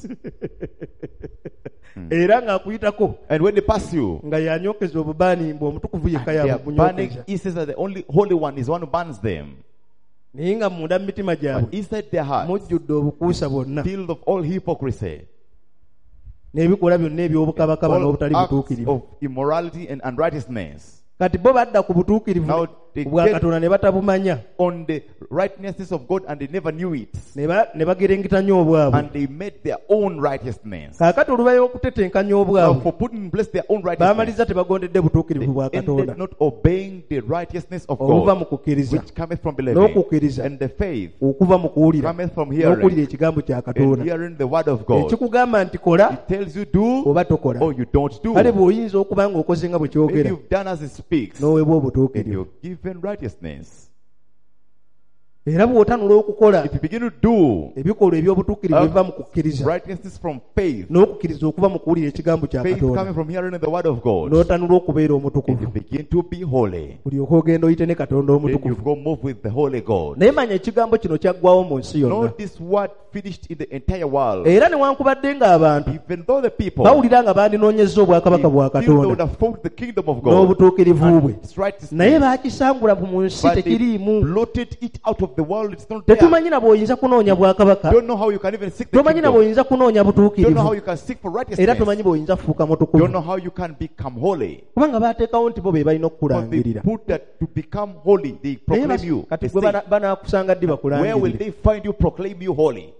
[SPEAKER 4] era ng'akuyitako
[SPEAKER 2] And when they pass you,
[SPEAKER 4] nga yanyokeza obubaani mbu omutukuvu yekka
[SPEAKER 2] they are burning
[SPEAKER 4] yabunyokeza
[SPEAKER 2] incense, that the only holy one is one who burns them.
[SPEAKER 4] naye nga munda mu mitima
[SPEAKER 2] But
[SPEAKER 4] gyabwe
[SPEAKER 2] inside their hearts,
[SPEAKER 4] mujjudde obukuusa bwonna
[SPEAKER 2] filled of all hypocrisy,
[SPEAKER 4] n'ebikolwa byonna eby'obukabakaba
[SPEAKER 2] all
[SPEAKER 4] n'obutali
[SPEAKER 2] acts
[SPEAKER 4] butuukirivu
[SPEAKER 2] of immorality and unrighteousness.
[SPEAKER 4] kati bo badda ku butuukirivu
[SPEAKER 2] Now they
[SPEAKER 4] bwa
[SPEAKER 2] get-
[SPEAKER 4] katonda ne batabumanya
[SPEAKER 2] On the righteousness of God, and they never knew it.
[SPEAKER 4] ne bagerengetanya obwabwe
[SPEAKER 2] And they made their own righteousness.
[SPEAKER 4] kaakati olubayo okutetenkanya
[SPEAKER 2] Now,
[SPEAKER 4] obwabwe
[SPEAKER 2] for putting in place their own righteousness,
[SPEAKER 4] baamaliza tebagondedde butuukirivu bwa
[SPEAKER 2] they
[SPEAKER 4] katonda
[SPEAKER 2] ended not obeying the righteousness of
[SPEAKER 4] obuva mu
[SPEAKER 2] God,
[SPEAKER 4] kukkiriza
[SPEAKER 2] which cometh from believing,
[SPEAKER 4] n'okukkiriza
[SPEAKER 2] and the faith
[SPEAKER 4] okuva mu kuwulira
[SPEAKER 2] cometh from
[SPEAKER 4] n'okuwulira
[SPEAKER 2] hearing,
[SPEAKER 4] ekigambo kya
[SPEAKER 2] and
[SPEAKER 4] katonda
[SPEAKER 2] hearing the word of God.
[SPEAKER 4] ekikugamba nti kola
[SPEAKER 2] It tells you do
[SPEAKER 4] oba tokola
[SPEAKER 2] or you don't do.
[SPEAKER 4] kale bw'oyinza okuba nga okoze nga bwe
[SPEAKER 2] If
[SPEAKER 4] kyogera
[SPEAKER 2] you've done as it speaks,
[SPEAKER 4] n'oweebwa
[SPEAKER 2] and
[SPEAKER 4] obutuukirivu
[SPEAKER 2] you're given righteousness.
[SPEAKER 4] era bw'otanula okukola
[SPEAKER 2] If you begin to do
[SPEAKER 4] ebikolwa eby'obutuukirivu ebiva mu kukkiriza
[SPEAKER 2] righteousness from faith,
[SPEAKER 4] n'okukkiriza okuva mu kuwulira ekigambo kya
[SPEAKER 2] faith
[SPEAKER 4] katonda
[SPEAKER 2] coming from hearing the word of God,
[SPEAKER 4] n'otanula okubeera
[SPEAKER 2] and you
[SPEAKER 4] omutukuvu
[SPEAKER 2] begin to be holy,
[SPEAKER 4] bulyoka ogenda oyite ne katonda
[SPEAKER 2] then you
[SPEAKER 4] omutukuvu
[SPEAKER 2] go move with the holy God.
[SPEAKER 4] naye manya ekigambo kino kyaggwawo mu nsi yonna
[SPEAKER 2] Know this word finished in the entire world.
[SPEAKER 4] era newankubadde ng'abantu
[SPEAKER 2] Even though the people
[SPEAKER 4] bawulira nga bandinoonyezza obwakabaka bwa
[SPEAKER 2] they feel they would
[SPEAKER 4] katonda
[SPEAKER 2] have fought the kingdom of God,
[SPEAKER 4] n'obutuukirivu bwe
[SPEAKER 2] its righteousness,
[SPEAKER 4] naye baakisangula mu nsi
[SPEAKER 2] but they
[SPEAKER 4] tekiriimu
[SPEAKER 2] blotted it out of the world. It's not there.
[SPEAKER 4] tetumanyi na bw'oyinza kunoonya bwakabaka
[SPEAKER 2] Don't know how you can even seek the
[SPEAKER 4] tomanyi na
[SPEAKER 2] kingdom.
[SPEAKER 4] bw'oyinza kunoonya
[SPEAKER 2] Don't know how
[SPEAKER 4] butuukirivu
[SPEAKER 2] you can seek for
[SPEAKER 4] era
[SPEAKER 2] righteousness.
[SPEAKER 4] tomanyi bw'oyinza kufuuka
[SPEAKER 2] Don't
[SPEAKER 4] mutukuvu
[SPEAKER 2] know how you can become holy.
[SPEAKER 4] kubanga baateekawo nti bo be balina
[SPEAKER 2] Because they
[SPEAKER 4] okukulangirira
[SPEAKER 2] put that to become holy, they
[SPEAKER 4] naye
[SPEAKER 2] proclaim you.
[SPEAKER 4] kati
[SPEAKER 2] They
[SPEAKER 4] gwe
[SPEAKER 2] say,
[SPEAKER 4] banaakusanga ddi
[SPEAKER 2] where will
[SPEAKER 4] bakulangirire
[SPEAKER 2] they find you proclaim you holy?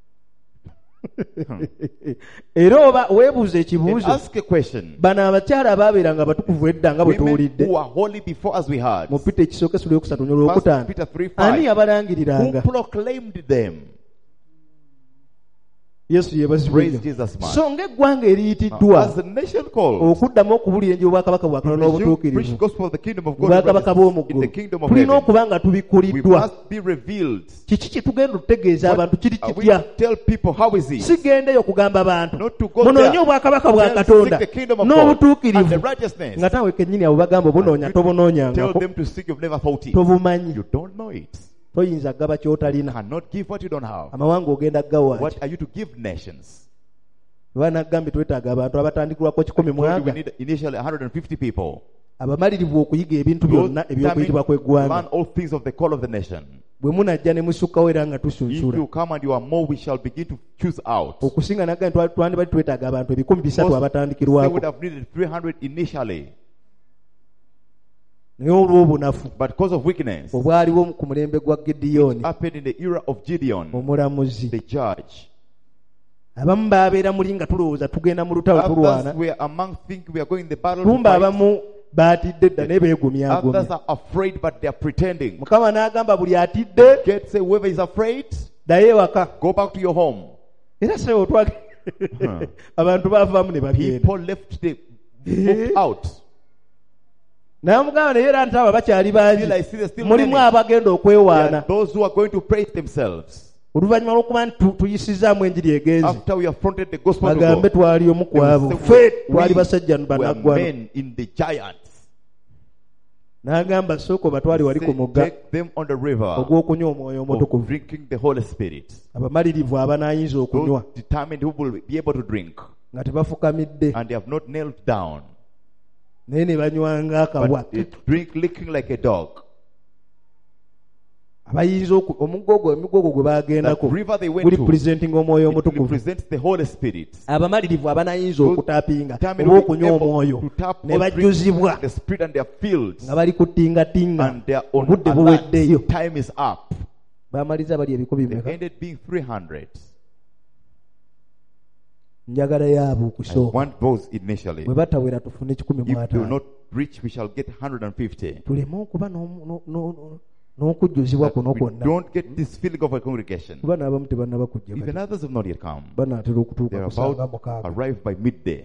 [SPEAKER 4] era oba weebuuza
[SPEAKER 2] And
[SPEAKER 4] ekibuuzo
[SPEAKER 2] ask a question.
[SPEAKER 4] bano abakyala abaabeeranga abatukuvu edda nga bwe
[SPEAKER 2] Women
[SPEAKER 4] tuwulidde
[SPEAKER 2] who are holy before us we heard.
[SPEAKER 4] mu Peter ekisooka esula eyokusatu
[SPEAKER 2] First
[SPEAKER 4] n'olwokutaano
[SPEAKER 2] Peter 3:5.
[SPEAKER 4] ani
[SPEAKER 2] Who
[SPEAKER 4] yabalangiriranga
[SPEAKER 2] proclaimed them?
[SPEAKER 4] yesu
[SPEAKER 2] Praise
[SPEAKER 4] yeebazibwe
[SPEAKER 2] Jesus, man.
[SPEAKER 4] so ng'eggwanga
[SPEAKER 2] Now,
[SPEAKER 4] eriyitiddwa
[SPEAKER 2] as the nation called,
[SPEAKER 4] okuddamu okubuulira enjiri obwakabaka bwa katonda
[SPEAKER 2] you preach
[SPEAKER 4] n'obutuukirivu
[SPEAKER 2] the gospel of the kingdom of God
[SPEAKER 4] obwakabaka
[SPEAKER 2] in
[SPEAKER 4] bw'omuggulu
[SPEAKER 2] the kingdom of
[SPEAKER 4] tulina
[SPEAKER 2] heaven.
[SPEAKER 4] okuba nga
[SPEAKER 2] We
[SPEAKER 4] tubikuliddwa
[SPEAKER 2] must be revealed.
[SPEAKER 4] kiki kye tugenda okutegeeza abantu kiri
[SPEAKER 2] We
[SPEAKER 4] kitya
[SPEAKER 2] tell people how is it?
[SPEAKER 4] sigendeyo kugamba abantu
[SPEAKER 2] Not to go
[SPEAKER 4] munoonye
[SPEAKER 2] there.
[SPEAKER 4] obwakabaka bwa
[SPEAKER 2] Tell,
[SPEAKER 4] katonda
[SPEAKER 2] seek the kingdom of God and
[SPEAKER 4] n'obutuukirivu
[SPEAKER 2] the righteousness.
[SPEAKER 4] nga tawe kennyini abo bagamba obunoonya
[SPEAKER 2] You tell
[SPEAKER 4] tobunoonyangako
[SPEAKER 2] them to seek, you've never thought it.
[SPEAKER 4] tobumanyi
[SPEAKER 2] You don't know it.
[SPEAKER 4] toyinza gaba ky'otalina
[SPEAKER 2] Cannot give what you don't have.
[SPEAKER 4] amawanga ogenda gawaaki
[SPEAKER 2] What are you to give nations?
[SPEAKER 4] banagambye twetaaga abantu abatandikirwako 100
[SPEAKER 2] Told you we
[SPEAKER 4] mwanga
[SPEAKER 2] need initially 150 people.
[SPEAKER 4] abamalirivu okuyiga ebintu byonna eby'okuyitibwa
[SPEAKER 2] Learn
[SPEAKER 4] kw'eggwanga
[SPEAKER 2] all things of the call of the nation.
[SPEAKER 4] bwe munajja ne musukkawo era nga
[SPEAKER 2] If
[SPEAKER 4] tusunsula
[SPEAKER 2] you come and you are more, we shall begin to choose out.
[SPEAKER 4] okusinga nagambye twandibali twetaaga abantu 300
[SPEAKER 2] Most They
[SPEAKER 4] abatandikirwako
[SPEAKER 2] would have needed 300 initially,
[SPEAKER 4] naye olw'obunafu
[SPEAKER 2] but because of weakness,
[SPEAKER 4] obwaliwo ku mulembe gwa Gideoni
[SPEAKER 2] happened in the era of Gideon,
[SPEAKER 4] omulamuzi
[SPEAKER 2] the judge.
[SPEAKER 4] abamu baabeera muli nga tulowooza tugenda mu lutalo
[SPEAKER 2] Others
[SPEAKER 4] tulwana
[SPEAKER 2] were among think we are going in the battle. To
[SPEAKER 4] kumba
[SPEAKER 2] fight.
[SPEAKER 4] abamu baatidde dda naye
[SPEAKER 2] Others
[SPEAKER 4] beegumyagumya
[SPEAKER 2] are afraid, but they are pretending.
[SPEAKER 4] mukama n'agamba buli atidde
[SPEAKER 2] Get say whoever is afraid,
[SPEAKER 4] ddayo ewaka
[SPEAKER 2] go back to your home.
[SPEAKER 4] era sewo twage abantu baavaamu ne bagenda
[SPEAKER 2] People left the moved out.
[SPEAKER 4] n'amugamba naye era nti abo bakyali
[SPEAKER 2] Still, I
[SPEAKER 4] bangi
[SPEAKER 2] see there's still
[SPEAKER 4] mulimu
[SPEAKER 2] many.
[SPEAKER 4] abagenda
[SPEAKER 2] There
[SPEAKER 4] okwewaana
[SPEAKER 2] are those who are going to praise themselves
[SPEAKER 4] oluvannyuma lw'okuba nti tuyisizaamu enjiri egenzi
[SPEAKER 2] after we have fronted the gospel to
[SPEAKER 4] bagambe
[SPEAKER 2] God.
[SPEAKER 4] twali omu ku
[SPEAKER 2] They will
[SPEAKER 4] abo
[SPEAKER 2] say,
[SPEAKER 4] ffe
[SPEAKER 2] we
[SPEAKER 4] twali basajja
[SPEAKER 2] were
[SPEAKER 4] bannaggwano
[SPEAKER 2] men in the giants.
[SPEAKER 4] n'agamba sooka batwali wali ku
[SPEAKER 2] Say,
[SPEAKER 4] mugga
[SPEAKER 2] take them on the river
[SPEAKER 4] ogw'okunywa omwoyo
[SPEAKER 2] of
[SPEAKER 4] omutukuvu
[SPEAKER 2] drinking the Holy Spirit.
[SPEAKER 4] abamalirivu abanaayinza okunywa
[SPEAKER 2] Those determined who will be able to drink
[SPEAKER 4] nga tebafukamidde
[SPEAKER 2] and they have not knelt down,
[SPEAKER 4] naye ne banywa ng'akabwa
[SPEAKER 2] but they drink licking like a dog.
[SPEAKER 4] abayinza omuggo gwe
[SPEAKER 2] That
[SPEAKER 4] baagendako
[SPEAKER 2] river they went
[SPEAKER 4] guli
[SPEAKER 2] to,
[SPEAKER 4] presenting omwoyo
[SPEAKER 2] it
[SPEAKER 4] omutukuvu
[SPEAKER 2] represents the Holy Spirit.
[SPEAKER 4] abamalirivu abanayinza okutaapinga
[SPEAKER 2] Determined
[SPEAKER 4] oba
[SPEAKER 2] to be
[SPEAKER 4] okunywa
[SPEAKER 2] able
[SPEAKER 4] omwoyo
[SPEAKER 2] to tap
[SPEAKER 4] ne
[SPEAKER 2] or drink
[SPEAKER 4] bajjuzibwa
[SPEAKER 2] the Spirit and their fields,
[SPEAKER 4] nga bali ku tingatinga
[SPEAKER 2] and they are on
[SPEAKER 4] obudde
[SPEAKER 2] alert.
[SPEAKER 4] buweddeyo
[SPEAKER 2] Time is up.
[SPEAKER 4] baamaliza bali ebiko
[SPEAKER 2] They
[SPEAKER 4] bimeka
[SPEAKER 2] ended being 300.
[SPEAKER 4] njagala yaabo
[SPEAKER 2] I
[SPEAKER 4] okusooka
[SPEAKER 2] want those initially.
[SPEAKER 4] bwe batawera tufune 15
[SPEAKER 2] If they will not reach, we shall get 150.
[SPEAKER 4] tuleme okuba n'okujjuzibwa kuno
[SPEAKER 2] we
[SPEAKER 4] kwonna
[SPEAKER 2] don't get this feeling of a congregation.
[SPEAKER 4] kuba n'abamu tebannaba kujja
[SPEAKER 2] Even
[SPEAKER 4] kati.
[SPEAKER 2] others have not yet come.
[SPEAKER 4] Banaatera okutuuka
[SPEAKER 2] They are
[SPEAKER 4] ku
[SPEAKER 2] about
[SPEAKER 4] mukaaga.
[SPEAKER 2] arrive by midday.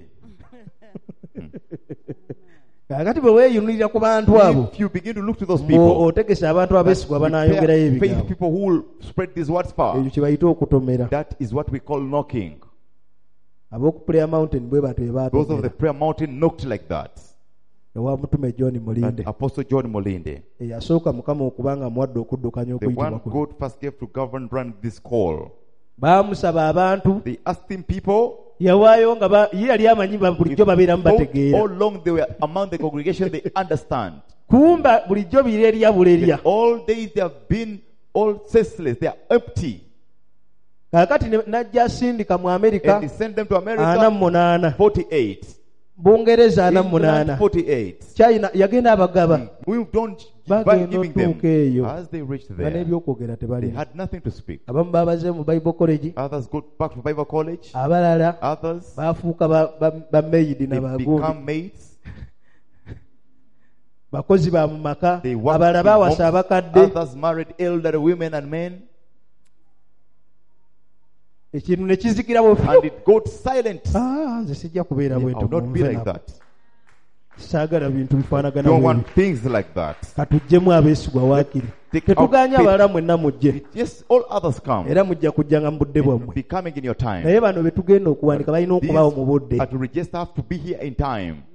[SPEAKER 4] Kakati bwe weeyunulira ku bantu abo
[SPEAKER 2] If you begin to look to those people,
[SPEAKER 4] otegese abantu abeesigwa banaayongerayo
[SPEAKER 2] prepare faith
[SPEAKER 4] ebigambo,
[SPEAKER 2] people who will spread these words far.
[SPEAKER 4] ekyo kye bayita okutomera.
[SPEAKER 2] That is what we call knocking.
[SPEAKER 4] Ab'oku Prayer Mountain bwe batyo bye
[SPEAKER 2] Those of the
[SPEAKER 4] baatomera.
[SPEAKER 2] prayer mountain knocked like that.
[SPEAKER 4] Ewa Mutume John
[SPEAKER 2] That
[SPEAKER 4] Mulinde
[SPEAKER 2] Apostle John Molinde,
[SPEAKER 4] eyasooka Mukama okubanga amuwadde okuddukanya
[SPEAKER 2] the
[SPEAKER 4] okuyitibwa
[SPEAKER 2] one
[SPEAKER 4] kuno.
[SPEAKER 2] God first gave to govern run this call.
[SPEAKER 4] Baamusaba abantu,
[SPEAKER 2] They asked him people,
[SPEAKER 4] yawaayo nga ye yali amanyi bulijjo babeeramu
[SPEAKER 2] all
[SPEAKER 4] bategeera.
[SPEAKER 2] along they were among the congregation, they understand.
[SPEAKER 4] Kumba bulijjo birerya bulerya.
[SPEAKER 2] All days they have been all senseless, they are empty.
[SPEAKER 4] Kaakati najja asindika mu Amerika
[SPEAKER 2] And he sent them to America,
[SPEAKER 4] 48,
[SPEAKER 2] 48.
[SPEAKER 4] Bungereza
[SPEAKER 2] England,
[SPEAKER 4] 48,
[SPEAKER 2] 48.
[SPEAKER 4] China yagenda abagaba.
[SPEAKER 2] We don't
[SPEAKER 4] Bagenda
[SPEAKER 2] by giving them.
[SPEAKER 4] otuuka eyo
[SPEAKER 2] As they reached
[SPEAKER 4] nga
[SPEAKER 2] there,
[SPEAKER 4] n'ebyokwogera
[SPEAKER 2] they
[SPEAKER 4] tebalina.
[SPEAKER 2] had nothing to speak.
[SPEAKER 4] Abamu baabaze mu Bible College,
[SPEAKER 2] Others go back to Bible college.
[SPEAKER 4] abalala
[SPEAKER 2] Others,
[SPEAKER 4] baafuuka ba maid na
[SPEAKER 2] they
[SPEAKER 4] bagundi,
[SPEAKER 2] become mates.
[SPEAKER 4] bakozi ba mu maka,
[SPEAKER 2] They work
[SPEAKER 4] abalala
[SPEAKER 2] in
[SPEAKER 4] baawasa
[SPEAKER 2] homes.
[SPEAKER 4] abakadde.
[SPEAKER 2] Others married elderly women and men.
[SPEAKER 4] Ekintu ne kizikira bwe
[SPEAKER 2] And it got silent.
[SPEAKER 4] nze sijja kubeera
[SPEAKER 2] I
[SPEAKER 4] bwetyo
[SPEAKER 2] will not be
[SPEAKER 4] munve
[SPEAKER 2] like
[SPEAKER 4] nabo.
[SPEAKER 2] that.
[SPEAKER 4] Saagala bintu bifaanagana
[SPEAKER 2] Don't
[SPEAKER 4] bwe
[SPEAKER 2] want
[SPEAKER 4] bityo.
[SPEAKER 2] things like that.
[SPEAKER 4] Katuggyemu abeesigwa waakiri.
[SPEAKER 2] Take
[SPEAKER 4] Tetuganya
[SPEAKER 2] out
[SPEAKER 4] abalala mwenna mujje.
[SPEAKER 2] Yes, all others come.
[SPEAKER 4] Era mujja kujjanga mu budde bwammwe.
[SPEAKER 2] Be coming in your time.
[SPEAKER 4] Naye bano be tugenda okuwandika balina
[SPEAKER 2] These
[SPEAKER 4] okubaawo mu budde.
[SPEAKER 2] are to register have to be here in time.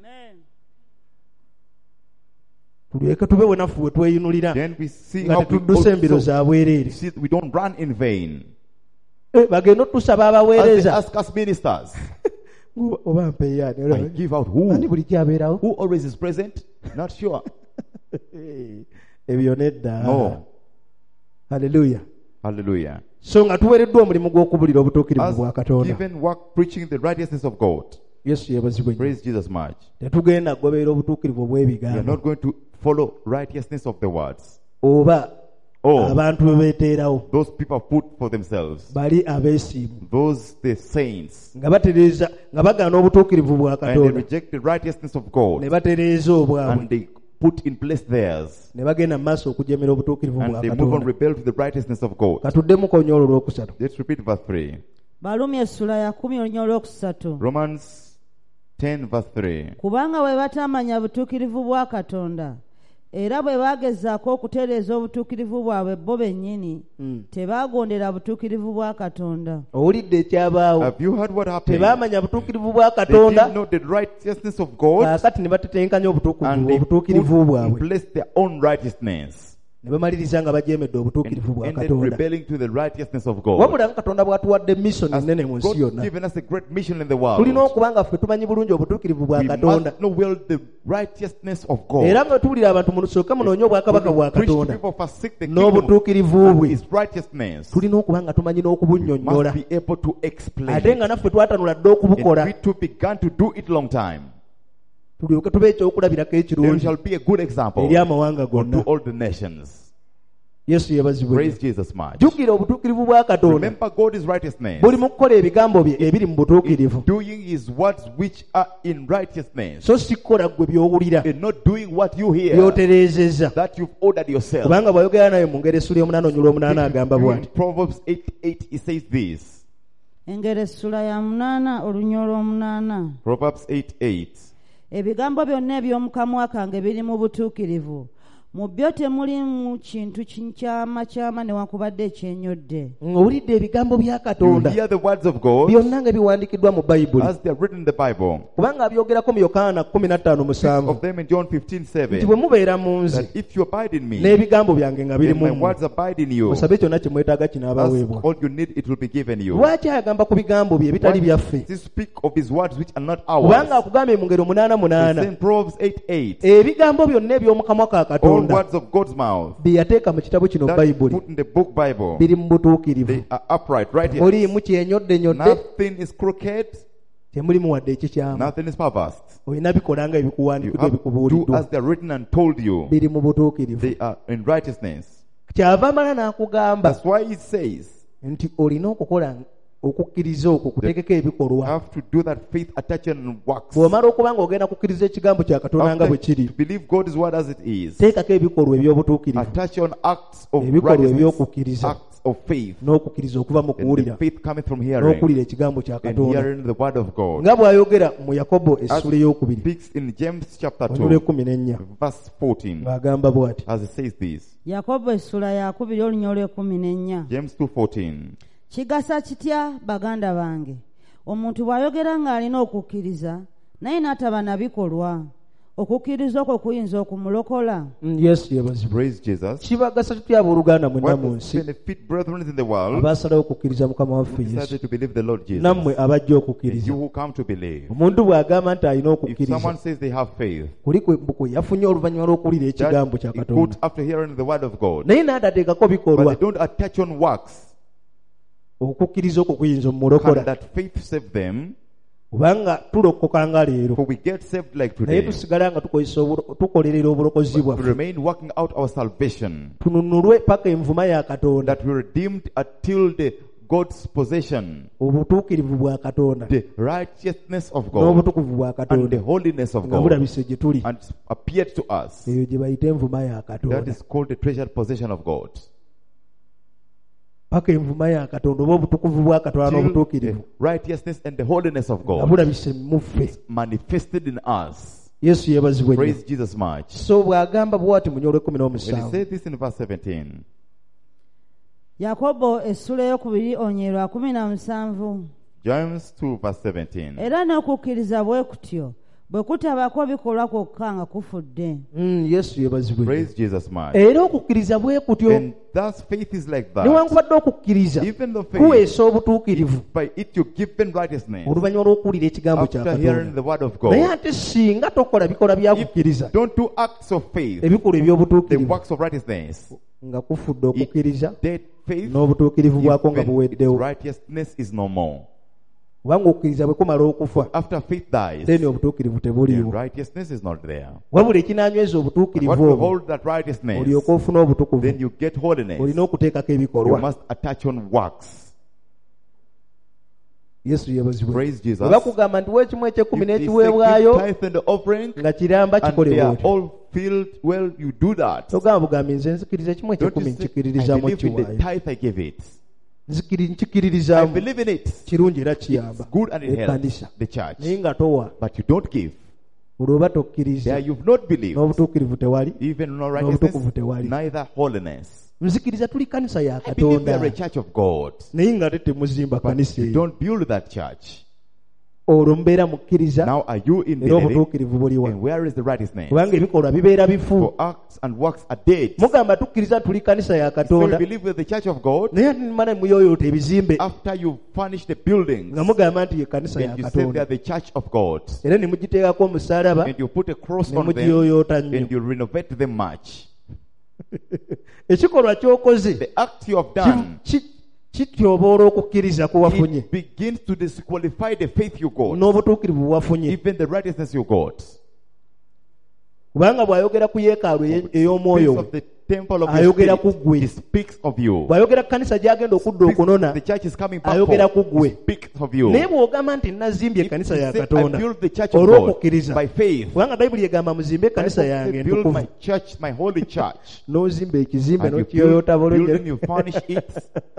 [SPEAKER 4] Tulyoke tube bwe naffe we tweyunulira
[SPEAKER 2] Then we see
[SPEAKER 4] nga
[SPEAKER 2] how we
[SPEAKER 4] tetuddusa embiro
[SPEAKER 2] also
[SPEAKER 4] za bwereere.
[SPEAKER 2] see we don't run in vain.
[SPEAKER 4] Bagenda otusaba
[SPEAKER 2] As they
[SPEAKER 4] abaweereza.
[SPEAKER 2] ask us ministers,
[SPEAKER 4] Oba mpeeyaani.
[SPEAKER 2] I give out
[SPEAKER 4] Ani
[SPEAKER 2] who?
[SPEAKER 4] buli kyabeerawo?
[SPEAKER 2] Who always is present? Not sure.
[SPEAKER 4] Ebyo nedda.
[SPEAKER 2] No.
[SPEAKER 4] Haleluya.
[SPEAKER 2] Hallelujah.
[SPEAKER 4] So nga tuweereddwa omulimu gw'okubulira obutuukirivu
[SPEAKER 2] As
[SPEAKER 4] bwa Katonda.
[SPEAKER 2] given work preaching the righteousness of God.
[SPEAKER 4] Yesu yeebazibwe nnyo.
[SPEAKER 2] Praise Jesus much.
[SPEAKER 4] Tetugenda kugoberera obutuukirivu
[SPEAKER 2] We are
[SPEAKER 4] obw'ebigambo.
[SPEAKER 2] not going to follow righteousness of the words.
[SPEAKER 4] Oba
[SPEAKER 2] Oh,
[SPEAKER 4] abantu be beeteerawo
[SPEAKER 2] those people put for themselves.
[SPEAKER 4] bali abeesiimu
[SPEAKER 2] Those the saints.
[SPEAKER 4] nga batereeza nga bagaana obutuukirivu bwa
[SPEAKER 2] And they
[SPEAKER 4] Katonda
[SPEAKER 2] reject the righteousness of God.
[SPEAKER 4] ne batereeza obwabwe
[SPEAKER 2] And they put in place theirs.
[SPEAKER 4] ne bagenda mu maaso okujeemera obutuukirivu
[SPEAKER 2] And
[SPEAKER 4] bwa
[SPEAKER 2] they move on,
[SPEAKER 4] Katonda.
[SPEAKER 2] rebel to the righteousness of God.
[SPEAKER 4] Katuddemu konya olwo olwokusatu.
[SPEAKER 2] Let's repeat verse 3.
[SPEAKER 3] Balumi essula ya 10 olunya olwokusatu.
[SPEAKER 2] Romans 10 verse 3.
[SPEAKER 3] Kubanga bwe batamanya butuukirivu bwa Katonda era bwe bagezaako okutereeza obutuukirivu bwabwe bo bennyini tebaagondera butuukirivu bwa Katonda.
[SPEAKER 4] Owulidde ekyabaawo?
[SPEAKER 2] Have you heard what happened?
[SPEAKER 4] Tebaamanya butuukirivu bwa
[SPEAKER 2] They
[SPEAKER 4] Katonda,
[SPEAKER 2] didn't know the righteousness of God.
[SPEAKER 4] kaakati ne batetenkanya
[SPEAKER 2] And they put
[SPEAKER 4] obutuukirivu
[SPEAKER 2] in
[SPEAKER 4] bwabwe
[SPEAKER 2] place their own righteousness.
[SPEAKER 4] ne bamaliriza nga bajeemedde obutuukirivu bwa
[SPEAKER 2] And then
[SPEAKER 4] Katonda.
[SPEAKER 2] rebelling to the righteousness of God.
[SPEAKER 4] Wabula nga Katonda bw'atuwadde mission
[SPEAKER 2] As
[SPEAKER 4] nnene mu nsi
[SPEAKER 2] God's
[SPEAKER 4] yonna,
[SPEAKER 2] given us a great mission in the world.
[SPEAKER 4] tulina okuba nga ffe tumanyi bulungi obutuukirivu bwa
[SPEAKER 2] We
[SPEAKER 4] Katonda.
[SPEAKER 2] must know well the righteousness of God.
[SPEAKER 4] Era nga tuwulira abantu musooke munoonye obwakabaka bwa
[SPEAKER 2] Preach to
[SPEAKER 4] Katonda
[SPEAKER 2] people forsake the kingdom
[SPEAKER 4] n'obutuukirivu
[SPEAKER 2] and
[SPEAKER 4] bwe,
[SPEAKER 2] His righteousness.
[SPEAKER 4] tulina okuba nga tumanyi n'okubunnyonnyola,
[SPEAKER 2] Must be able to explain
[SPEAKER 4] ate
[SPEAKER 2] it.
[SPEAKER 4] nga naffe twatanula dde
[SPEAKER 2] And
[SPEAKER 4] okubukola,
[SPEAKER 2] we too began to do it long time.
[SPEAKER 4] tulyoke tube ekyokulabirako
[SPEAKER 2] There
[SPEAKER 4] ekirungi
[SPEAKER 2] shall be a good example
[SPEAKER 4] eri amawanga
[SPEAKER 2] to
[SPEAKER 4] gonna.
[SPEAKER 2] all the nations.
[SPEAKER 4] Yesu yeebazibwe.
[SPEAKER 2] Praise Jesus much.
[SPEAKER 4] Jjukira obutuukirivu bwa Katonda
[SPEAKER 2] Remember God's righteousness.
[SPEAKER 4] buli mu kukola ebigambo bye ebiri mu butuukirivu,
[SPEAKER 2] Doing His words which are in righteousness.
[SPEAKER 4] so si kukola ggwe by'owulira
[SPEAKER 2] And not doing what you hear
[SPEAKER 4] by'otereezezza.
[SPEAKER 2] that you've ordered yourself.
[SPEAKER 4] Kubanga bw'ayogera naye mu ngero essula y'omunaana onyula omunaana agamba
[SPEAKER 2] In
[SPEAKER 4] bw'ati:
[SPEAKER 2] Proverbs 8:8 it says this.
[SPEAKER 3] Engero essula ya 8 olunya olw'omunaana.
[SPEAKER 2] Proverbs 8:8.
[SPEAKER 3] Ebigambo byonna eby'omu kamwa kange biri mu butuukirivu. Mu byo temulimu kintu kyama newankubadde ekyennyodde.
[SPEAKER 4] ng'owulidde ebigambo bya
[SPEAKER 2] You
[SPEAKER 4] Katonda
[SPEAKER 2] hear the words of God
[SPEAKER 4] byonna nga biwandiikiddwa mu Bayibuli,
[SPEAKER 2] as they are written in the Bible.
[SPEAKER 4] kubanga abyogerako mu Yokaana 15:7
[SPEAKER 2] Of them in John
[SPEAKER 4] nti
[SPEAKER 2] 15:7.
[SPEAKER 4] bwe mubeera mu nze
[SPEAKER 2] That if you abide in me,
[SPEAKER 4] n'ebigambo byange nga biri
[SPEAKER 2] then
[SPEAKER 4] mu
[SPEAKER 2] my
[SPEAKER 4] mmwe,
[SPEAKER 2] words abide in you.
[SPEAKER 4] musabe kyonna kye mwetaaga
[SPEAKER 2] Ask
[SPEAKER 4] kinaabaweebwa.
[SPEAKER 2] all you need, it will be given you.
[SPEAKER 4] Lwaki ayagamba ku bigambo bye ebitali byaffe?
[SPEAKER 2] He speak of his words which are not
[SPEAKER 4] Kubanga
[SPEAKER 2] ours.
[SPEAKER 4] akugambye mu ngero
[SPEAKER 2] It's
[SPEAKER 4] 8:8
[SPEAKER 2] in Proverbs 8:8.
[SPEAKER 4] ebigambo byonna eby'omu kamwa ka
[SPEAKER 2] All
[SPEAKER 4] Katonda
[SPEAKER 2] words of God's mouth
[SPEAKER 4] bye yateeka mu kitabo kino
[SPEAKER 2] that
[SPEAKER 4] Bayibuli
[SPEAKER 2] put in the book Bible,
[SPEAKER 4] biri mu butuukirivu.
[SPEAKER 2] they are upright, righteous.
[SPEAKER 4] Muliimu kyenyodde,
[SPEAKER 2] Nothing is crooked,
[SPEAKER 4] temulimu wadde ekikyamu.
[SPEAKER 2] nothing is perverse.
[SPEAKER 4] Olina bikola nga
[SPEAKER 2] You
[SPEAKER 4] ebikuwandiikiddwa
[SPEAKER 2] have to do
[SPEAKER 4] ebikubuuliddwa,
[SPEAKER 2] as they are written and told you.
[SPEAKER 4] biri mu butuukirivu.
[SPEAKER 2] They are in righteousness.
[SPEAKER 4] Kyava amala n'akugamba
[SPEAKER 2] That's why it says
[SPEAKER 4] nti olina okukola okukkiriza okwo kutegeka
[SPEAKER 2] You
[SPEAKER 4] ebikolwa.
[SPEAKER 2] have to do that faith attachment and works.
[SPEAKER 4] Bw'omala okuba ng'ogenda kukkiriza ekigambo kya Katonda nga bwe
[SPEAKER 2] After
[SPEAKER 4] kiri,
[SPEAKER 2] to believe God's word as it is,
[SPEAKER 4] teekako ebikolwa eby'obutuukirivu
[SPEAKER 2] attach on acts of
[SPEAKER 4] ebikolwa
[SPEAKER 2] righteousness,
[SPEAKER 4] ebyokukkiriza
[SPEAKER 2] acts of faith,
[SPEAKER 4] n'okukkiriza okuva mu
[SPEAKER 2] and the
[SPEAKER 4] kuwulira
[SPEAKER 2] faith cometh from hearing,
[SPEAKER 4] n'okuwulira ekigambo kya
[SPEAKER 2] and
[SPEAKER 4] Katonda,
[SPEAKER 2] hearing the word of God.
[SPEAKER 4] nga bw'ayogera mu Yakobo
[SPEAKER 2] As
[SPEAKER 4] essula ey'okubiri
[SPEAKER 2] speaks in James chapter
[SPEAKER 4] onula
[SPEAKER 2] 2,
[SPEAKER 4] 14
[SPEAKER 2] verse 14,
[SPEAKER 4] ng'agamba bw'ati:
[SPEAKER 2] as it says this.
[SPEAKER 3] yakobo essula yakubiri olunya olw'ekumi
[SPEAKER 2] James 2:14.
[SPEAKER 3] kigasa kitya baganda bange omuntu bw'ayogera ng'alina okukkiriza naye n'ataba na bikolwa okukkiriza okwo kuyinza okumulokola?
[SPEAKER 4] Yesu yebazibwe.
[SPEAKER 2] Praise Jesus.
[SPEAKER 4] Kibagasa tutya abooluganda mwenna
[SPEAKER 2] What
[SPEAKER 4] mu
[SPEAKER 2] does
[SPEAKER 4] nsi
[SPEAKER 2] benefit brethren in the world
[SPEAKER 4] abaasalawo okukkiriza mukama waffe
[SPEAKER 2] who
[SPEAKER 4] Yesu,
[SPEAKER 2] decided to believe the Lord Jesus?
[SPEAKER 4] nammwe abajja
[SPEAKER 2] And
[SPEAKER 4] okukkiriza.
[SPEAKER 2] you who come to believe.
[SPEAKER 4] Omuntu bw'agamba nti alina
[SPEAKER 2] If
[SPEAKER 4] okukkiriza,
[SPEAKER 2] someone says they have faith,
[SPEAKER 4] kuli kwe yafunye oluvannyuma lw'okuwulira ekigambo
[SPEAKER 2] that
[SPEAKER 4] kya
[SPEAKER 2] he
[SPEAKER 4] Katonda,
[SPEAKER 2] put after hearing the word of God,
[SPEAKER 4] naye n'atateekako
[SPEAKER 2] but
[SPEAKER 4] bikolwa,
[SPEAKER 2] they don't attach on works.
[SPEAKER 4] okukkiriza okwo kuyinza
[SPEAKER 2] Can
[SPEAKER 4] omumulokola.
[SPEAKER 2] that faith save them?
[SPEAKER 4] Kubanga tulokoka nga leero,
[SPEAKER 2] For we get saved like
[SPEAKER 4] naye
[SPEAKER 2] today.
[SPEAKER 4] tusigala nga tukolerera obulokozi
[SPEAKER 2] To
[SPEAKER 4] bwaffe,
[SPEAKER 2] remain working out our salvation,
[SPEAKER 4] tununulwe paka envuma ya Katonda,
[SPEAKER 2] that we are redeemed until the God's possession,
[SPEAKER 4] obutuukirivu bwa Katonda
[SPEAKER 2] the righteousness of God,
[SPEAKER 4] n'obutukuvu bwa
[SPEAKER 2] and the
[SPEAKER 4] Katonda
[SPEAKER 2] holiness of
[SPEAKER 4] nga
[SPEAKER 2] God,
[SPEAKER 4] bulabise gye tuli.
[SPEAKER 2] and appeared to us.
[SPEAKER 4] Eyo gye bayita envuma ya
[SPEAKER 2] That
[SPEAKER 4] Katonda.
[SPEAKER 2] is called the treasured possession of God.
[SPEAKER 4] Paka envuma ya Katonda oba obutukuvu bwa Katonda
[SPEAKER 2] Till
[SPEAKER 4] n'obutuukirivu
[SPEAKER 2] the righteousness and the holiness of
[SPEAKER 4] nga
[SPEAKER 2] God
[SPEAKER 4] bulabise mu ffe.
[SPEAKER 2] manifested in us.
[SPEAKER 4] Yesu yeebazibwe nnyo.
[SPEAKER 2] Praise Jesus much.
[SPEAKER 4] So bw'agamba bw'ati mu nnyolo
[SPEAKER 2] When he
[SPEAKER 4] 17,
[SPEAKER 2] said this in verse 17,
[SPEAKER 3] yakobo essula ey'okubiri onye lwa 17.
[SPEAKER 2] James 2 verse 17.
[SPEAKER 3] era n'okukkiriza bwe kutyo bwe kutabako bikolwa kwokka nga kufudde.
[SPEAKER 4] Yesu yeebazibwe nnyo.
[SPEAKER 2] Praise Jesus much.
[SPEAKER 4] Era okukkiriza bwe kutyo,
[SPEAKER 2] And thus faith is like that.
[SPEAKER 4] newankubadde okukkiriza
[SPEAKER 2] Even the faith,
[SPEAKER 4] kuweesa obutuukirivu
[SPEAKER 2] by it you given righteousness
[SPEAKER 4] oluvannyuma lw'okuwulira ekigambo kya
[SPEAKER 2] after hearing
[SPEAKER 4] Katonda.
[SPEAKER 2] the word of
[SPEAKER 4] Naye
[SPEAKER 2] God.
[SPEAKER 4] ate singa tokola bikolwa bya kukkiriza,
[SPEAKER 2] Don't do acts of faith,
[SPEAKER 4] ebikolwa
[SPEAKER 2] the
[SPEAKER 4] eby'obutuukirivu,
[SPEAKER 2] works of righteousness.
[SPEAKER 4] nga kufudde okukkiriza
[SPEAKER 2] Dead faith,
[SPEAKER 4] n'obutuukirivu bwako nga
[SPEAKER 2] even its
[SPEAKER 4] buweddewo.
[SPEAKER 2] righteousness is no more.
[SPEAKER 4] Kubanga okukkiriza bwe kumala okufa,
[SPEAKER 2] After faith dies,
[SPEAKER 4] then obutuukirivu
[SPEAKER 2] the
[SPEAKER 4] tebuliiwo.
[SPEAKER 2] righteousness is not there.
[SPEAKER 4] Wabula ekinanyweza
[SPEAKER 2] What
[SPEAKER 4] obutuukirivu
[SPEAKER 2] will
[SPEAKER 4] obwo,
[SPEAKER 2] hold that righteousness?
[SPEAKER 4] olyoka ofuna obutukuvu,
[SPEAKER 2] Then you get holiness.
[SPEAKER 4] olina okuteekako
[SPEAKER 2] You
[SPEAKER 4] ebikolwa.
[SPEAKER 2] must attach on works.
[SPEAKER 4] Yesu yeebazibwe.
[SPEAKER 2] Praise Jesus.
[SPEAKER 4] Bwe bakugamba nti weekimu eky'ekkumi
[SPEAKER 2] If they say
[SPEAKER 4] n'ekiweebwayo
[SPEAKER 2] give tithe and the offering,
[SPEAKER 4] nga kiramba
[SPEAKER 2] and
[SPEAKER 4] kikole
[SPEAKER 2] they are
[SPEAKER 4] bw'otyo,
[SPEAKER 2] all filled, well, you do that.
[SPEAKER 4] togamba bugambi nze nzikiriza ekimu
[SPEAKER 2] Don't
[SPEAKER 4] eky'ekkumi
[SPEAKER 2] you say, I
[SPEAKER 4] nkikiririzaamu
[SPEAKER 2] believe in the
[SPEAKER 4] kiwaayo.
[SPEAKER 2] tithe I give it. I
[SPEAKER 4] Nkikiririzaamu
[SPEAKER 2] believe in it.
[SPEAKER 4] kirungi era kiyamba
[SPEAKER 2] It's good and it helps
[SPEAKER 4] ekkanisa,
[SPEAKER 2] the church.
[SPEAKER 4] naye nga towa,
[SPEAKER 2] But you don't give.
[SPEAKER 4] olwoba tokkiriza,
[SPEAKER 2] There you've not believed.
[SPEAKER 4] n'obutuukirivu tewali,
[SPEAKER 2] Even no
[SPEAKER 4] n'obutukuvu
[SPEAKER 2] righteousness,
[SPEAKER 4] tewali.
[SPEAKER 2] neither holiness.
[SPEAKER 4] Nzikiriza tuli kanisa ya
[SPEAKER 2] I believe we
[SPEAKER 4] Katonda,
[SPEAKER 2] are a church of God.
[SPEAKER 4] naye nga ate temuzimba
[SPEAKER 2] But
[SPEAKER 4] kanisa
[SPEAKER 2] you
[SPEAKER 4] eyo.
[SPEAKER 2] don't build that church.
[SPEAKER 4] Olwo mubeera mukkiriza,
[SPEAKER 2] Now are you in
[SPEAKER 4] era
[SPEAKER 2] believing?
[SPEAKER 4] obutuukirivu buliwa.
[SPEAKER 2] And where is the righteousness?
[SPEAKER 4] Kubanga ebikolwa bibeera bifu.
[SPEAKER 2] For acts and works are dead.
[SPEAKER 4] Mugamba tukkiriza tuli kanisa ya
[SPEAKER 2] So you
[SPEAKER 4] Katonda,
[SPEAKER 2] believe with the church of God.
[SPEAKER 4] naye ate nimala muyooyoota ebizimbe
[SPEAKER 2] After you furnish the buildings,
[SPEAKER 4] nga mugamba nti ye kanisa ya
[SPEAKER 2] and you say they are
[SPEAKER 4] Katonda,
[SPEAKER 2] the church of God,
[SPEAKER 4] era ne mugiteekako omusalaba
[SPEAKER 2] and you put a cross
[SPEAKER 4] ne
[SPEAKER 2] on them,
[SPEAKER 4] mugiyooyoota nnyo.
[SPEAKER 2] and you renovate them much.
[SPEAKER 4] Ekikolwa ky'okoze
[SPEAKER 2] The act you have done,
[SPEAKER 4] kityoboola okukkiriza kwe wafunye
[SPEAKER 2] it begins to disqualify the faith you got,
[SPEAKER 4] n'obutuukirivu bwe wafunye.
[SPEAKER 2] even the righteousness you got.
[SPEAKER 4] Kubanga bw'ayogera ku yeekaalu ey'omwoyo
[SPEAKER 2] Speaks
[SPEAKER 4] we,
[SPEAKER 2] of the temple of
[SPEAKER 4] ayogera
[SPEAKER 2] your
[SPEAKER 4] ku
[SPEAKER 2] spirit.
[SPEAKER 4] ggwe.
[SPEAKER 2] He speaks of you.
[SPEAKER 4] bw'ayogera ku kanisa gy'agenda okudda
[SPEAKER 2] Speaks
[SPEAKER 4] okunona,
[SPEAKER 2] the church is coming back
[SPEAKER 4] ayogera ku
[SPEAKER 2] for.
[SPEAKER 4] ggwe.
[SPEAKER 2] He speaks of you.
[SPEAKER 4] naye bw'ogamba nti nazimbye
[SPEAKER 2] If
[SPEAKER 4] ekkanisa
[SPEAKER 2] you
[SPEAKER 4] ya
[SPEAKER 2] say, I
[SPEAKER 4] Katonda
[SPEAKER 2] build the church of
[SPEAKER 4] olw'okukkiriza,
[SPEAKER 2] God by faith,
[SPEAKER 4] kubanga bayibuli egamba muzimbe ekkanisa
[SPEAKER 2] I
[SPEAKER 4] yange
[SPEAKER 2] build
[SPEAKER 4] entukuvu,
[SPEAKER 2] my church, my holy church,
[SPEAKER 4] n'ozimba ekizimbe
[SPEAKER 2] and you
[SPEAKER 4] n'okiyooyoota
[SPEAKER 2] building,
[SPEAKER 4] bulungi.
[SPEAKER 2] you furnish it.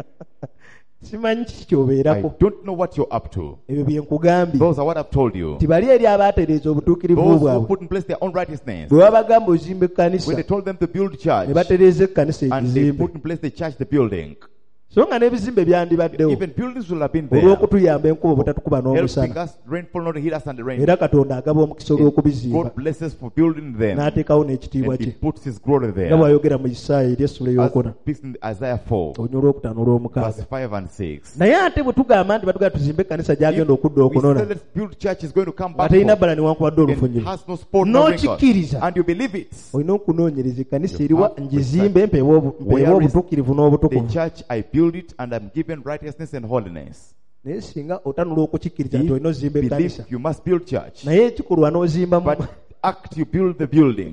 [SPEAKER 4] Simanyi kiki
[SPEAKER 2] I
[SPEAKER 4] kyobeerako.
[SPEAKER 2] don't know what you're up to.
[SPEAKER 4] Ebyo bye nkugambye
[SPEAKER 2] Those are what I've told you.
[SPEAKER 4] nti bali eri abaatereeza obutuukirivu
[SPEAKER 2] Those who
[SPEAKER 4] bwabwe,
[SPEAKER 2] put in place their own righteousness.
[SPEAKER 4] bwe babagamba ozimba ekkanisa
[SPEAKER 2] When they told them to build
[SPEAKER 4] ne
[SPEAKER 2] church,
[SPEAKER 4] batereeza ekkanisa
[SPEAKER 2] and they
[SPEAKER 4] ekizimbe,
[SPEAKER 2] put in place the church, the building.
[SPEAKER 4] so nga n'ebizimbe byandibaddewo
[SPEAKER 2] Even buildings will have been there,
[SPEAKER 4] olw'okutuyamba enkuba obutatukuba
[SPEAKER 2] helping
[SPEAKER 4] n'omusana,
[SPEAKER 2] us, rainfall not to hit us and the rain.
[SPEAKER 4] era Katonda agaba omukisa olw'okubizimba,
[SPEAKER 2] God blesses for building them,
[SPEAKER 4] n'ateekawo n'ekitiibwa
[SPEAKER 2] and He
[SPEAKER 4] kye,
[SPEAKER 2] puts His glory
[SPEAKER 4] nga
[SPEAKER 2] there.
[SPEAKER 4] bw'ayogera mu Isaaya eri essula
[SPEAKER 2] As
[SPEAKER 4] ey'okuna
[SPEAKER 2] speaks in Isaiah 4,
[SPEAKER 4] olunya olwokutaano olw'omukaaga.
[SPEAKER 2] verse 5 and 6.
[SPEAKER 4] Naye ate bwe tugamba nti batugala tuzimbe ekkanisa gy'agenda okudda
[SPEAKER 2] We say
[SPEAKER 4] okunona,
[SPEAKER 2] let's build church is going to come
[SPEAKER 4] nga
[SPEAKER 2] back
[SPEAKER 4] terina
[SPEAKER 2] for,
[SPEAKER 4] bbala newankubadde
[SPEAKER 2] and
[SPEAKER 4] olufunyiru,
[SPEAKER 2] has no spot, no wrinkle,
[SPEAKER 4] n'okikkiriza,
[SPEAKER 2] and you believe it.
[SPEAKER 4] olina okunoonyereza ekkanisa
[SPEAKER 2] You
[SPEAKER 4] eriwa
[SPEAKER 2] have to
[SPEAKER 4] ngizimbe mpeewe
[SPEAKER 2] Where is
[SPEAKER 4] obutuukirivu
[SPEAKER 2] The
[SPEAKER 4] n'obutukuvu.
[SPEAKER 2] church, I build it and I'm given righteousness and holiness.
[SPEAKER 4] Naye singa otanula okukikkiriza nti
[SPEAKER 2] If
[SPEAKER 4] olina ozimba
[SPEAKER 2] believe
[SPEAKER 4] ekkanisa,
[SPEAKER 2] you must build church,
[SPEAKER 4] naye ekikolwa n'ozimbamu.
[SPEAKER 2] but act you build the building.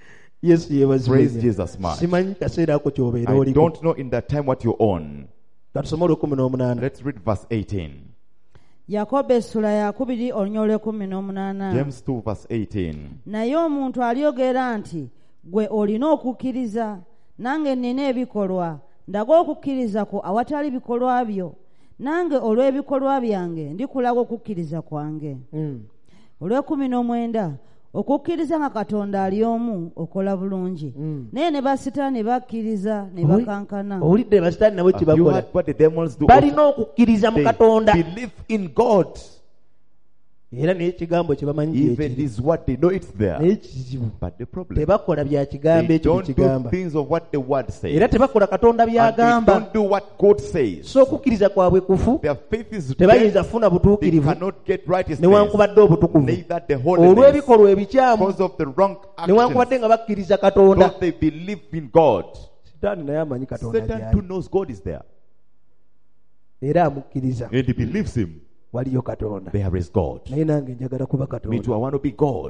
[SPEAKER 4] Yesu yeebazibwe
[SPEAKER 2] Praise
[SPEAKER 4] nnyo.
[SPEAKER 2] Jesus much.
[SPEAKER 4] Simanyi kaseera ako ky'obeera
[SPEAKER 2] I
[SPEAKER 4] oliko.
[SPEAKER 2] don't know in that time what you own.
[SPEAKER 4] katusome olw'ekkumi n'omunaana.
[SPEAKER 2] Let's read verse 18.
[SPEAKER 3] Yakobo essula ya 2 olunya olw'e18.
[SPEAKER 2] James 2 verse 18.
[SPEAKER 3] Naye omuntu alyogera nti gwe olina okukkiriza nange nnina ebikolwa, ndaga okukkiriza kwo awatali bikolwa byo, nange olw'ebikolwa byange ndikulaga okukkiriza kwange. Olw'e19, okukkiriza nga Katonda ali omu okola bulungi, naye ne basitaani bakkiriza ne bakankana.
[SPEAKER 4] Owulidde basitaani nabo kye
[SPEAKER 2] Have you
[SPEAKER 4] bakola?
[SPEAKER 2] heard what the demons do?
[SPEAKER 4] Balina okukkiriza mu
[SPEAKER 2] They
[SPEAKER 4] Katonda.
[SPEAKER 2] believe in God.
[SPEAKER 4] Era naye ekigambo kye bamanyi
[SPEAKER 2] Even
[SPEAKER 4] kyekiri.
[SPEAKER 2] this word, they know it's there.
[SPEAKER 4] Naye kizibu.
[SPEAKER 2] But the problem,
[SPEAKER 4] Tebakola bya kigambo
[SPEAKER 2] they
[SPEAKER 4] ekyo
[SPEAKER 2] don't do
[SPEAKER 4] kigamba.
[SPEAKER 2] things of what the word says.
[SPEAKER 4] Era tebakola Katonda
[SPEAKER 2] And they
[SPEAKER 4] by'agamba.
[SPEAKER 2] don't do what God says.
[SPEAKER 4] So okukkiriza kwabwe kufu.
[SPEAKER 2] Their faith is dead.
[SPEAKER 4] Tebayinza kufuna
[SPEAKER 2] They
[SPEAKER 4] butuukirivu
[SPEAKER 2] cannot get righteousness.
[SPEAKER 4] newankubadde obutukuvu.
[SPEAKER 2] Neither the holiness.
[SPEAKER 4] Olw'ebikolwa ebikyamu
[SPEAKER 2] Because of the wrong
[SPEAKER 4] newankubadde
[SPEAKER 2] actions.
[SPEAKER 4] nga bakkiriza Katonda.
[SPEAKER 2] Because they believe in God.
[SPEAKER 4] Sitaani naye amanyi Katonda
[SPEAKER 2] Satan too
[SPEAKER 4] gy'ali.
[SPEAKER 2] knows God is there.
[SPEAKER 4] Era amukkiriza.
[SPEAKER 2] And he believes him.
[SPEAKER 4] Waliyo Katonda.
[SPEAKER 2] There is God.
[SPEAKER 4] Naye nange njagala kuba
[SPEAKER 2] Me
[SPEAKER 4] Katonda.
[SPEAKER 2] too, I want to be God.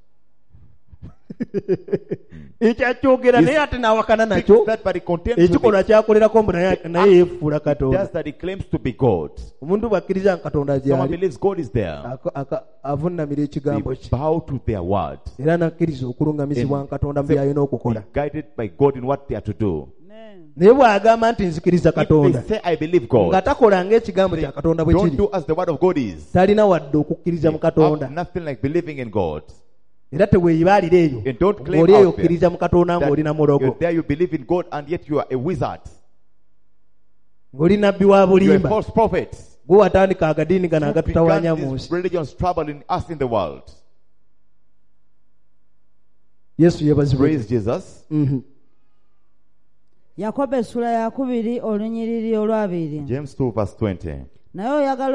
[SPEAKER 4] Ekyakyogera naye ate n'awakana nakyo.
[SPEAKER 2] Thinks that, but he contends with
[SPEAKER 4] Ekikolwa
[SPEAKER 2] it.
[SPEAKER 4] kyakolerako mbu naye yeefuula Katonda.
[SPEAKER 2] Does that he claims to be God.
[SPEAKER 4] Omuntu bw'akkiriza nga Katonda
[SPEAKER 2] Someone
[SPEAKER 4] gy'ali
[SPEAKER 2] believes God is there.
[SPEAKER 4] avunnamira ekigambo
[SPEAKER 2] They
[SPEAKER 4] kye.
[SPEAKER 2] bow to their word.
[SPEAKER 4] Era n'akkiriza okulungamizibwa Katonda mu by'alina
[SPEAKER 2] Be
[SPEAKER 4] okukola.
[SPEAKER 2] guided by God in what they are to do.
[SPEAKER 4] Naye bw'agamba nti nzikiriza
[SPEAKER 2] If they
[SPEAKER 4] Katonda
[SPEAKER 2] say, I believe
[SPEAKER 4] nga
[SPEAKER 2] God,
[SPEAKER 4] takola ng'ekigambo
[SPEAKER 2] they
[SPEAKER 4] kya Katonda bwe
[SPEAKER 2] don't
[SPEAKER 4] kiri,
[SPEAKER 2] do as the word of God is.
[SPEAKER 4] talina wadde okukkiriza mu Katonda.
[SPEAKER 2] Have nothing like believing in God.
[SPEAKER 4] Era teweeyibaalira eyo
[SPEAKER 2] And don't claim
[SPEAKER 4] ng'oli eyo
[SPEAKER 2] out there
[SPEAKER 4] okkiriza mu Katonda
[SPEAKER 2] that
[SPEAKER 4] ng'olina mulogo,
[SPEAKER 2] you're there, you believe in God, and yet you are a wizard.
[SPEAKER 4] ng'oli nabbi wa
[SPEAKER 2] You're a
[SPEAKER 4] bulimba.
[SPEAKER 2] false prophet.
[SPEAKER 4] Gwe watandika agadiini gano
[SPEAKER 2] You
[SPEAKER 4] agatutawaanya
[SPEAKER 2] began
[SPEAKER 4] mu
[SPEAKER 2] this
[SPEAKER 4] nsi.
[SPEAKER 2] religion's troubling us in the world.
[SPEAKER 4] Yesu yeebazibwe.
[SPEAKER 2] Praise Jesus.
[SPEAKER 3] Yakobo essula ya 2 olunyiriri olwabiri.
[SPEAKER 2] James 2 verse 20.
[SPEAKER 3] Naye oyagala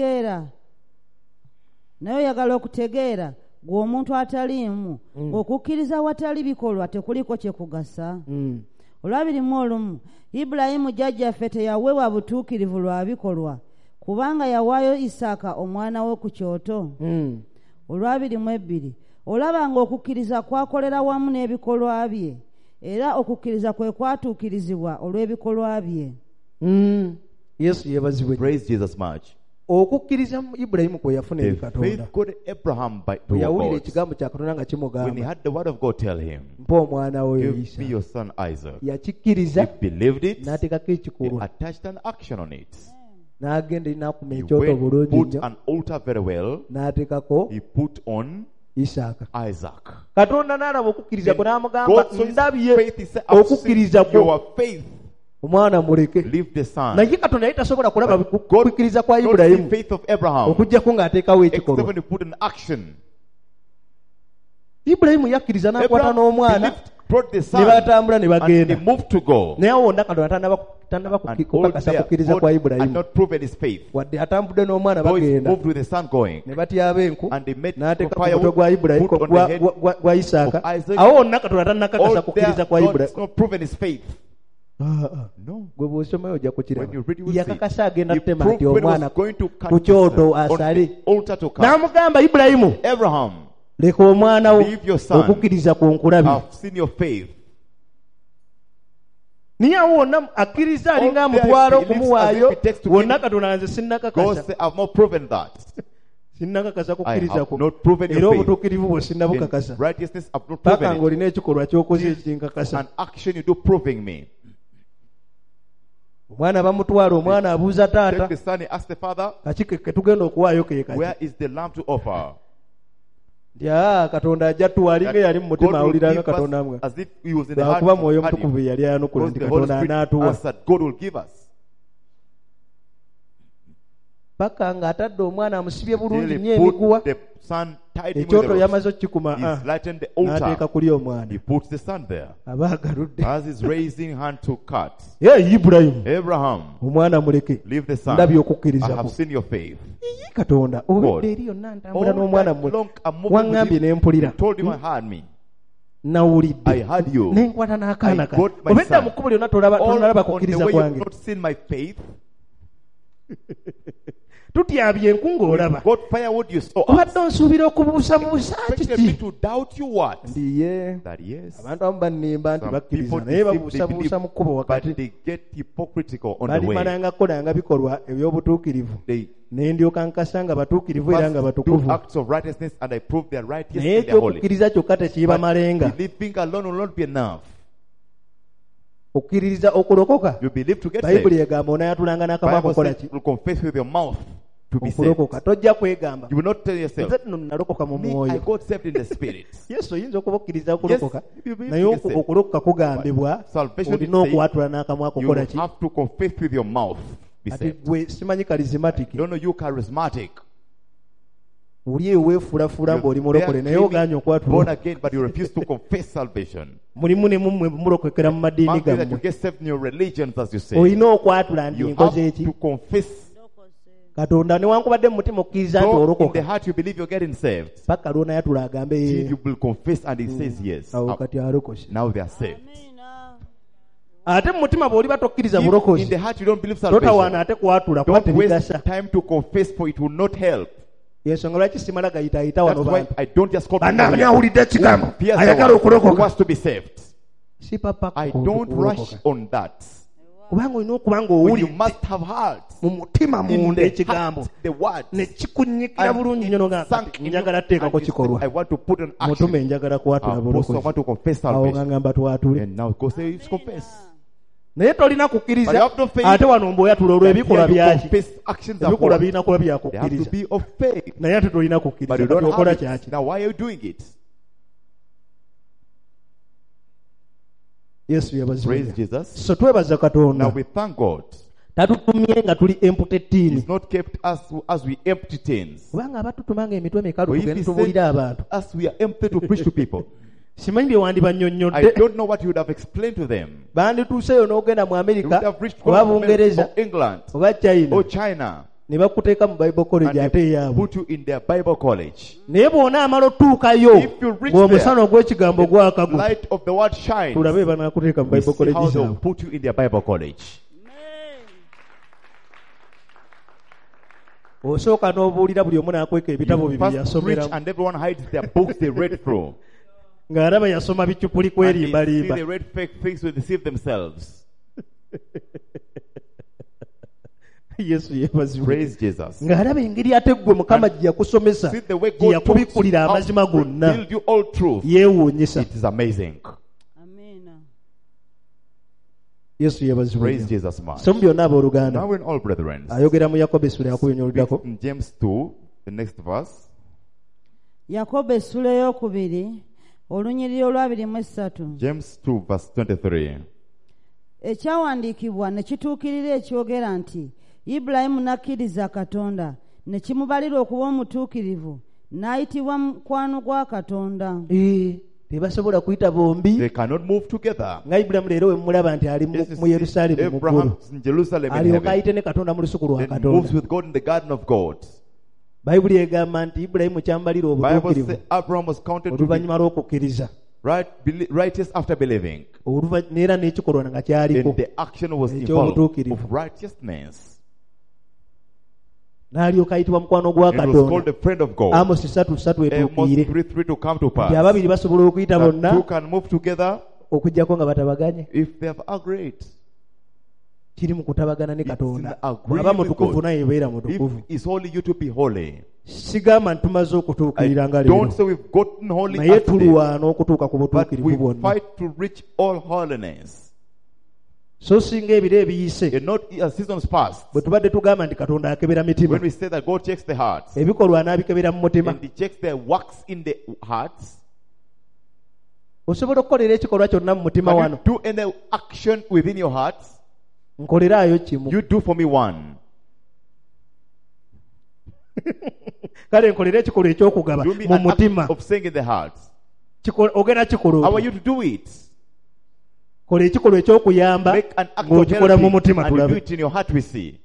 [SPEAKER 3] okutegeera gwe omuntu ataliimu okukkiriza watali bikolwa tekuliko kye kugasa. Olwabirimu Ibulayimu jjajjaffe teyaweebwa butuukirivu lwa bikolwa, kubanga yawaayo Isaaka omwana we ku kyoto. Olwabirimu olaba okukkiriza kwakolera wamu n'ebikolwa bye, era okukkiriza kwe kwatuukirizibwa olw'ebikolwa bye.
[SPEAKER 4] Yesu yeebazibwe.
[SPEAKER 2] Praise Jesus much.
[SPEAKER 4] Okukkiriza Ibulayimu kwe yafuna eri
[SPEAKER 2] The
[SPEAKER 4] Katonda.
[SPEAKER 2] faith God Abraham by
[SPEAKER 4] Bwe yawulira
[SPEAKER 2] God.
[SPEAKER 4] ekigambo kya Katonda nga
[SPEAKER 2] When he
[SPEAKER 4] kimugamba,
[SPEAKER 2] had the word of God tell him,
[SPEAKER 4] mpa omwana we
[SPEAKER 2] give me
[SPEAKER 4] Isa,
[SPEAKER 2] your son Isaac.
[SPEAKER 4] yakikkiriza
[SPEAKER 2] He believed it.
[SPEAKER 4] n'ateekako
[SPEAKER 2] He
[SPEAKER 4] ekikolwa,
[SPEAKER 2] attached an action on it.
[SPEAKER 4] n'agenda n'akuma
[SPEAKER 2] He
[SPEAKER 4] ekyoto
[SPEAKER 2] went,
[SPEAKER 4] bulungi
[SPEAKER 2] put
[SPEAKER 4] nnyo,
[SPEAKER 2] an altar very well.
[SPEAKER 4] n'ateekako
[SPEAKER 2] He put on
[SPEAKER 4] Isaaka.
[SPEAKER 2] Isaac.
[SPEAKER 4] Katonda n'alaba okukkiriza kwe n'amugamba,
[SPEAKER 2] God saw his
[SPEAKER 4] ndabye
[SPEAKER 2] faith. He said, I've
[SPEAKER 4] okukkiriza
[SPEAKER 2] seen
[SPEAKER 4] kwo,
[SPEAKER 2] your faith.
[SPEAKER 4] omwana muleke.
[SPEAKER 2] Leave the son.
[SPEAKER 4] Naye Katonda yali tasobola kulaba
[SPEAKER 2] God
[SPEAKER 4] okukkiriza kwa
[SPEAKER 2] not the
[SPEAKER 4] Ibulayimu
[SPEAKER 2] faith of Abraham.
[SPEAKER 4] okuggyako ng'ateekawo
[SPEAKER 2] Except
[SPEAKER 4] ekikolwa.
[SPEAKER 2] when he put an action.
[SPEAKER 4] Ibulayimu yakkiriza n'akwata
[SPEAKER 2] Abraham
[SPEAKER 4] n'omwana,
[SPEAKER 2] believed, brought the
[SPEAKER 4] ne
[SPEAKER 2] son,
[SPEAKER 4] batambula ne
[SPEAKER 2] and
[SPEAKER 4] bagenda.
[SPEAKER 2] they moved to go.
[SPEAKER 4] Naye awo wonna Katonda tannaba
[SPEAKER 2] And all
[SPEAKER 4] kukakasa
[SPEAKER 2] there,
[SPEAKER 4] kukkiriza
[SPEAKER 2] God
[SPEAKER 4] kwa
[SPEAKER 2] had
[SPEAKER 4] Ibulayimu.
[SPEAKER 2] not proven his faith.
[SPEAKER 4] Wadde atambudde n'omwana
[SPEAKER 2] Boys
[SPEAKER 4] bagenda,
[SPEAKER 2] moved with the son going.
[SPEAKER 4] ne batyaba enku,
[SPEAKER 2] And they made
[SPEAKER 4] n'ateeka ku
[SPEAKER 2] firewood,
[SPEAKER 4] mutwe gwa Ibulayimu,
[SPEAKER 2] put on
[SPEAKER 4] gwa-
[SPEAKER 2] the head
[SPEAKER 4] gwa- gwa Isaaka.
[SPEAKER 2] of Isaac.
[SPEAKER 4] Awo wonna Katonda tannakakasa
[SPEAKER 2] All there,
[SPEAKER 4] kukkiriza kwa
[SPEAKER 2] God has
[SPEAKER 4] Ibulayimu.
[SPEAKER 2] not proven his faith. No.
[SPEAKER 4] Gwe bw'osomayo ojja
[SPEAKER 2] When you
[SPEAKER 4] kukiraba.
[SPEAKER 2] read, you will see.
[SPEAKER 4] Yakakasa agenda
[SPEAKER 2] He
[SPEAKER 4] kutema
[SPEAKER 2] proved
[SPEAKER 4] nti
[SPEAKER 2] when he
[SPEAKER 4] omwana
[SPEAKER 2] was going to cut
[SPEAKER 4] ku
[SPEAKER 2] his
[SPEAKER 4] kyoto
[SPEAKER 2] son on
[SPEAKER 4] asale.
[SPEAKER 2] the altar to cut.
[SPEAKER 4] N'amugamba Ibulayimu,
[SPEAKER 2] Abraham,
[SPEAKER 4] leka omwana wo,
[SPEAKER 2] leave your son.
[SPEAKER 4] okukkiriza kunkulabye.
[SPEAKER 2] I've seen your faith.
[SPEAKER 4] Naye awo wonna akkiriza alinga
[SPEAKER 2] All there
[SPEAKER 4] amutwala
[SPEAKER 2] he lives
[SPEAKER 4] okumuwaayo,
[SPEAKER 2] as if he takes to
[SPEAKER 4] wonna
[SPEAKER 2] him.
[SPEAKER 4] Katonda nze
[SPEAKER 2] God
[SPEAKER 4] sinnakakasa.
[SPEAKER 2] said, I've not proven that.
[SPEAKER 4] Sinnakakasa
[SPEAKER 2] I
[SPEAKER 4] kukkiriza
[SPEAKER 2] have
[SPEAKER 4] kwo.
[SPEAKER 2] not proven
[SPEAKER 4] Era
[SPEAKER 2] your faith.
[SPEAKER 4] obutuukirivu bwe
[SPEAKER 2] In
[SPEAKER 4] sinnabukakasa.
[SPEAKER 2] righteousness, I've not
[SPEAKER 4] Paka
[SPEAKER 2] proven it.
[SPEAKER 4] ng'olina ekikolwa ky'okoze ekinkakasa.
[SPEAKER 2] An action you do proving me.
[SPEAKER 4] Omwana bamutwala, omwana abuuza
[SPEAKER 2] Take
[SPEAKER 4] taata,
[SPEAKER 2] the son, he asked the father,
[SPEAKER 4] kaki ke tugenda okuwaayo ke kaki.
[SPEAKER 2] where is the lamb to offer?
[SPEAKER 4] Katonda ajja tuwalinga yali mu mutima
[SPEAKER 2] God will
[SPEAKER 4] awuliranga
[SPEAKER 2] give
[SPEAKER 4] Katonda
[SPEAKER 2] us
[SPEAKER 4] amwe.
[SPEAKER 2] as if he was in the heart.
[SPEAKER 4] Lwakuba Mwoyo
[SPEAKER 2] had
[SPEAKER 4] Mutukuvu
[SPEAKER 2] him.
[SPEAKER 4] yali ayanukula
[SPEAKER 2] Because
[SPEAKER 4] nti
[SPEAKER 2] the Holy
[SPEAKER 4] Katonda
[SPEAKER 2] Spirit
[SPEAKER 4] anaatuwa.
[SPEAKER 2] answered, God will give us.
[SPEAKER 4] Paka ng'atadde omwana amusibye bulungi
[SPEAKER 2] Till
[SPEAKER 4] nnyo
[SPEAKER 2] he
[SPEAKER 4] emiguwa,
[SPEAKER 2] put the son, tied him with
[SPEAKER 4] ekyoto
[SPEAKER 2] the rope.
[SPEAKER 4] yamaze okikuma,
[SPEAKER 2] He's lightened the
[SPEAKER 4] n'ateeka
[SPEAKER 2] altar.
[SPEAKER 4] kuli omwana.
[SPEAKER 2] He puts the son there.
[SPEAKER 4] Aba agaludde.
[SPEAKER 2] As he's raising hand to cut.
[SPEAKER 4] Ibulayimu,
[SPEAKER 2] Abraham,
[SPEAKER 4] omwana muleke,
[SPEAKER 2] leave the son.
[SPEAKER 4] ndabye
[SPEAKER 2] I
[SPEAKER 4] okukkiriza
[SPEAKER 2] have
[SPEAKER 4] kwo.
[SPEAKER 2] seen your faith.
[SPEAKER 4] Katonda obedde eri yonna ntambula n'omwana waŋŋambye ne mpulira,
[SPEAKER 2] Told him I had me.
[SPEAKER 4] nawulidde,
[SPEAKER 2] I had you.
[SPEAKER 4] ne nkwata n'akaana
[SPEAKER 2] I
[SPEAKER 4] kange.
[SPEAKER 2] got my
[SPEAKER 4] Obedda
[SPEAKER 2] son.
[SPEAKER 4] mu kkubo lyonna tolaba
[SPEAKER 2] All
[SPEAKER 4] tonalaba
[SPEAKER 2] on the
[SPEAKER 4] kukkiriza
[SPEAKER 2] way you have
[SPEAKER 4] kwange.
[SPEAKER 2] not seen my faith.
[SPEAKER 4] tutyabye enku ng'olaba
[SPEAKER 2] got firewood, you saw us.
[SPEAKER 4] obadde onsuubira okubuusabuusa
[SPEAKER 2] Expected me
[SPEAKER 4] kiki
[SPEAKER 2] to doubt you what?
[SPEAKER 4] ndiye
[SPEAKER 2] That yes.
[SPEAKER 4] abantu abamu bannimba nti
[SPEAKER 2] Some
[SPEAKER 4] bakkiriza
[SPEAKER 2] people
[SPEAKER 4] naye
[SPEAKER 2] deceive,
[SPEAKER 4] babuusabuusa mu kkubo
[SPEAKER 2] but
[SPEAKER 4] wakati
[SPEAKER 2] they get hypocritical on the way.
[SPEAKER 4] balimalanga kukolanga bikolwa eby'obutuukirivu
[SPEAKER 2] They
[SPEAKER 4] ne ndyoka nkasa nga batuukirivu era nga
[SPEAKER 2] must do
[SPEAKER 4] batukuvu
[SPEAKER 2] acts of righteousness, and I prove their righteous
[SPEAKER 4] naye
[SPEAKER 2] and their holy.
[SPEAKER 4] ekyokukkiriza kyokka tekibamalenga
[SPEAKER 2] But believing alone will not be enough.
[SPEAKER 4] okukkiririza okulokoka
[SPEAKER 2] You believe to get
[SPEAKER 4] bayibuli
[SPEAKER 2] saved.
[SPEAKER 4] egamba onayatulanga n'akamwa
[SPEAKER 2] Bible
[SPEAKER 4] kukola
[SPEAKER 2] says
[SPEAKER 4] ki
[SPEAKER 2] you will confess with your mouth to be saved.
[SPEAKER 4] okulokoka tojja kwegamba
[SPEAKER 2] You will not tell yourself,
[SPEAKER 4] nze nno nalokoka mu
[SPEAKER 2] me, I
[SPEAKER 4] mwoyo
[SPEAKER 2] got saved in the spirit.
[SPEAKER 4] yesu oyinza okuba okkiriza okulokoka
[SPEAKER 2] Yes, you believe
[SPEAKER 4] naye
[SPEAKER 2] to get saved.
[SPEAKER 4] okulokoka kugambibwa
[SPEAKER 2] Salvation is
[SPEAKER 4] olina
[SPEAKER 2] saying
[SPEAKER 4] okwatula n'akamwa
[SPEAKER 2] You
[SPEAKER 4] kukola ki
[SPEAKER 2] have to confess with your mouth. Be
[SPEAKER 4] ati
[SPEAKER 2] saved.
[SPEAKER 4] gwe simanyi karismatic
[SPEAKER 2] Don't know you charismatic.
[SPEAKER 4] oli eyo weefulafula ng'oli mulokole naye ogaanye
[SPEAKER 2] born
[SPEAKER 4] okwatula
[SPEAKER 2] again, but you refuse to confess salvation.
[SPEAKER 4] mulimu ne mummwe mulokekera mu madiini
[SPEAKER 2] Must be that you
[SPEAKER 4] gammwe
[SPEAKER 2] get saved in your religions, as you say.
[SPEAKER 4] olina okwatula nti
[SPEAKER 2] You
[SPEAKER 4] nkoze
[SPEAKER 2] have
[SPEAKER 4] eki
[SPEAKER 2] to confess.
[SPEAKER 4] katonda newankubadde mu mutima okkiriza nti
[SPEAKER 2] Though in the
[SPEAKER 4] olokoka
[SPEAKER 2] heart you believe you're getting saved,
[SPEAKER 4] paka lwonayatula agambe
[SPEAKER 2] till you will confess, and he says yes.
[SPEAKER 4] awo kati alokose
[SPEAKER 2] Now they are saved.
[SPEAKER 4] ate mu mutima bw'oliba tokkiriza
[SPEAKER 2] If in
[SPEAKER 4] bulokozi
[SPEAKER 2] the heart you don't believe
[SPEAKER 4] totawaana
[SPEAKER 2] salvation,
[SPEAKER 4] ate kwatula kuba
[SPEAKER 2] don't waste
[SPEAKER 4] tebigasa
[SPEAKER 2] time to confess, for it will not help.
[SPEAKER 4] yensonga lwaki simala gayitaayita
[SPEAKER 2] That's
[SPEAKER 4] wano
[SPEAKER 2] why
[SPEAKER 4] bantu
[SPEAKER 2] I don't just call
[SPEAKER 4] banna
[SPEAKER 2] people
[SPEAKER 4] abanyawulidde ekigambo
[SPEAKER 2] Here's the
[SPEAKER 4] ayagala
[SPEAKER 2] one who
[SPEAKER 4] okulokoka
[SPEAKER 2] wants to be saved.
[SPEAKER 4] si papa
[SPEAKER 2] I don't rush on that.
[SPEAKER 4] kubanga olina okuba
[SPEAKER 2] When you
[SPEAKER 4] ng'owulidde
[SPEAKER 2] must have heart
[SPEAKER 4] mu mutima
[SPEAKER 2] in
[SPEAKER 4] munda
[SPEAKER 2] the
[SPEAKER 4] ekigambo
[SPEAKER 2] heart, the words.
[SPEAKER 4] ne kikunyikira bulungi nnyo noga
[SPEAKER 2] Sunk in
[SPEAKER 4] njagala
[SPEAKER 2] you,
[SPEAKER 4] teekako
[SPEAKER 2] and you say,
[SPEAKER 4] kikolwa
[SPEAKER 2] I want to put an
[SPEAKER 4] mutume
[SPEAKER 2] action.
[SPEAKER 4] njagala kwatula
[SPEAKER 2] Also, I
[SPEAKER 4] bulokozi
[SPEAKER 2] want to confess
[SPEAKER 4] awo
[SPEAKER 2] salvation.
[SPEAKER 4] ngamba twatule
[SPEAKER 2] And now go say, confess.
[SPEAKER 4] naye tolina
[SPEAKER 2] But you
[SPEAKER 4] kukkiriza
[SPEAKER 2] have to faith.
[SPEAKER 4] ate wano mbweyatula olw'ebikolwa
[SPEAKER 2] Here you
[SPEAKER 4] byaki
[SPEAKER 2] confess actions of
[SPEAKER 4] ebikolwa
[SPEAKER 2] what?
[SPEAKER 4] birina kuba
[SPEAKER 2] They have to
[SPEAKER 4] byakukkiriza
[SPEAKER 2] be of faith.
[SPEAKER 4] naye ate tolina
[SPEAKER 2] But you
[SPEAKER 4] kukkiriza
[SPEAKER 2] don't
[SPEAKER 4] kati okola
[SPEAKER 2] have
[SPEAKER 4] kyaki
[SPEAKER 2] it. Now why are you doing it?
[SPEAKER 4] yesu
[SPEAKER 2] Praise
[SPEAKER 4] yabazibwa
[SPEAKER 2] Jesus.
[SPEAKER 4] so twebaza
[SPEAKER 2] Now
[SPEAKER 4] katonda
[SPEAKER 2] we thank God.
[SPEAKER 4] tatutumye nga tuli empty
[SPEAKER 2] He's not kept us as we empty tins.
[SPEAKER 4] kubanga abatutumanga emitwe mikalu
[SPEAKER 2] Or if
[SPEAKER 4] tugende
[SPEAKER 2] he
[SPEAKER 4] tubuulire
[SPEAKER 2] said
[SPEAKER 4] abantu
[SPEAKER 2] us, we are empty to preach to people.
[SPEAKER 4] simanyi bye
[SPEAKER 2] I
[SPEAKER 4] wandibannyonnyodde
[SPEAKER 2] don't know what you would have explained to them.
[SPEAKER 4] bandituuseyo n'ogenda mu
[SPEAKER 2] You would
[SPEAKER 4] amerika
[SPEAKER 2] have reached
[SPEAKER 4] oba bungereza
[SPEAKER 2] or England
[SPEAKER 4] oba china
[SPEAKER 2] or China
[SPEAKER 4] ne bakuteeka mu bible
[SPEAKER 2] and
[SPEAKER 4] college ate
[SPEAKER 2] they
[SPEAKER 4] eyaabwe
[SPEAKER 2] put you in their Bible college.
[SPEAKER 4] naye bw'ona amala otuukayo
[SPEAKER 2] If you reach
[SPEAKER 4] ng'omusana ogw'ekigambo gwakagu
[SPEAKER 2] Light of the word shines.
[SPEAKER 4] tulabe banakuteeka mu
[SPEAKER 2] We
[SPEAKER 4] bible
[SPEAKER 2] see
[SPEAKER 4] college
[SPEAKER 2] how they'll
[SPEAKER 4] zaabwe
[SPEAKER 2] put you in their Bible college.
[SPEAKER 4] osooka n'obuulira buli omu n'akweka ebitabo
[SPEAKER 2] You
[SPEAKER 4] bibiri
[SPEAKER 2] first preach
[SPEAKER 4] yasomeramu
[SPEAKER 2] and everyone hides their books they read through.
[SPEAKER 4] ng'alaba yasoma bicupuli
[SPEAKER 2] And they see
[SPEAKER 4] kwerimbalimba
[SPEAKER 2] they read fake things to deceive themselves.
[SPEAKER 4] yesu yeebazibwe
[SPEAKER 2] Praise Jesus.
[SPEAKER 4] ng'alaba engeri ate ggwe mukama gye yakusomesa
[SPEAKER 2] See the way
[SPEAKER 4] gye
[SPEAKER 2] God taught you
[SPEAKER 4] yakubikulira
[SPEAKER 2] how
[SPEAKER 4] amazima
[SPEAKER 2] to
[SPEAKER 4] gonna
[SPEAKER 2] reveal you all truth.
[SPEAKER 4] yeewuunyisa
[SPEAKER 2] It is amazing.
[SPEAKER 4] yesu yeebazibwe
[SPEAKER 2] Praise Jesus much.
[SPEAKER 4] so mu byonna abooluganda
[SPEAKER 2] Now in all brethren,
[SPEAKER 4] ayogera mu yakobo essula yakuyonyoluddako
[SPEAKER 2] in James 2, the next verse,
[SPEAKER 3] yakobo essula ey'okubiri olunyiriri olwabirimu essatu
[SPEAKER 2] James 2 verse 23.
[SPEAKER 3] ekyawandiikibwa ne kituukirira ekyogera nti ibulayimu n'akkiriza katonda ne kimubalira okuba omutuukirivu n'ayitibwa mukwano gwa katonda
[SPEAKER 4] tebasobola kuyita bombi
[SPEAKER 2] They cannot move together.
[SPEAKER 4] nga ibulamu leero we mulaba nti ali
[SPEAKER 2] Yes, you
[SPEAKER 4] mu
[SPEAKER 2] see
[SPEAKER 4] yerusaalemu mu
[SPEAKER 2] Abraham
[SPEAKER 4] ggulu
[SPEAKER 2] is in Jerusalem in
[SPEAKER 4] alyoka
[SPEAKER 2] heaven.
[SPEAKER 4] ayite ne katonda mu lusuku lwa
[SPEAKER 2] Then moves
[SPEAKER 4] katonda
[SPEAKER 2] with God in the garden of God.
[SPEAKER 4] bayibuli egamba nti ibulayimu kyambalira
[SPEAKER 2] Bible
[SPEAKER 4] obutuukirivu
[SPEAKER 2] says Abraham was counted to be
[SPEAKER 4] oluvannyuma lw'okukkiriza
[SPEAKER 2] righteous after believing.
[SPEAKER 4] neera n'ekikolwa nga kyaliko
[SPEAKER 2] And the action was
[SPEAKER 4] Ekyo
[SPEAKER 2] involved
[SPEAKER 4] obutuukirivu.
[SPEAKER 2] of righteousness.
[SPEAKER 4] n'alyoka ayitibwa mukwano gwa
[SPEAKER 2] It was called
[SPEAKER 4] katonda
[SPEAKER 2] the friend of God.
[SPEAKER 4] amosi 3:3
[SPEAKER 2] Amos
[SPEAKER 4] etuukiire
[SPEAKER 2] 3:3 to come to
[SPEAKER 4] nti
[SPEAKER 2] pass.
[SPEAKER 4] ababiri basobola okuyita
[SPEAKER 2] That
[SPEAKER 4] bonna
[SPEAKER 2] two can move together
[SPEAKER 4] okuggyako nga batabaganye
[SPEAKER 2] if they have agreed.
[SPEAKER 4] kiri mu kutabagana ne katonda
[SPEAKER 2] It's in agreeing
[SPEAKER 4] bw'aba
[SPEAKER 2] with
[SPEAKER 4] mutukuvu
[SPEAKER 2] God.
[SPEAKER 4] naye beera
[SPEAKER 2] If
[SPEAKER 4] mutukuvu
[SPEAKER 2] it's holy, you to be holy.
[SPEAKER 4] sigamba nti tumaze
[SPEAKER 2] I
[SPEAKER 4] okutuukirira nga
[SPEAKER 2] don't
[SPEAKER 4] leero
[SPEAKER 2] say we've gotten holy
[SPEAKER 4] naye
[SPEAKER 2] as today,
[SPEAKER 4] tulwana okutuuka ku
[SPEAKER 2] but
[SPEAKER 4] butuukirivu
[SPEAKER 2] we
[SPEAKER 4] bwonna
[SPEAKER 2] fight to reach all holiness.
[SPEAKER 4] so singa ebiro ebiyise
[SPEAKER 2] And not as seasons past.
[SPEAKER 4] bwe tubadde tugamba nti katonda akebera mitima
[SPEAKER 2] When we say that God checks the hearts,
[SPEAKER 4] ebikolwa n'abikebera mu mutima
[SPEAKER 2] and He checks the works in the hearts,
[SPEAKER 4] osobola okukolera ekikolwa kyonna mu mutima
[SPEAKER 2] can
[SPEAKER 4] wano
[SPEAKER 2] you do any action within your hearts?
[SPEAKER 4] nkoleraayo kimu
[SPEAKER 2] You do for me one.
[SPEAKER 4] kale nkolera ekikolwa ekyokugaba
[SPEAKER 2] Do me
[SPEAKER 4] mu
[SPEAKER 2] an
[SPEAKER 4] mutima
[SPEAKER 2] act of saying in the hearts.
[SPEAKER 4] ogenda kikola
[SPEAKER 2] How are
[SPEAKER 4] otya?
[SPEAKER 2] you to do it?
[SPEAKER 4] kola ekikolwa ekyokuyamba
[SPEAKER 2] Make an act of
[SPEAKER 4] ng'okikola mu
[SPEAKER 2] helping,
[SPEAKER 4] mutima
[SPEAKER 2] and you do
[SPEAKER 4] tulabe
[SPEAKER 2] it in your heart, we see.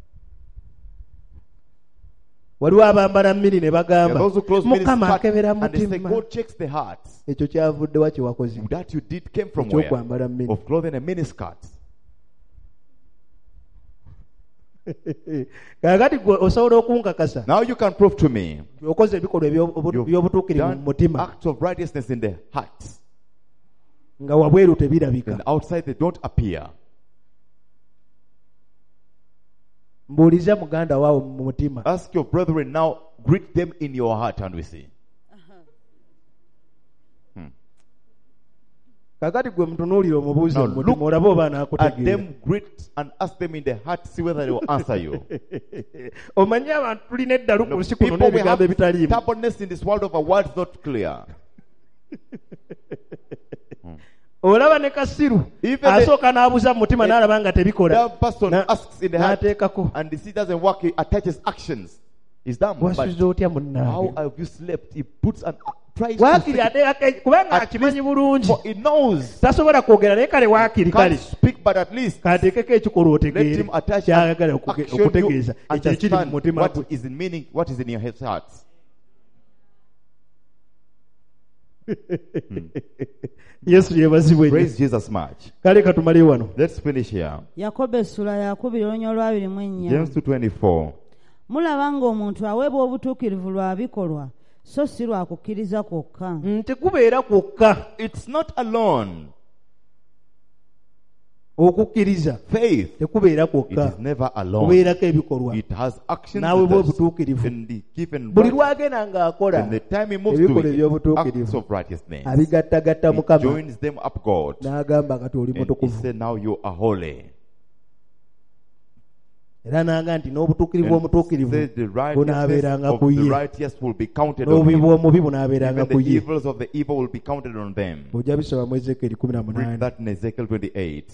[SPEAKER 4] waliwo abambala mmiri ne
[SPEAKER 2] And
[SPEAKER 4] bagamba
[SPEAKER 2] those who close ministry
[SPEAKER 4] mukama
[SPEAKER 2] part,
[SPEAKER 4] akebera
[SPEAKER 2] and they say
[SPEAKER 4] mutima
[SPEAKER 2] God checks the hearts.
[SPEAKER 4] ekyo kyavuddewa kyewakoze
[SPEAKER 2] That you did came from where?
[SPEAKER 4] ekyokwambala mmiri
[SPEAKER 2] Of clothing a miniskirt.
[SPEAKER 4] Kakati gwe osobola okunkakasa
[SPEAKER 2] Now you can prove to me
[SPEAKER 4] okoze ebikolwa
[SPEAKER 2] you've
[SPEAKER 4] by'obutuukirivu mu
[SPEAKER 2] done
[SPEAKER 4] mutima
[SPEAKER 2] acts of righteousness in the heart.
[SPEAKER 4] nga wabweru tebirabika.
[SPEAKER 2] And outside they don't appear.
[SPEAKER 4] Mbuuliza muganda waawo mu mutima.
[SPEAKER 2] Ask your brethren now, greet them in your heart and we see.
[SPEAKER 4] Kakati gwe mutunuulire omubuuze
[SPEAKER 2] Now
[SPEAKER 4] mu mutima
[SPEAKER 2] look
[SPEAKER 4] olabe oba
[SPEAKER 2] at
[SPEAKER 4] anaakutegeera.
[SPEAKER 2] them, greet and ask them in the heart, see whether they will answer you.
[SPEAKER 4] Omanyi abantu tulina eddalu ku
[SPEAKER 2] Look,
[SPEAKER 4] nsi kuno
[SPEAKER 2] people, we
[SPEAKER 4] n'ebigambo
[SPEAKER 2] have
[SPEAKER 4] ebitaliimu.
[SPEAKER 2] stubbornness in this world of our words not clear.
[SPEAKER 4] Olaba ne Kasiru
[SPEAKER 2] Even
[SPEAKER 4] asooka n'abuuza mu mutima n'alaba nga tebikola.
[SPEAKER 2] That person
[SPEAKER 4] Na-
[SPEAKER 2] asks in the heart
[SPEAKER 4] n'ateekako.
[SPEAKER 2] and the seed doesn't work, he attaches actions. He's done. But
[SPEAKER 4] Wasuze otya
[SPEAKER 2] how
[SPEAKER 4] munnange?
[SPEAKER 2] have you slept? He puts an tries to
[SPEAKER 4] Waakiri
[SPEAKER 2] speak,
[SPEAKER 4] ateekako kubanga
[SPEAKER 2] At
[SPEAKER 4] akimanyi bulungi.
[SPEAKER 2] for he knows.
[SPEAKER 4] Tasobola kwogera naye kale waakiri
[SPEAKER 2] Can't
[SPEAKER 4] kale.
[SPEAKER 2] speak, but at least
[SPEAKER 4] Kateekeko ekikolwa
[SPEAKER 2] let
[SPEAKER 4] otegeere
[SPEAKER 2] him attach
[SPEAKER 4] kyayagala
[SPEAKER 2] an action
[SPEAKER 4] okutegeeza
[SPEAKER 2] you
[SPEAKER 4] ekyo ekiri mu
[SPEAKER 2] understand
[SPEAKER 4] mutima
[SPEAKER 2] what
[SPEAKER 4] gwe.
[SPEAKER 2] is in meaning, what is in your heart.
[SPEAKER 4] Yesu yeebazibwe nnyo.
[SPEAKER 2] Praise Jesus much.
[SPEAKER 4] Kale katumale wano.
[SPEAKER 2] Let's finish here.
[SPEAKER 3] Yakobo essula yakubiri olunyo olwabiri mu ennya.
[SPEAKER 2] James 2:24.
[SPEAKER 3] Mulaba ng'omuntu aweebwa obutuukirivu lwa bikolwa so si lwa kukkiriza kwokka.
[SPEAKER 4] Tekubeera kwokka
[SPEAKER 2] It's not alone.
[SPEAKER 4] okukkiriza.
[SPEAKER 2] Faith,
[SPEAKER 4] Tekubeera
[SPEAKER 2] it
[SPEAKER 4] kwokka.
[SPEAKER 2] is never alone.
[SPEAKER 4] Kubeerako ebikolwa.
[SPEAKER 2] It has actions
[SPEAKER 4] Naawe bwe
[SPEAKER 2] that
[SPEAKER 4] obutuukirivu.
[SPEAKER 2] and the given
[SPEAKER 4] Buli
[SPEAKER 2] right.
[SPEAKER 4] lwagenda ng'akola
[SPEAKER 2] And the time he moves
[SPEAKER 4] ebikolwa
[SPEAKER 2] doing
[SPEAKER 4] eby'obutuukirivu
[SPEAKER 2] acts of righteousness,
[SPEAKER 4] abigattagatta
[SPEAKER 2] he
[SPEAKER 4] Mukama
[SPEAKER 2] joins them up God.
[SPEAKER 4] n'agamba kati oli
[SPEAKER 2] And he
[SPEAKER 4] mutukuvu.
[SPEAKER 2] said, now you are holy.
[SPEAKER 4] Era n'agamba nti n'obutuukirivu
[SPEAKER 2] And
[SPEAKER 4] omutuukirivu
[SPEAKER 2] said the righteousness
[SPEAKER 4] bunaabeeranga
[SPEAKER 2] of
[SPEAKER 4] ku
[SPEAKER 2] the
[SPEAKER 4] ye,
[SPEAKER 2] righteous will be counted on
[SPEAKER 4] n'obubi
[SPEAKER 2] him.
[SPEAKER 4] bw'omubi bunaabeeranga
[SPEAKER 2] Even
[SPEAKER 4] ku
[SPEAKER 2] the
[SPEAKER 4] ye.
[SPEAKER 2] evils of the evil will be counted on them.
[SPEAKER 4] Ojja bisoma mu Ezekiel
[SPEAKER 2] Read
[SPEAKER 4] 18.
[SPEAKER 2] that in Ezekiel 28.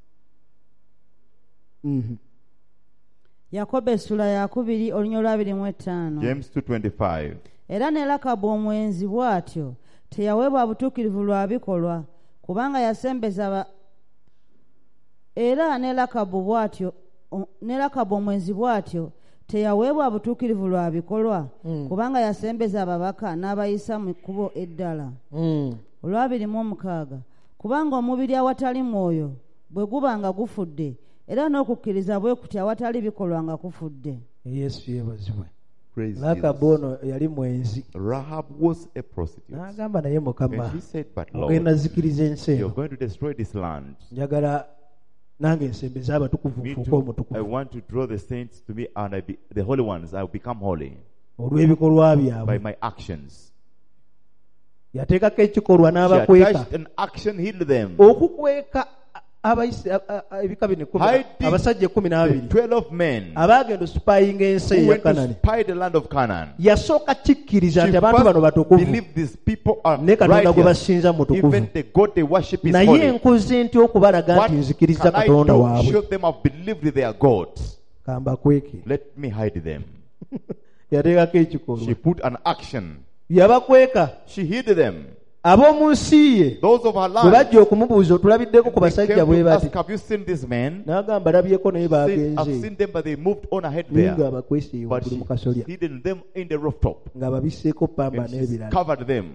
[SPEAKER 3] Yakobo essula yakubiri olunyo olwabiri mu etaano.
[SPEAKER 2] James 2:25.
[SPEAKER 3] Era ne Lakabu omwenzi bw'atyo teyaweebwa butuukirivu lwa bikolwa kubanga yasembeza era ne Lakabu omwenzi bw'atyo teyaweebwa butuukirivu lwa bikolwa kubanga yasembeza ababaka n'abayisa mu kkubo eddala. Olwabiri mu omukaaga kubanga omubiri awatali mwoyo bwe guba nga gufudde era n'okukkiriza bwe kuti awatali bikolwa nga kufudde.
[SPEAKER 4] Yesu yeebazibwe.
[SPEAKER 2] Praise
[SPEAKER 4] Lakabu
[SPEAKER 2] Jesus.
[SPEAKER 4] ono yali mwenzi.
[SPEAKER 2] Rahab was a prostitute.
[SPEAKER 4] N'agamba naye Mukama,
[SPEAKER 2] And he said, but
[SPEAKER 4] ogenda
[SPEAKER 2] Lord,
[SPEAKER 4] zikiriza ensi
[SPEAKER 2] you're
[SPEAKER 4] eno.
[SPEAKER 2] going to destroy this land.
[SPEAKER 4] Njagala nange nsembeze abatukuvu
[SPEAKER 2] Me
[SPEAKER 4] nfuuke
[SPEAKER 2] too, I
[SPEAKER 4] omutukuvu
[SPEAKER 2] want to draw the saints to me and the holy ones. I will become holy
[SPEAKER 4] olw'ebikolwa
[SPEAKER 2] by
[SPEAKER 4] byabwe.
[SPEAKER 2] my actions.
[SPEAKER 4] Yateekako ekikolwa
[SPEAKER 2] She
[SPEAKER 4] n'abakweka.
[SPEAKER 2] attached an action, hid them.
[SPEAKER 4] Okukweka ebika bino
[SPEAKER 2] Hiding
[SPEAKER 4] abasajja 12
[SPEAKER 2] 12 men
[SPEAKER 4] abaagenda osupayinga ensi
[SPEAKER 2] who
[SPEAKER 4] eya
[SPEAKER 2] went to
[SPEAKER 4] Kanani.
[SPEAKER 2] spy the land of Canaan.
[SPEAKER 4] Yasooka kikkiriza
[SPEAKER 2] She
[SPEAKER 4] nti abantu bano
[SPEAKER 2] first
[SPEAKER 4] batukuvu
[SPEAKER 2] believed these people are
[SPEAKER 4] ne Katonda gwe
[SPEAKER 2] righteous.
[SPEAKER 4] basinza mutukuvu.
[SPEAKER 2] Even the God they worship is
[SPEAKER 4] Naye
[SPEAKER 2] holy.
[SPEAKER 4] nkoze nti okubalaga
[SPEAKER 2] What
[SPEAKER 4] nti nzikiriza
[SPEAKER 2] can I
[SPEAKER 4] Katonda
[SPEAKER 2] do?
[SPEAKER 4] waabwe.
[SPEAKER 2] Show them I've believed their God.
[SPEAKER 4] Kambakweke.
[SPEAKER 2] Let me hide them.
[SPEAKER 4] Yateekako ekikolwa.
[SPEAKER 2] She put an action.
[SPEAKER 4] Yabakweka.
[SPEAKER 2] She hid them.
[SPEAKER 4] Ab'omu nsi ye
[SPEAKER 2] Those of her
[SPEAKER 4] bwe
[SPEAKER 2] land.
[SPEAKER 4] bajja okumubuuza otulabiddeko ku
[SPEAKER 2] They
[SPEAKER 4] basajja
[SPEAKER 2] came
[SPEAKER 4] bwe
[SPEAKER 2] to
[SPEAKER 4] bati.
[SPEAKER 2] ask, have you seen these men?
[SPEAKER 4] N'agamba labyeko naye
[SPEAKER 2] Said, I've
[SPEAKER 4] baagenze.
[SPEAKER 2] seen them, but they moved on ahead
[SPEAKER 4] Naye
[SPEAKER 2] there.
[SPEAKER 4] ng'abakwese
[SPEAKER 2] But
[SPEAKER 4] waggulu
[SPEAKER 2] she
[SPEAKER 4] mu kasolya.
[SPEAKER 2] hidden them in the rooftop.
[SPEAKER 4] Ng'ababisseeko pamba
[SPEAKER 2] And she
[SPEAKER 4] n'ebirala.
[SPEAKER 2] covered them.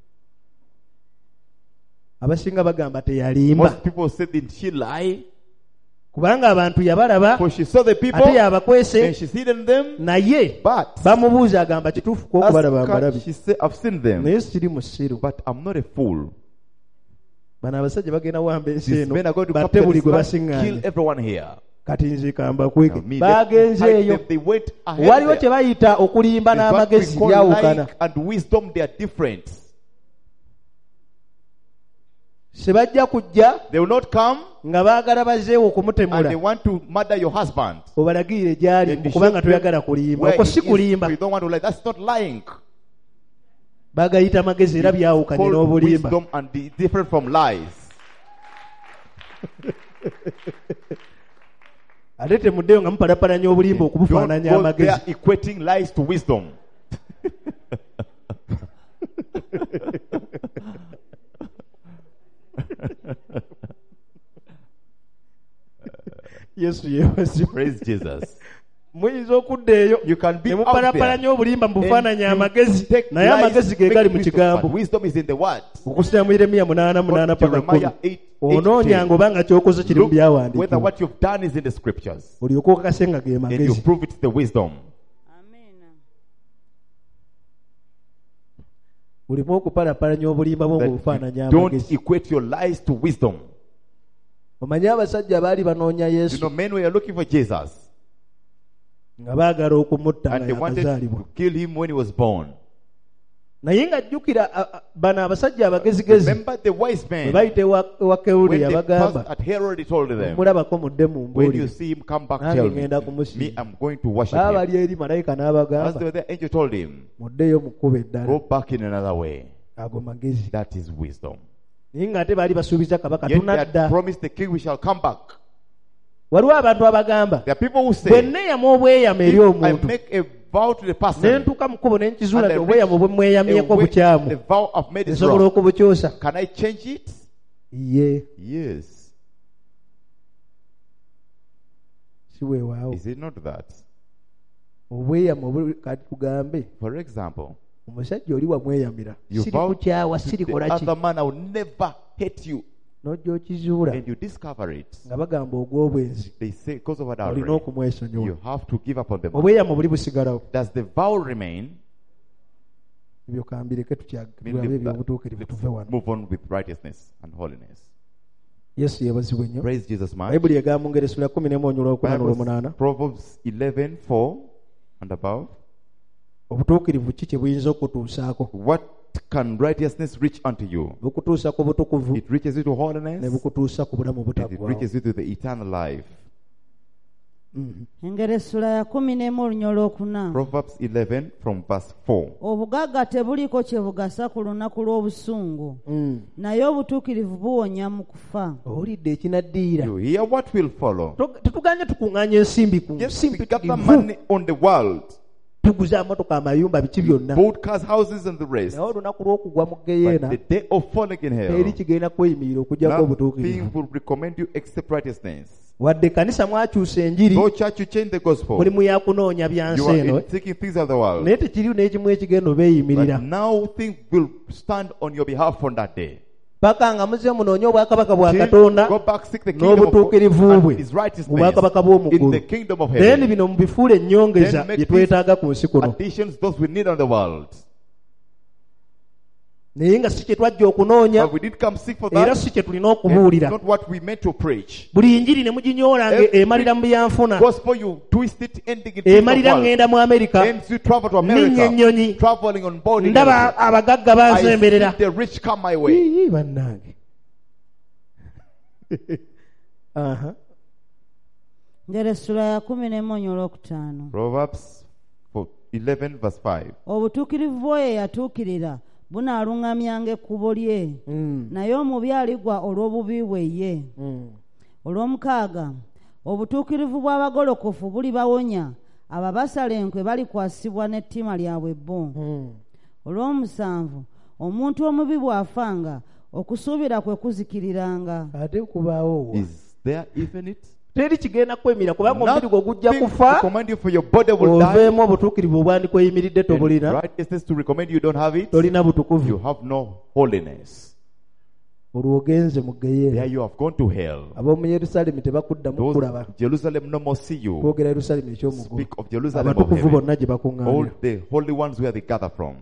[SPEAKER 4] Abasinga bagamba teyalimba.
[SPEAKER 2] Most people said, did she lie?
[SPEAKER 4] Kubanga abantu yabalaba
[SPEAKER 2] For she saw the people
[SPEAKER 4] ate yabakwese
[SPEAKER 2] and she's hidden them.
[SPEAKER 4] naye
[SPEAKER 2] But
[SPEAKER 4] bamubuuza agamba kituufu ko okubalaba
[SPEAKER 2] ask her,
[SPEAKER 4] mbalabi.
[SPEAKER 2] she said, I've seen them,
[SPEAKER 4] Naye siri musiru.
[SPEAKER 2] but I'm not a fool.
[SPEAKER 4] Bano abasajja bagenda wamba ensi
[SPEAKER 2] These
[SPEAKER 4] eno
[SPEAKER 2] men are going to
[SPEAKER 4] batte
[SPEAKER 2] capture
[SPEAKER 4] buli
[SPEAKER 2] this
[SPEAKER 4] gwe
[SPEAKER 2] land, kill
[SPEAKER 4] basiŋŋaanye.
[SPEAKER 2] everyone here.
[SPEAKER 4] Kati nze kamba kweke.
[SPEAKER 2] Now, me,
[SPEAKER 4] Baagenze
[SPEAKER 2] let me hide
[SPEAKER 4] eyo.
[SPEAKER 2] them. They went ahead
[SPEAKER 4] Waliwo
[SPEAKER 2] there.
[SPEAKER 4] kye bayita okulimba
[SPEAKER 2] It's what we
[SPEAKER 4] n'amagezi
[SPEAKER 2] call
[SPEAKER 4] byawukana.
[SPEAKER 2] like and wisdom, they are different.
[SPEAKER 4] Sebajja kujja
[SPEAKER 2] They will not come
[SPEAKER 4] nga baagala bazeewo
[SPEAKER 2] and they
[SPEAKER 4] okumutemula.
[SPEAKER 2] want to murder your husband.
[SPEAKER 4] Obalagirire gy'ali
[SPEAKER 2] And you
[SPEAKER 4] kubanga
[SPEAKER 2] show them
[SPEAKER 4] toyagala kulimba.
[SPEAKER 2] where
[SPEAKER 4] Okwo
[SPEAKER 2] he
[SPEAKER 4] si
[SPEAKER 2] is.
[SPEAKER 4] kulimba.
[SPEAKER 2] You don't want to lie. That's not lying.
[SPEAKER 4] Bagayita magezi era byawukanye
[SPEAKER 2] Called
[SPEAKER 4] n'obulimba.
[SPEAKER 2] wisdom and different from lies.
[SPEAKER 4] Ate temuddeyo nga mupalapalanya obulimba
[SPEAKER 2] Don't
[SPEAKER 4] okubufaananya
[SPEAKER 2] go there
[SPEAKER 4] amagezi.
[SPEAKER 2] equating lies to wisdom.
[SPEAKER 4] Yesu yeebazibwe.
[SPEAKER 2] Praise Jesus.
[SPEAKER 4] muyinza okudda eyo
[SPEAKER 2] You can be
[SPEAKER 4] ne
[SPEAKER 2] out
[SPEAKER 4] mupalapalanya obulimba mu bufaananyi
[SPEAKER 2] and
[SPEAKER 4] amagezi
[SPEAKER 2] take
[SPEAKER 4] naye amagezi ge
[SPEAKER 2] lies,
[SPEAKER 4] gali
[SPEAKER 2] make
[SPEAKER 4] mu
[SPEAKER 2] wisdom,
[SPEAKER 4] kigambo
[SPEAKER 2] but wisdom is in the word.
[SPEAKER 4] okusira mu Yeremiya 8:8 paka 10
[SPEAKER 2] Jeremiah 8:8.
[SPEAKER 4] onoonyanga obanga kyokoze kiri mu
[SPEAKER 2] Look whether
[SPEAKER 4] byawandiikibwa
[SPEAKER 2] what you've done is in the scriptures,
[SPEAKER 4] olyoka okakase nga ge
[SPEAKER 2] and you
[SPEAKER 4] magezi
[SPEAKER 2] prove it's the wisdom.
[SPEAKER 4] olimu okupalapalanya obulimba bwo mu bufaananyi
[SPEAKER 2] That you
[SPEAKER 4] amagezi
[SPEAKER 2] don't equate your lies to wisdom.
[SPEAKER 4] omanye abasajja baali banoonya
[SPEAKER 2] You
[SPEAKER 4] Yesu
[SPEAKER 2] know, men were looking for Jesus,
[SPEAKER 4] nga baagala okumutta
[SPEAKER 2] and
[SPEAKER 4] nga
[SPEAKER 2] they wanted
[SPEAKER 4] yakazaalibwa
[SPEAKER 2] to kill him when he was born.
[SPEAKER 4] naye nga jjukira bano abasajja abagezigezi
[SPEAKER 2] Remember the wise
[SPEAKER 4] bwe
[SPEAKER 2] men,
[SPEAKER 4] bayita ewa Kewuli
[SPEAKER 2] when they
[SPEAKER 4] yabagamba
[SPEAKER 2] passed at Herod, he told them,
[SPEAKER 4] mulabako mudde mu
[SPEAKER 2] when you
[SPEAKER 4] mbuulire
[SPEAKER 2] see him come back,
[SPEAKER 4] nange
[SPEAKER 2] tell me.
[SPEAKER 4] ngenda kumusiima
[SPEAKER 2] Me, I'm going to worship
[SPEAKER 4] baba
[SPEAKER 2] him.
[SPEAKER 4] bali eri malayika
[SPEAKER 2] As
[SPEAKER 4] n'abagamba
[SPEAKER 2] the angel told him,
[SPEAKER 4] muddeyo mukkuba
[SPEAKER 2] go
[SPEAKER 4] eddala
[SPEAKER 2] back in another way.
[SPEAKER 4] ago magezi
[SPEAKER 2] That is wisdom.
[SPEAKER 4] naye ng'ate baali basuubiza kabaka
[SPEAKER 2] Yet they had
[SPEAKER 4] tunadda
[SPEAKER 2] promised the king we shall come back.
[SPEAKER 4] waliwo abantu abagamba
[SPEAKER 2] There are people who
[SPEAKER 4] bwe
[SPEAKER 2] say,
[SPEAKER 4] nneeyama obweyamo eri
[SPEAKER 2] if I
[SPEAKER 4] omuntu
[SPEAKER 2] make a vow to the
[SPEAKER 4] ne
[SPEAKER 2] person,
[SPEAKER 4] ntuuka mu kkubo ne nkizuula
[SPEAKER 2] and I
[SPEAKER 4] nti obweyamo bwe mweyamyeko bukyamu
[SPEAKER 2] the vow I've made is
[SPEAKER 4] nsobola
[SPEAKER 2] wrong,
[SPEAKER 4] okubukyosa
[SPEAKER 2] can I change it?
[SPEAKER 4] ye
[SPEAKER 2] Yes.
[SPEAKER 4] si weewaawo
[SPEAKER 2] Is it not that?
[SPEAKER 4] obweyamo kati tugambe
[SPEAKER 2] For example,
[SPEAKER 4] omusajja oli wamweyamira
[SPEAKER 2] you
[SPEAKER 4] siri
[SPEAKER 2] vow
[SPEAKER 4] kukyawa
[SPEAKER 2] to
[SPEAKER 4] siri
[SPEAKER 2] the
[SPEAKER 4] kola ki
[SPEAKER 2] other man, I will never hate you,
[SPEAKER 4] n'ojja okizuula
[SPEAKER 2] and you discover it.
[SPEAKER 4] nga bagamba ogw'obwenzi
[SPEAKER 2] They say because of
[SPEAKER 4] olina
[SPEAKER 2] adultery,
[SPEAKER 4] okumwesonyiwa
[SPEAKER 2] you have to give up on them.
[SPEAKER 4] obweyamo buli busigalawo
[SPEAKER 2] Does the vow remain?
[SPEAKER 4] ebyo kambireke tulabe
[SPEAKER 2] Let's
[SPEAKER 4] ebyobutuukirivu tuve wano
[SPEAKER 2] move on with righteousness and holiness.
[SPEAKER 4] yesu yeebazibwe nnyo
[SPEAKER 2] Praise Jesus much.
[SPEAKER 4] bayibuli egamba mu ngeri essula 11:8
[SPEAKER 2] Proverbs 11:4 and above.
[SPEAKER 4] obutuukirivu ki kye buyinza okutuusaako
[SPEAKER 2] What can righteousness reach unto you?
[SPEAKER 4] bukutuusa ku butukuvu
[SPEAKER 2] It reaches you to
[SPEAKER 4] ne
[SPEAKER 2] holiness,
[SPEAKER 4] bukutuusa ku bulamu
[SPEAKER 2] and it
[SPEAKER 4] obutaggwaawo
[SPEAKER 2] reaches you to the eternal life.
[SPEAKER 3] engero essula ya 11 olunya olwokuna
[SPEAKER 2] Proverbs 11 from verse 4.
[SPEAKER 3] obugagga tebuliko kye bugasa ku lunaku lw'obusungu naye obutuukirivu buwonya mu kufa
[SPEAKER 4] owulidde ekinaddiira
[SPEAKER 2] You hear what will follow.
[SPEAKER 4] tetuganye tukuŋŋaanya ensimbi ku
[SPEAKER 2] Yes,
[SPEAKER 4] nsimbi
[SPEAKER 2] we got the
[SPEAKER 4] tulivu
[SPEAKER 2] money on the world.
[SPEAKER 4] tuguze amamotoka amayumba biki byonna
[SPEAKER 2] Boat cars, houses, and the rest.
[SPEAKER 4] naye olunaku lw'okugwa mu
[SPEAKER 2] But
[SPEAKER 4] geyeena
[SPEAKER 2] the day of falling in
[SPEAKER 4] teri
[SPEAKER 2] hell,
[SPEAKER 4] kigenda kweyimirira okugjako
[SPEAKER 2] nothing
[SPEAKER 4] obutuukirivu
[SPEAKER 2] will recommend you except righteousness.
[SPEAKER 4] wadde kanisa mwakyusa enjiri
[SPEAKER 2] Though church, you change the gospel.
[SPEAKER 4] mulimu yakunoonya byansi
[SPEAKER 2] You are
[SPEAKER 4] eno
[SPEAKER 2] in seeking things of the world.
[SPEAKER 4] naye tekiriwo n'ekimu ekigenda obeeyimirira
[SPEAKER 2] But now things will stand on your behalf on that day.
[SPEAKER 4] paka nga muze munoonye obwakabaka bwa
[SPEAKER 2] Till
[SPEAKER 4] katonda
[SPEAKER 2] go back, seek the kingdom of God
[SPEAKER 4] n'obutuukirivu
[SPEAKER 2] and
[SPEAKER 4] bwe
[SPEAKER 2] his
[SPEAKER 4] mu
[SPEAKER 2] righteousness
[SPEAKER 4] bwakabaka
[SPEAKER 2] in
[SPEAKER 4] bw'omuggulu
[SPEAKER 2] the kingdom of
[SPEAKER 4] then
[SPEAKER 2] heaven.
[SPEAKER 4] bino mubifuule ennyongeza
[SPEAKER 2] Then make
[SPEAKER 4] bye twetaaga ku nsi kuno
[SPEAKER 2] Additions those we need on the world.
[SPEAKER 4] naye nga si kye twajja okunoonya
[SPEAKER 2] But we didn't come seek for
[SPEAKER 4] era
[SPEAKER 2] that.
[SPEAKER 4] si kye tulina
[SPEAKER 2] It's
[SPEAKER 4] okubuulira
[SPEAKER 2] not what we meant to preach.
[SPEAKER 4] buli njiri ne muginyoolanga
[SPEAKER 2] Every
[SPEAKER 4] emalira mu byanfuna
[SPEAKER 2] Gospel you twist it, ending in things of
[SPEAKER 4] emalira
[SPEAKER 2] world.
[SPEAKER 4] ŋŋenda mu amerika
[SPEAKER 2] Ends you travel to
[SPEAKER 4] ninnya
[SPEAKER 2] America,
[SPEAKER 4] ennyonyi
[SPEAKER 2] traveling on board. in
[SPEAKER 4] ndaba
[SPEAKER 2] aeroplane.
[SPEAKER 4] abagagga
[SPEAKER 2] I
[SPEAKER 4] bansemberera
[SPEAKER 2] see the rich come my way.
[SPEAKER 4] Ii, bannange aha
[SPEAKER 3] ngero essula ya 11 olunya olwokutaano
[SPEAKER 2] Proverbs 11 verse 5.
[SPEAKER 3] obutuukirivu bw'oyo eyatuukirira bunaaluŋŋamyanga ekkubo lye naye omubi aligwa olw'obubi bwe ye olw'omukaaga obutuukirivu bw'abagolokofu bulibawonya abo abasala enkwe balikwasibwa n'ettima lyabwe bbo olw'omusanvu omuntu omubi bw'afanga okusuubira kwe kuzikiriranga
[SPEAKER 4] ate kubaawo wa
[SPEAKER 2] Is there even it?
[SPEAKER 4] teri kigenda kwemira kubanga omubiri gwo gujja
[SPEAKER 2] Nothing to
[SPEAKER 4] kufa
[SPEAKER 2] recommend you for your body will die.
[SPEAKER 4] oveemu obutuukirivu obwandikweyimiridde
[SPEAKER 2] And
[SPEAKER 4] tobulina
[SPEAKER 2] righteousness to recommend you don't have it.
[SPEAKER 4] tolina
[SPEAKER 2] You
[SPEAKER 4] butukuvu
[SPEAKER 2] have no holiness.
[SPEAKER 4] olwo ogenze mu
[SPEAKER 2] There
[SPEAKER 4] geyeena
[SPEAKER 2] you have gone to hell.
[SPEAKER 4] ab'omu yerusaalemi tebakuddamu
[SPEAKER 2] Those
[SPEAKER 4] kulaba
[SPEAKER 2] of Jerusalem no more see you.
[SPEAKER 4] twogera yerusaalemi ekyomugulu
[SPEAKER 2] Speak of Jerusalem of
[SPEAKER 4] abatukuvu
[SPEAKER 2] heaven.
[SPEAKER 4] bonna gye
[SPEAKER 2] All
[SPEAKER 4] bakuŋŋaanira
[SPEAKER 2] the holy ones where they gather from.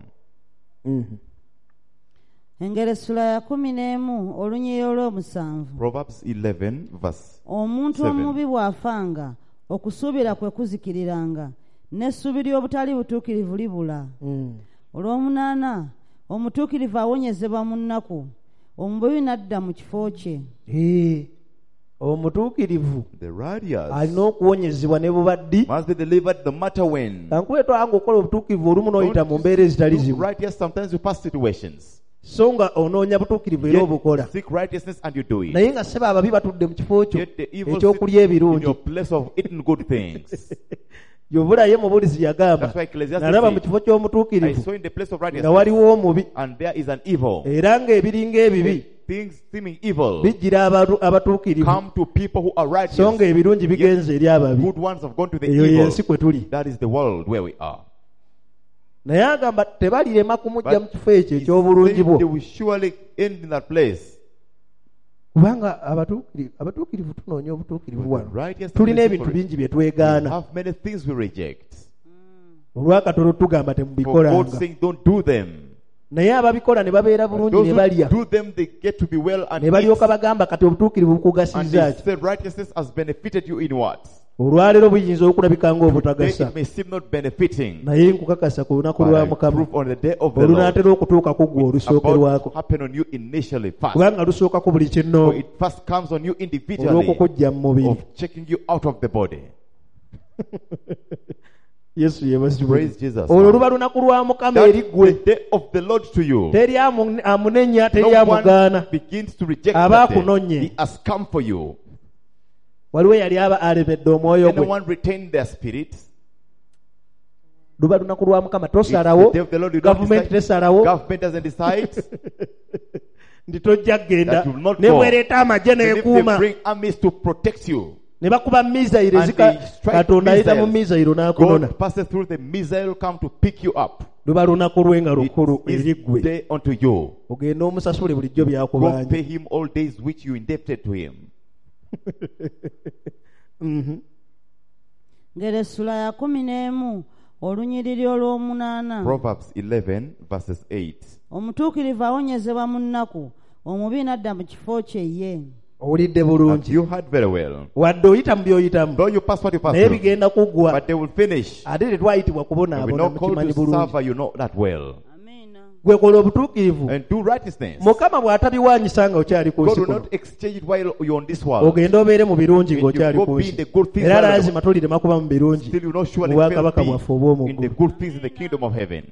[SPEAKER 3] engero essula ya 11 olunya olw'omusanvu
[SPEAKER 2] Proverbs 11 verse
[SPEAKER 3] omuntu
[SPEAKER 2] 7.
[SPEAKER 3] omubi bw'afanga okusuubira kwe kuzikiriranga n'essuubi ly'obutali butuukirivu libula olw'omunaana omutuukirivu awonyezebwa mu nnaku omubi n'adda mu kifo kye
[SPEAKER 4] omutuukirivu
[SPEAKER 2] The righteous
[SPEAKER 4] alina okuwonyezebwa ne bubaddi
[SPEAKER 2] must be delivered no matter when.
[SPEAKER 4] kankuwetwanga okukola obutuukirivu olumu n'oyita mu mbeera ezitali
[SPEAKER 2] Look
[SPEAKER 4] zimu
[SPEAKER 2] righteous, sometimes you pass situations.
[SPEAKER 4] so nga onoonya butuukirivu era
[SPEAKER 2] Yet
[SPEAKER 4] obukola
[SPEAKER 2] seek righteousness and you do it.
[SPEAKER 4] naye nga seba ababi batudde mu kifo kyo
[SPEAKER 2] Yet the evil
[SPEAKER 4] ekyokulya
[SPEAKER 2] sit in
[SPEAKER 4] ebirungi
[SPEAKER 2] your place of eating good things.
[SPEAKER 4] yovulayo mubulizi yagamba
[SPEAKER 2] That's why Ecclesiastes
[SPEAKER 4] nalaba mu
[SPEAKER 2] said,
[SPEAKER 4] kifo
[SPEAKER 2] I
[SPEAKER 4] ky'omutuukirivu
[SPEAKER 2] saw in the place of
[SPEAKER 4] nga
[SPEAKER 2] righteousness,
[SPEAKER 4] waliwo omubi
[SPEAKER 2] and there is an evil.
[SPEAKER 4] era ng'ebiringa ebibi
[SPEAKER 2] things seeming evil
[SPEAKER 4] bijjira abatuukirivu
[SPEAKER 2] come to people who are righteous.
[SPEAKER 4] so nga ebirungi bigenze eri ababi.
[SPEAKER 2] Good ones have gone to the
[SPEAKER 4] Eyo
[SPEAKER 2] evil.
[SPEAKER 4] yensi kwe tuli.
[SPEAKER 2] That is the world where we are.
[SPEAKER 4] Naye agamba tebalirema kumujja mu
[SPEAKER 2] But
[SPEAKER 4] kifo ekyo
[SPEAKER 2] he
[SPEAKER 4] eky'obulungi
[SPEAKER 2] said
[SPEAKER 4] bwo
[SPEAKER 2] they will surely end in that place.
[SPEAKER 4] kubanga abatuukirivu tunoonya obutuukirivu wano
[SPEAKER 2] Righteous
[SPEAKER 4] tulina
[SPEAKER 2] things
[SPEAKER 4] ebintu
[SPEAKER 2] we
[SPEAKER 4] bingi bye
[SPEAKER 2] We
[SPEAKER 4] twegaana
[SPEAKER 2] have many things we reject.
[SPEAKER 4] olwakatono tugamba
[SPEAKER 2] For God
[SPEAKER 4] temubikolanga
[SPEAKER 2] saying don't do them.
[SPEAKER 4] naye ababikola ne babeera
[SPEAKER 2] But
[SPEAKER 4] bulungi
[SPEAKER 2] those
[SPEAKER 4] ne
[SPEAKER 2] who
[SPEAKER 4] balya
[SPEAKER 2] do them, they get to be well and
[SPEAKER 4] ne
[SPEAKER 2] eat.
[SPEAKER 4] balyoka bagamba kati obutuukirivu
[SPEAKER 2] And
[SPEAKER 4] bukugasiza
[SPEAKER 2] they
[SPEAKER 4] ki
[SPEAKER 2] say righteousness has benefited you in what?
[SPEAKER 4] olwaleero buyinza okulabika
[SPEAKER 2] Today
[SPEAKER 4] ng'obutagasa
[SPEAKER 2] it may seem not benefiting.
[SPEAKER 4] naye nkukakasa ku lunaku
[SPEAKER 2] But
[SPEAKER 4] lwa
[SPEAKER 2] I
[SPEAKER 4] mukama
[SPEAKER 2] prove on the day of the Lord,
[SPEAKER 4] olunaatera okutuukako gwe
[SPEAKER 2] about
[SPEAKER 4] olusookerwako
[SPEAKER 2] to happen on you initially first.
[SPEAKER 4] kubanga lusookako buli
[SPEAKER 2] For
[SPEAKER 4] kinno
[SPEAKER 2] it first comes on you individually
[SPEAKER 4] olw'okukujja mu mubiri
[SPEAKER 2] of checking you out of the body.
[SPEAKER 4] yesu yebazibwe
[SPEAKER 2] Praise Jesus.
[SPEAKER 4] olwo luba lunaku lwa mukama
[SPEAKER 2] That
[SPEAKER 4] eri
[SPEAKER 2] is
[SPEAKER 4] ggwe
[SPEAKER 2] the day of the Lord to you.
[SPEAKER 4] teri amunenya teri
[SPEAKER 2] No
[SPEAKER 4] amugaana
[SPEAKER 2] one begins to reject
[SPEAKER 4] aba
[SPEAKER 2] that day.
[SPEAKER 4] akunonye.
[SPEAKER 2] He has come for you.
[SPEAKER 4] waliwo yali aba alemedde omwoyo gwe
[SPEAKER 2] Anyone retain their spirit?
[SPEAKER 4] luba lunaku lwa mukama
[SPEAKER 2] It's the
[SPEAKER 4] tosalawo
[SPEAKER 2] day of the Lord. You don't
[SPEAKER 4] gavumenti
[SPEAKER 2] decide.
[SPEAKER 4] tesalawo
[SPEAKER 2] Government doesn't decide.
[SPEAKER 4] ndi tojja kgenda
[SPEAKER 2] That you will not
[SPEAKER 4] ne
[SPEAKER 2] go.
[SPEAKER 4] bwereeta amagye
[SPEAKER 2] And if they
[SPEAKER 4] neekuuma
[SPEAKER 2] bring armies to protect you,
[SPEAKER 4] ne bakuba missile
[SPEAKER 2] And they strike
[SPEAKER 4] katonda ayita mu
[SPEAKER 2] missiles.
[SPEAKER 4] missile n'akunona
[SPEAKER 2] God passes through the missile, come to pick you up.
[SPEAKER 4] luba lunaku lwe nga
[SPEAKER 2] It
[SPEAKER 4] lukulu eri
[SPEAKER 2] is
[SPEAKER 4] ggwe
[SPEAKER 2] day unto you.
[SPEAKER 4] ogenda omusasule bulijjo
[SPEAKER 2] Go
[SPEAKER 4] byakubanja
[SPEAKER 2] pay him all days which you indebted to him.
[SPEAKER 3] ng'Essula ya 11 olunyiriri olw'omunaana.
[SPEAKER 2] Proverbs 11 verses 8.
[SPEAKER 3] Omutuukirivu awonyezebwa mu nnaku, omubi n'adda mu kifo kye ye.
[SPEAKER 4] owulidde
[SPEAKER 2] Have
[SPEAKER 4] bulungi
[SPEAKER 2] you heard very well?
[SPEAKER 4] wadde oyita mu byoyitamu
[SPEAKER 2] Though you pass what you pass
[SPEAKER 4] naye
[SPEAKER 2] through,
[SPEAKER 4] bigenda kuggwa
[SPEAKER 2] but they will finish.
[SPEAKER 4] ate tetwayitibwa
[SPEAKER 2] And we
[SPEAKER 4] kubonaabona
[SPEAKER 2] not called
[SPEAKER 4] mukimanyi
[SPEAKER 2] to
[SPEAKER 4] bulungi
[SPEAKER 2] suffer, you know that well.
[SPEAKER 3] Amiina.
[SPEAKER 4] gwe kola obutuukirivu
[SPEAKER 2] And do righteousness.
[SPEAKER 4] mukama bw'atabiwanyisa nga okyali ku
[SPEAKER 2] God
[SPEAKER 4] nsi
[SPEAKER 2] will
[SPEAKER 4] kuno
[SPEAKER 2] not exchange it while you're on this world.
[SPEAKER 4] ogenda obeere mu birungi
[SPEAKER 2] And
[SPEAKER 4] ng'okyali
[SPEAKER 2] you
[SPEAKER 4] ku
[SPEAKER 2] go be
[SPEAKER 4] nsi
[SPEAKER 2] in the good things
[SPEAKER 4] era
[SPEAKER 2] while
[SPEAKER 4] lazima tolirema kuba mu birungi
[SPEAKER 2] still you know surely
[SPEAKER 4] mu
[SPEAKER 2] fail
[SPEAKER 4] bwakabaka
[SPEAKER 2] be
[SPEAKER 4] bwaffe
[SPEAKER 2] in the
[SPEAKER 4] obw'omuggulu
[SPEAKER 2] good things in the kingdom of heaven.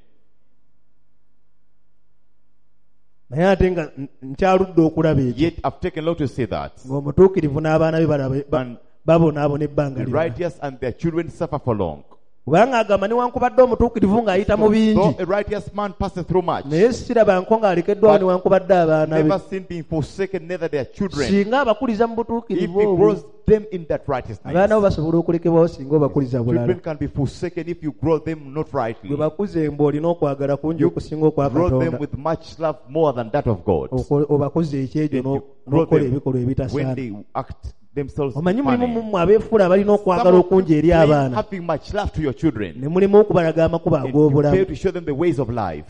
[SPEAKER 4] naye ate nga nkyaludde okulaba ekyo
[SPEAKER 2] Yet I've taken long to say that.
[SPEAKER 4] ng'omutuukirivu n'abaana be
[SPEAKER 2] And
[SPEAKER 4] babonaabona ebbanga
[SPEAKER 2] the
[SPEAKER 4] lyonna
[SPEAKER 2] righteous and their children suffer for long.
[SPEAKER 4] kubanga agamba newankubadde omutuukirivu ng'ayita mu bingi
[SPEAKER 2] Though a righteous man passes through much,
[SPEAKER 4] naye sirabanko ng'alekeddwawo
[SPEAKER 2] But
[SPEAKER 4] newankubadde abaana
[SPEAKER 2] never
[SPEAKER 4] be
[SPEAKER 2] seen being forsaken, neither their children.
[SPEAKER 4] singa abakuliza mu
[SPEAKER 2] If
[SPEAKER 4] butuukirivu
[SPEAKER 2] he
[SPEAKER 4] obwo
[SPEAKER 2] grows them in that righteousness,
[SPEAKER 4] abaana bo basobola okulekebwawo singa obakuliza
[SPEAKER 2] children
[SPEAKER 4] bulala
[SPEAKER 2] can be forsaken if you grow them not rightly.
[SPEAKER 4] gwe bakuze mbu olina okwagala kungi
[SPEAKER 2] You
[SPEAKER 4] okusinga okwa
[SPEAKER 2] grow them
[SPEAKER 4] katonda
[SPEAKER 2] with much love more than that of God.
[SPEAKER 4] obakuze ekyejo
[SPEAKER 2] And you grow
[SPEAKER 4] n'okola
[SPEAKER 2] them
[SPEAKER 4] ebikolwa
[SPEAKER 2] when
[SPEAKER 4] ebitasaana
[SPEAKER 2] they act themselves
[SPEAKER 4] omanyi mulimu
[SPEAKER 2] funny.
[SPEAKER 4] mummwe abeefuula abalina okwagala
[SPEAKER 2] Some of
[SPEAKER 4] okungi eri
[SPEAKER 2] you
[SPEAKER 4] abaana
[SPEAKER 2] having much love to your children,
[SPEAKER 4] ne mulimu okubalaga amakubo
[SPEAKER 2] and you fail
[SPEAKER 4] ag'obulamu
[SPEAKER 2] to show them the ways of life.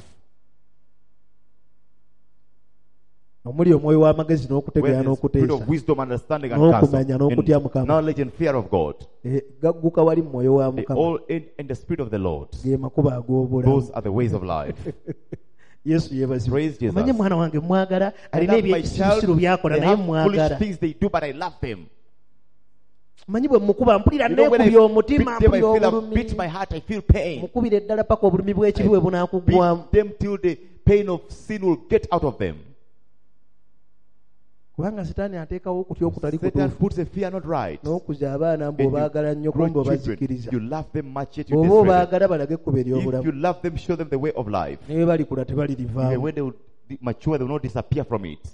[SPEAKER 4] omuli omwoyo w'amagezi
[SPEAKER 2] Where
[SPEAKER 4] n'okutegeera
[SPEAKER 2] the spirit of
[SPEAKER 4] n'okuteesa
[SPEAKER 2] wisdom, understanding, and
[SPEAKER 4] n'okumanya
[SPEAKER 2] counsel,
[SPEAKER 4] n'okutya
[SPEAKER 2] and
[SPEAKER 4] Mukama
[SPEAKER 2] knowledge and fear of God,
[SPEAKER 4] gagguka wali mu mwoyo wa
[SPEAKER 2] they
[SPEAKER 4] Mukama
[SPEAKER 2] all end in the spirit of the Lord.
[SPEAKER 4] ge makubo ag'obulamu
[SPEAKER 2] Those are the ways of life.
[SPEAKER 4] yesu yeebazibwe
[SPEAKER 2] Praise Jesus.
[SPEAKER 4] omanye mwana wange mwagala
[SPEAKER 2] I
[SPEAKER 4] alina
[SPEAKER 2] love my child.
[SPEAKER 4] ebyekisirusiru byakola
[SPEAKER 2] They
[SPEAKER 4] naye
[SPEAKER 2] have foolish
[SPEAKER 4] mwagala
[SPEAKER 2] things they do, but I love them.
[SPEAKER 4] manyi bwe mukuba mpulira
[SPEAKER 2] You know, when I
[SPEAKER 4] neekubya
[SPEAKER 2] beat
[SPEAKER 4] omutima
[SPEAKER 2] them, I
[SPEAKER 4] mpulira
[SPEAKER 2] feel I've
[SPEAKER 4] obulumi
[SPEAKER 2] beat my heart. I feel pain.
[SPEAKER 4] mukubira eddala paka obulumi bw'ekibi bwe bunaakugwamu
[SPEAKER 2] Beat them till the pain of sin will get out of them.
[SPEAKER 4] kubanga sitaani ateekawo okutya okutali
[SPEAKER 2] Satan
[SPEAKER 4] kutuufu
[SPEAKER 2] puts a fear not right.
[SPEAKER 4] n'okuza abaana
[SPEAKER 2] And
[SPEAKER 4] mbw'obaagala nnyo kumbe
[SPEAKER 2] grow children.
[SPEAKER 4] obazikiriza
[SPEAKER 2] You love them much, yet you
[SPEAKER 4] oba
[SPEAKER 2] disrespect them.
[SPEAKER 4] obaagala balage ekkubo
[SPEAKER 2] If you
[SPEAKER 4] ery'obulamu
[SPEAKER 2] love them, show them the way of life.
[SPEAKER 4] ne bwe balikula
[SPEAKER 2] Even
[SPEAKER 4] tebalirivaamu
[SPEAKER 2] when they will mature, they will not disappear from it.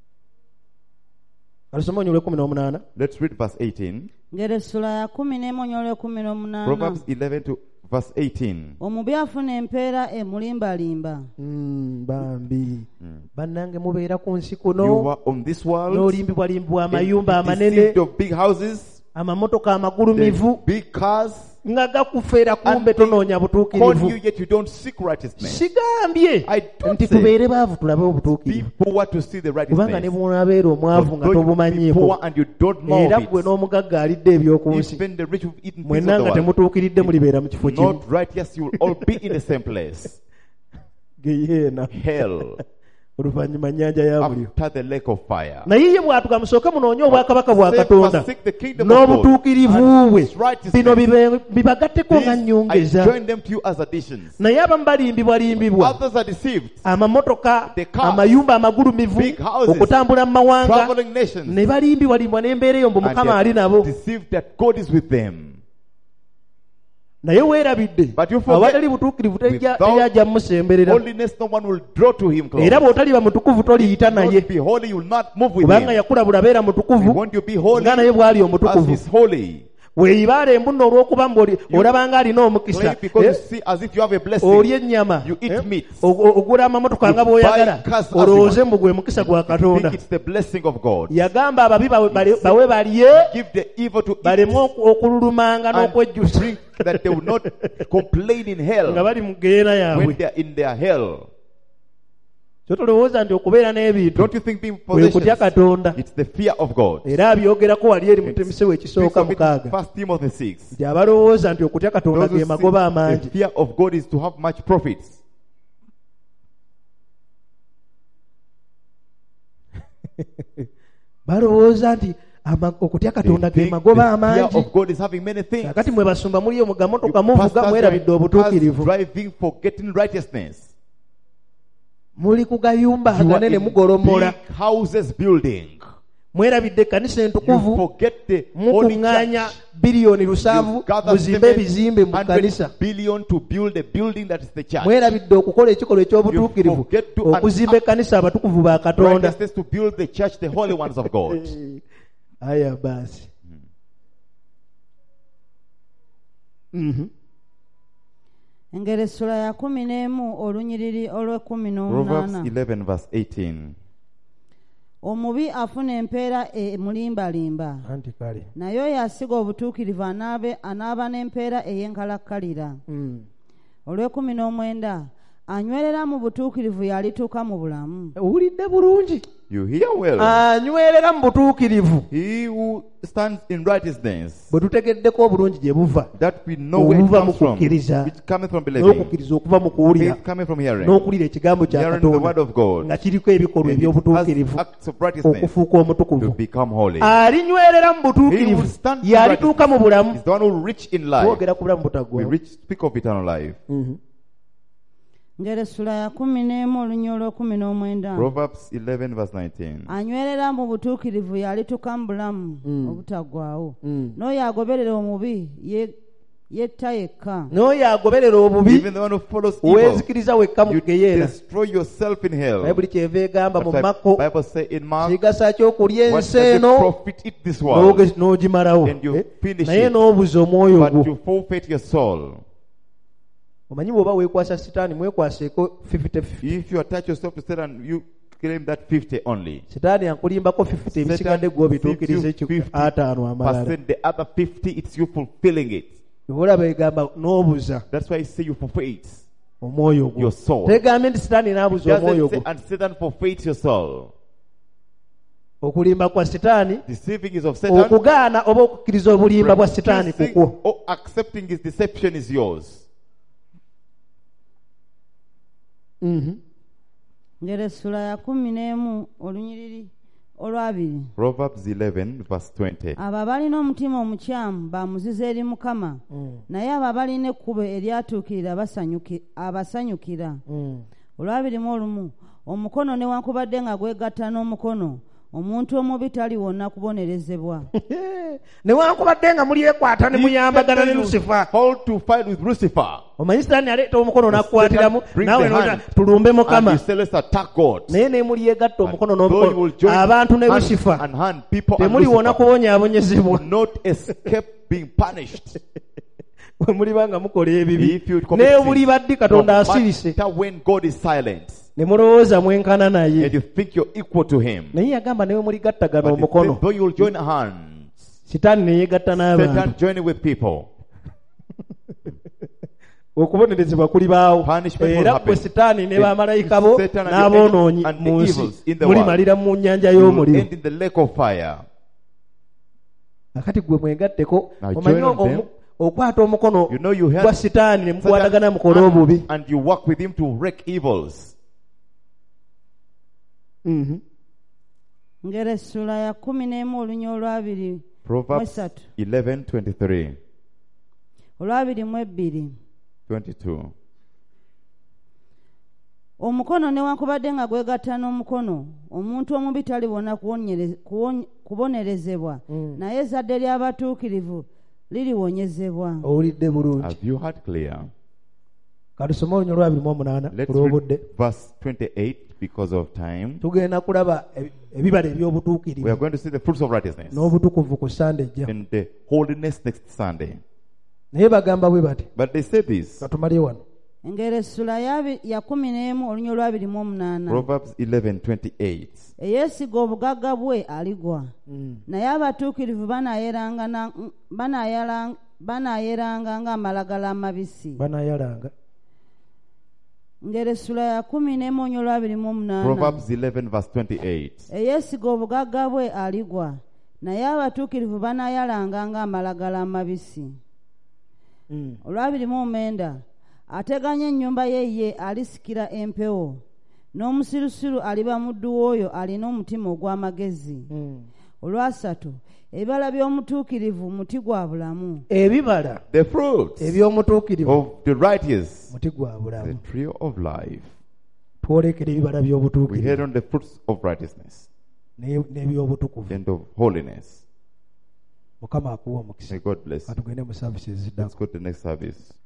[SPEAKER 4] alusoma onyolwe 18
[SPEAKER 2] Let's read verse 18.
[SPEAKER 3] ng'Essula ya 11 onyolwe 18.
[SPEAKER 2] Proverbs 11 to verse 18.
[SPEAKER 3] Omubi afuna empeera emulimbalimba.
[SPEAKER 4] bambi bannange mubeera ku nsi
[SPEAKER 2] You
[SPEAKER 4] kuno
[SPEAKER 2] were on this world,
[SPEAKER 4] n'olimbibwalimbibwa amayumba
[SPEAKER 2] and
[SPEAKER 4] amanene
[SPEAKER 2] deceived of big houses,
[SPEAKER 4] amamotoka amagulumivu
[SPEAKER 2] the big cars,
[SPEAKER 4] nga gakufeera kumbe
[SPEAKER 2] And they
[SPEAKER 4] tonoonya
[SPEAKER 2] call
[SPEAKER 4] butuukirivu
[SPEAKER 2] you, yet you don't seek righteousness.
[SPEAKER 4] sigambye
[SPEAKER 2] I don't
[SPEAKER 4] nti
[SPEAKER 2] say
[SPEAKER 4] tubeere baavu tulabe
[SPEAKER 2] be
[SPEAKER 4] obutuukirivu
[SPEAKER 2] poor to see the
[SPEAKER 4] kubanga ne
[SPEAKER 2] righteousness.
[SPEAKER 4] bw'onabeera omwavu nga
[SPEAKER 2] Though you be
[SPEAKER 4] tobumanyiiko
[SPEAKER 2] poor and you don't know
[SPEAKER 4] era
[SPEAKER 2] of
[SPEAKER 4] gwe
[SPEAKER 2] it,
[SPEAKER 4] n'omugagga alidde eby'oku nsi
[SPEAKER 2] even the rich will eat in
[SPEAKER 4] mwenna nga
[SPEAKER 2] the world.
[SPEAKER 4] temutuukiridde mulibeera mu kifo kimu
[SPEAKER 2] Not righteous, you will all be in the same place.
[SPEAKER 4] geyeena
[SPEAKER 2] Hell,
[SPEAKER 4] oluvannyuma nnyanja ya muliro
[SPEAKER 2] after the lake of fire.
[SPEAKER 4] naye ye bwatuka musooke munoonye obwakabaka bwa
[SPEAKER 2] Say,
[SPEAKER 4] katonda
[SPEAKER 2] forsake the kingdom of God
[SPEAKER 4] n'obutuukirivu
[SPEAKER 2] and
[SPEAKER 4] bwe
[SPEAKER 2] his righteousness.
[SPEAKER 4] bino bibagatteko nga
[SPEAKER 2] These, I
[SPEAKER 4] nnyongeza
[SPEAKER 2] join them to you as additions.
[SPEAKER 4] naye abamu balimbibwalimbibwa
[SPEAKER 2] Others are deceived.
[SPEAKER 4] amamotoka
[SPEAKER 2] The cars,
[SPEAKER 4] amayumba amagulumivu
[SPEAKER 2] big houses,
[SPEAKER 4] okutambula mu mawanga
[SPEAKER 2] Traveling nations.
[SPEAKER 4] ne balimbibwalimbwa n'embeera eyo mbu
[SPEAKER 2] And
[SPEAKER 4] mukama
[SPEAKER 2] they
[SPEAKER 4] ali nabo
[SPEAKER 2] are deceived that God is with them.
[SPEAKER 4] naye weerabidde
[SPEAKER 2] But you forget,
[SPEAKER 4] awatali butuukirivu
[SPEAKER 2] without
[SPEAKER 4] teyajja mmusemberera
[SPEAKER 2] holiness, no one will draw to him close.
[SPEAKER 4] era bw'otaliba mutukuvu toliyita
[SPEAKER 2] Not
[SPEAKER 4] naye
[SPEAKER 2] be holy, you will not move with
[SPEAKER 4] kubanga
[SPEAKER 2] him.
[SPEAKER 4] yakulabula beera mutukuvu
[SPEAKER 2] Won't you be holy
[SPEAKER 4] nga naye bw'ali
[SPEAKER 2] as
[SPEAKER 4] omutukuvu
[SPEAKER 2] is holy?
[SPEAKER 4] weeyibaala embunno olw'okuba olabanga alina omukisa
[SPEAKER 2] Claim because you see as if you have a blessing.
[SPEAKER 4] olya ennyama
[SPEAKER 2] You eat meat.
[SPEAKER 4] ogula amamotoka nga
[SPEAKER 2] You
[SPEAKER 4] bw'oyagala
[SPEAKER 2] buy cars as
[SPEAKER 4] olowooze
[SPEAKER 2] you
[SPEAKER 4] mbu gwe mukisa gwa
[SPEAKER 2] Think
[SPEAKER 4] katonda
[SPEAKER 2] it's the blessing of God.
[SPEAKER 4] yagamba ababi bawe balye
[SPEAKER 2] Give the evil to
[SPEAKER 4] baleme
[SPEAKER 2] eat
[SPEAKER 4] okululumanga
[SPEAKER 2] and
[SPEAKER 4] n'okwejjusa
[SPEAKER 2] drink, that they will not complain in
[SPEAKER 4] nga
[SPEAKER 2] hell
[SPEAKER 4] bali mu geera
[SPEAKER 2] when
[SPEAKER 4] yaabwe
[SPEAKER 2] they are in their hell.
[SPEAKER 4] kyo tolowooza nti okubeera n'ebintu
[SPEAKER 2] Don't you think being
[SPEAKER 4] kwe kutya
[SPEAKER 2] possessions,
[SPEAKER 4] katonda
[SPEAKER 2] it's the fear of God?
[SPEAKER 4] era abyogerako wali eri mutemisi we
[SPEAKER 2] Speaks
[SPEAKER 4] ekisooka
[SPEAKER 2] of it in
[SPEAKER 4] mukaaga
[SPEAKER 2] 1 Timothy 6.
[SPEAKER 4] nti abalowooza nti okutya katonda
[SPEAKER 2] Those who
[SPEAKER 4] ge
[SPEAKER 2] see
[SPEAKER 4] magoba
[SPEAKER 2] the
[SPEAKER 4] amangi
[SPEAKER 2] fear of God is to have much profits.
[SPEAKER 4] balowooza nti okutya
[SPEAKER 2] They
[SPEAKER 4] katonda ge
[SPEAKER 2] think
[SPEAKER 4] magoba
[SPEAKER 2] the fear
[SPEAKER 4] amangi
[SPEAKER 2] of God is having many things.
[SPEAKER 4] kakati mwe basumba muliyo mu gamotoka
[SPEAKER 2] You
[SPEAKER 4] muvuga
[SPEAKER 2] pastors
[SPEAKER 4] mwerabidde
[SPEAKER 2] are
[SPEAKER 4] obutuukirivu
[SPEAKER 2] driving for getting righteousness.
[SPEAKER 4] muli ku gayumba
[SPEAKER 2] You are
[SPEAKER 4] aganene
[SPEAKER 2] in
[SPEAKER 4] mugolomola
[SPEAKER 2] big houses building.
[SPEAKER 4] mwerabidde ekkanisa
[SPEAKER 2] You
[SPEAKER 4] entukuvu
[SPEAKER 2] forget the holy
[SPEAKER 4] mukuŋŋaanya
[SPEAKER 2] church.
[SPEAKER 4] biliyoni 7
[SPEAKER 2] You gather
[SPEAKER 4] muzimbe ebizimbe mu kkanisa
[SPEAKER 2] 100 billion to build a building that is the church.
[SPEAKER 4] mwerabidde okukola ekikolwa ekyobutuukirivu
[SPEAKER 2] You forget to
[SPEAKER 4] okuzimba ekkanisa abatukuvu ba katonda
[SPEAKER 2] Righteousness to build the church, the holy ones of God.
[SPEAKER 4] aya basi
[SPEAKER 3] engero essula ya 11 olunyiriri olw'ekumi
[SPEAKER 2] Proverbs
[SPEAKER 3] n'omunaana
[SPEAKER 2] 11 verse 18.
[SPEAKER 3] omubi afuna empeera emulimbalimba
[SPEAKER 1] anti kale
[SPEAKER 3] naye oyo asiga obutuukirivu anaaba n'empeera ey'enkalakkalira olw'ekumi n'omwenda anywerera mu butuukirivu yalituuka mu bulamu
[SPEAKER 4] owulidde bulungi
[SPEAKER 2] You hear well.
[SPEAKER 4] anywerera mu butuukirivu
[SPEAKER 2] He who stands in righteousness,
[SPEAKER 4] bwe tutegeddeko obulungi gye buva
[SPEAKER 2] that we know where it
[SPEAKER 4] obuva mu
[SPEAKER 2] comes from,
[SPEAKER 4] kukkiriza
[SPEAKER 2] which cometh from believing,
[SPEAKER 4] n'okukkiriza okuva mu kuwulira
[SPEAKER 2] faith coming from hearing,
[SPEAKER 4] n'okulira ekigambo kya
[SPEAKER 2] hearing the word
[SPEAKER 4] katonda
[SPEAKER 2] of God,
[SPEAKER 4] nga kiriko ebikolwa
[SPEAKER 2] and it has
[SPEAKER 4] eby'obutuukirivu
[SPEAKER 2] acts of righteousness
[SPEAKER 4] okufuuka
[SPEAKER 2] to
[SPEAKER 4] omutukuvu
[SPEAKER 2] become holy.
[SPEAKER 4] alinywerera mu
[SPEAKER 2] He
[SPEAKER 4] butuukirivu
[SPEAKER 2] will stand in
[SPEAKER 4] yalituuka mu bulamu
[SPEAKER 2] He's the one who rich in life.
[SPEAKER 4] twogera ku bulamu
[SPEAKER 2] We
[SPEAKER 4] butaggwawo
[SPEAKER 2] speak of eternal life.
[SPEAKER 3] ngero essula ya 11 olunyiriri olw'ekumi n'omwenda
[SPEAKER 2] Proverbs 11 verse 19.
[SPEAKER 3] anywerera mu butuukirivu yalituuka mu bulamu obutaggwaawo n'oyo agoberera omubi yetta yekka
[SPEAKER 4] n'oyo agoberera obubi
[SPEAKER 2] Even the one who follows evil,
[SPEAKER 4] weezikiriza wekka mu
[SPEAKER 2] you
[SPEAKER 4] geyeera
[SPEAKER 2] destroy yourself in hell.
[SPEAKER 4] bayibuli kyeva egamba mu
[SPEAKER 2] But
[SPEAKER 4] Makko
[SPEAKER 2] Bible say in Mark,
[SPEAKER 4] kigasa ky'okulya
[SPEAKER 2] what
[SPEAKER 4] ensi
[SPEAKER 2] does it
[SPEAKER 4] eno
[SPEAKER 2] profit eat this world?
[SPEAKER 4] n'ogimalawo
[SPEAKER 2] And you finish
[SPEAKER 4] naye
[SPEAKER 2] it.
[SPEAKER 4] n'obuza omwoyo
[SPEAKER 2] But
[SPEAKER 4] gwo
[SPEAKER 2] you forfeit your soul.
[SPEAKER 4] omanyi bw'oba weekwasa sitaani mwekwaseeko 50-50
[SPEAKER 2] If you attach yourself to Satan, you claim that 50 only.
[SPEAKER 4] sitaani ankulimbako 50 ebisigadde gwe obituukirize
[SPEAKER 2] Satan
[SPEAKER 4] 5 amalala
[SPEAKER 2] percent, the other 50, it's you fulfilling it.
[SPEAKER 4] olaba egamba n'obuza
[SPEAKER 2] That's why I say you forfeit
[SPEAKER 4] omwoyo gwo
[SPEAKER 2] your soul.
[SPEAKER 4] tegambye nti sitaani n'abuza omwoyo
[SPEAKER 2] Doesn't say,
[SPEAKER 4] gwo
[SPEAKER 2] and Satan forfeits your soul.
[SPEAKER 4] okulimba kwa sitaani
[SPEAKER 2] Deceiving is of Satan.
[SPEAKER 4] okugaana oba okukkiriza obulimba bwa sitaani
[SPEAKER 2] Refusing
[SPEAKER 4] kukwo
[SPEAKER 2] or accepting his deception is yours.
[SPEAKER 3] ngero essula ya 11 olunyiriri olwabiri
[SPEAKER 2] Proverbs 11 verse 20.
[SPEAKER 3] abo abalina omutima omukyamu bamuziza eri mukama naye abo abalina ekkubo eryatuukirira abasanyukira olwabiri mu olumu omukono newankubadde nga gwegatta n'omukono omuntu omubi taliwona kubonerezebwa
[SPEAKER 4] newankubadde nga mulyekwata ne muyambagana ne lusifa
[SPEAKER 2] How to fight with Lucifer.
[SPEAKER 4] omanyi sitaani aleeta omukono n'akukwatiramu
[SPEAKER 2] Bring
[SPEAKER 4] naawe
[SPEAKER 2] the hand.
[SPEAKER 4] tulumbe
[SPEAKER 2] And
[SPEAKER 4] mukama
[SPEAKER 2] you say, let's attack God.
[SPEAKER 4] naye ne mulyegatta omukono
[SPEAKER 2] Though you will
[SPEAKER 4] n'omukono
[SPEAKER 2] join
[SPEAKER 4] abantu ne
[SPEAKER 2] hand
[SPEAKER 4] lusifa
[SPEAKER 2] and hand, people and
[SPEAKER 4] temuliwona
[SPEAKER 2] Lucifer
[SPEAKER 4] kubonyaabonyezebwa
[SPEAKER 2] will not escape being punished.
[SPEAKER 4] bwe muliba nga mukola ebibi
[SPEAKER 2] If you commit
[SPEAKER 4] naye
[SPEAKER 2] sin,
[SPEAKER 4] buli baddi katonda asirise
[SPEAKER 2] no matter when God is silent,
[SPEAKER 4] ne mulowooza mwenkana naye
[SPEAKER 2] and you think you're equal to Him,
[SPEAKER 4] naye yagamba newe muligattagana
[SPEAKER 2] but
[SPEAKER 4] omukono
[SPEAKER 2] though you will join hands,
[SPEAKER 4] sitaani ne yeegatta n'abantu
[SPEAKER 2] Satan joining with people.
[SPEAKER 4] okubonerezebwa kulibaawo
[SPEAKER 2] Punishment will
[SPEAKER 4] era
[SPEAKER 2] happen.
[SPEAKER 4] bwe sitaani ne
[SPEAKER 2] And
[SPEAKER 4] bamalayika bo
[SPEAKER 2] Satan and the
[SPEAKER 4] n'aboonoonyi
[SPEAKER 2] angels and
[SPEAKER 4] mu
[SPEAKER 2] the
[SPEAKER 4] nsi
[SPEAKER 2] evils in the
[SPEAKER 4] mulimalira mu nnyanja
[SPEAKER 2] You will
[SPEAKER 4] y'omuliro
[SPEAKER 2] end in the lake of fire.
[SPEAKER 4] akati gwe mwegatteko
[SPEAKER 2] Now
[SPEAKER 4] omanyi
[SPEAKER 2] join them.
[SPEAKER 4] okwata omukono
[SPEAKER 2] You know you have
[SPEAKER 4] gwa sitaani ne
[SPEAKER 2] Satan
[SPEAKER 4] mukwatagana mukole obubi
[SPEAKER 2] and you work with him to wreak evils.
[SPEAKER 3] ngero essula ya 11 olunya olwabiri
[SPEAKER 2] Proverbs 11:23,
[SPEAKER 3] olwabiri mu ebbiri
[SPEAKER 2] 22.
[SPEAKER 3] omukono newankubadde nga gwegatta n'omukono omuntu omubi taliwona kubonerezebwa naye ezzadde ly'abatuukirivu liriwonyezebwa.
[SPEAKER 4] owulidde bulungi.
[SPEAKER 2] Have you heard clear?
[SPEAKER 4] katusome olunyo lwa 28
[SPEAKER 2] Let's
[SPEAKER 4] olw'obudde.
[SPEAKER 2] read verse 28 because of time.
[SPEAKER 4] tugenda kulaba ebibala
[SPEAKER 2] We are
[SPEAKER 4] eby'obutuukirivu
[SPEAKER 2] going to see the fruits of righteousness
[SPEAKER 4] n'obutukuvu ku sande ejja.
[SPEAKER 2] and the holiness next Sunday.
[SPEAKER 4] naye bagamba bwe bati,
[SPEAKER 2] But they say this,
[SPEAKER 4] katumalye wano.
[SPEAKER 3] Engero essula ya 11 olunyo lwa 28.
[SPEAKER 2] Proverbs 11:28.
[SPEAKER 3] Eyeesiga obugagga bwe aligwa, naye abatuukirivu banaayeranga ng'amalagala amabisi.
[SPEAKER 4] banayalanga.
[SPEAKER 3] Engero essula ya 11 olunyo lwa 28.
[SPEAKER 2] Proverbs 11 verse 28.
[SPEAKER 3] Eyeesiga obugagga bwe aligwa, naye abatuukirivu banaayalanga ng'amalagala amabisi. Olwa 29. Ateganya ennyumba ye alisikira empewo, n'omusirusiru aliba muddu w'oyo alina omutima ogw'amagezi. Olwa 3. Ebibala by'omutuukirivu muti gwa bulamu.
[SPEAKER 4] ebibala
[SPEAKER 2] The fruits
[SPEAKER 4] eby'omutuukirivu
[SPEAKER 2] of the righteous,
[SPEAKER 4] muti gwa
[SPEAKER 2] the
[SPEAKER 4] bulamu.
[SPEAKER 2] tree of life.
[SPEAKER 4] twolekera ebibala
[SPEAKER 2] We head
[SPEAKER 4] by'obutuukirivu
[SPEAKER 2] on the fruits of righteousness
[SPEAKER 4] n'eby'obutukuvu.
[SPEAKER 2] and of holiness.
[SPEAKER 4] mukama akuwa omukisa.
[SPEAKER 2] May God bless.
[SPEAKER 4] katugende mu services
[SPEAKER 2] Let's
[SPEAKER 4] ziddako.
[SPEAKER 2] go to the next service.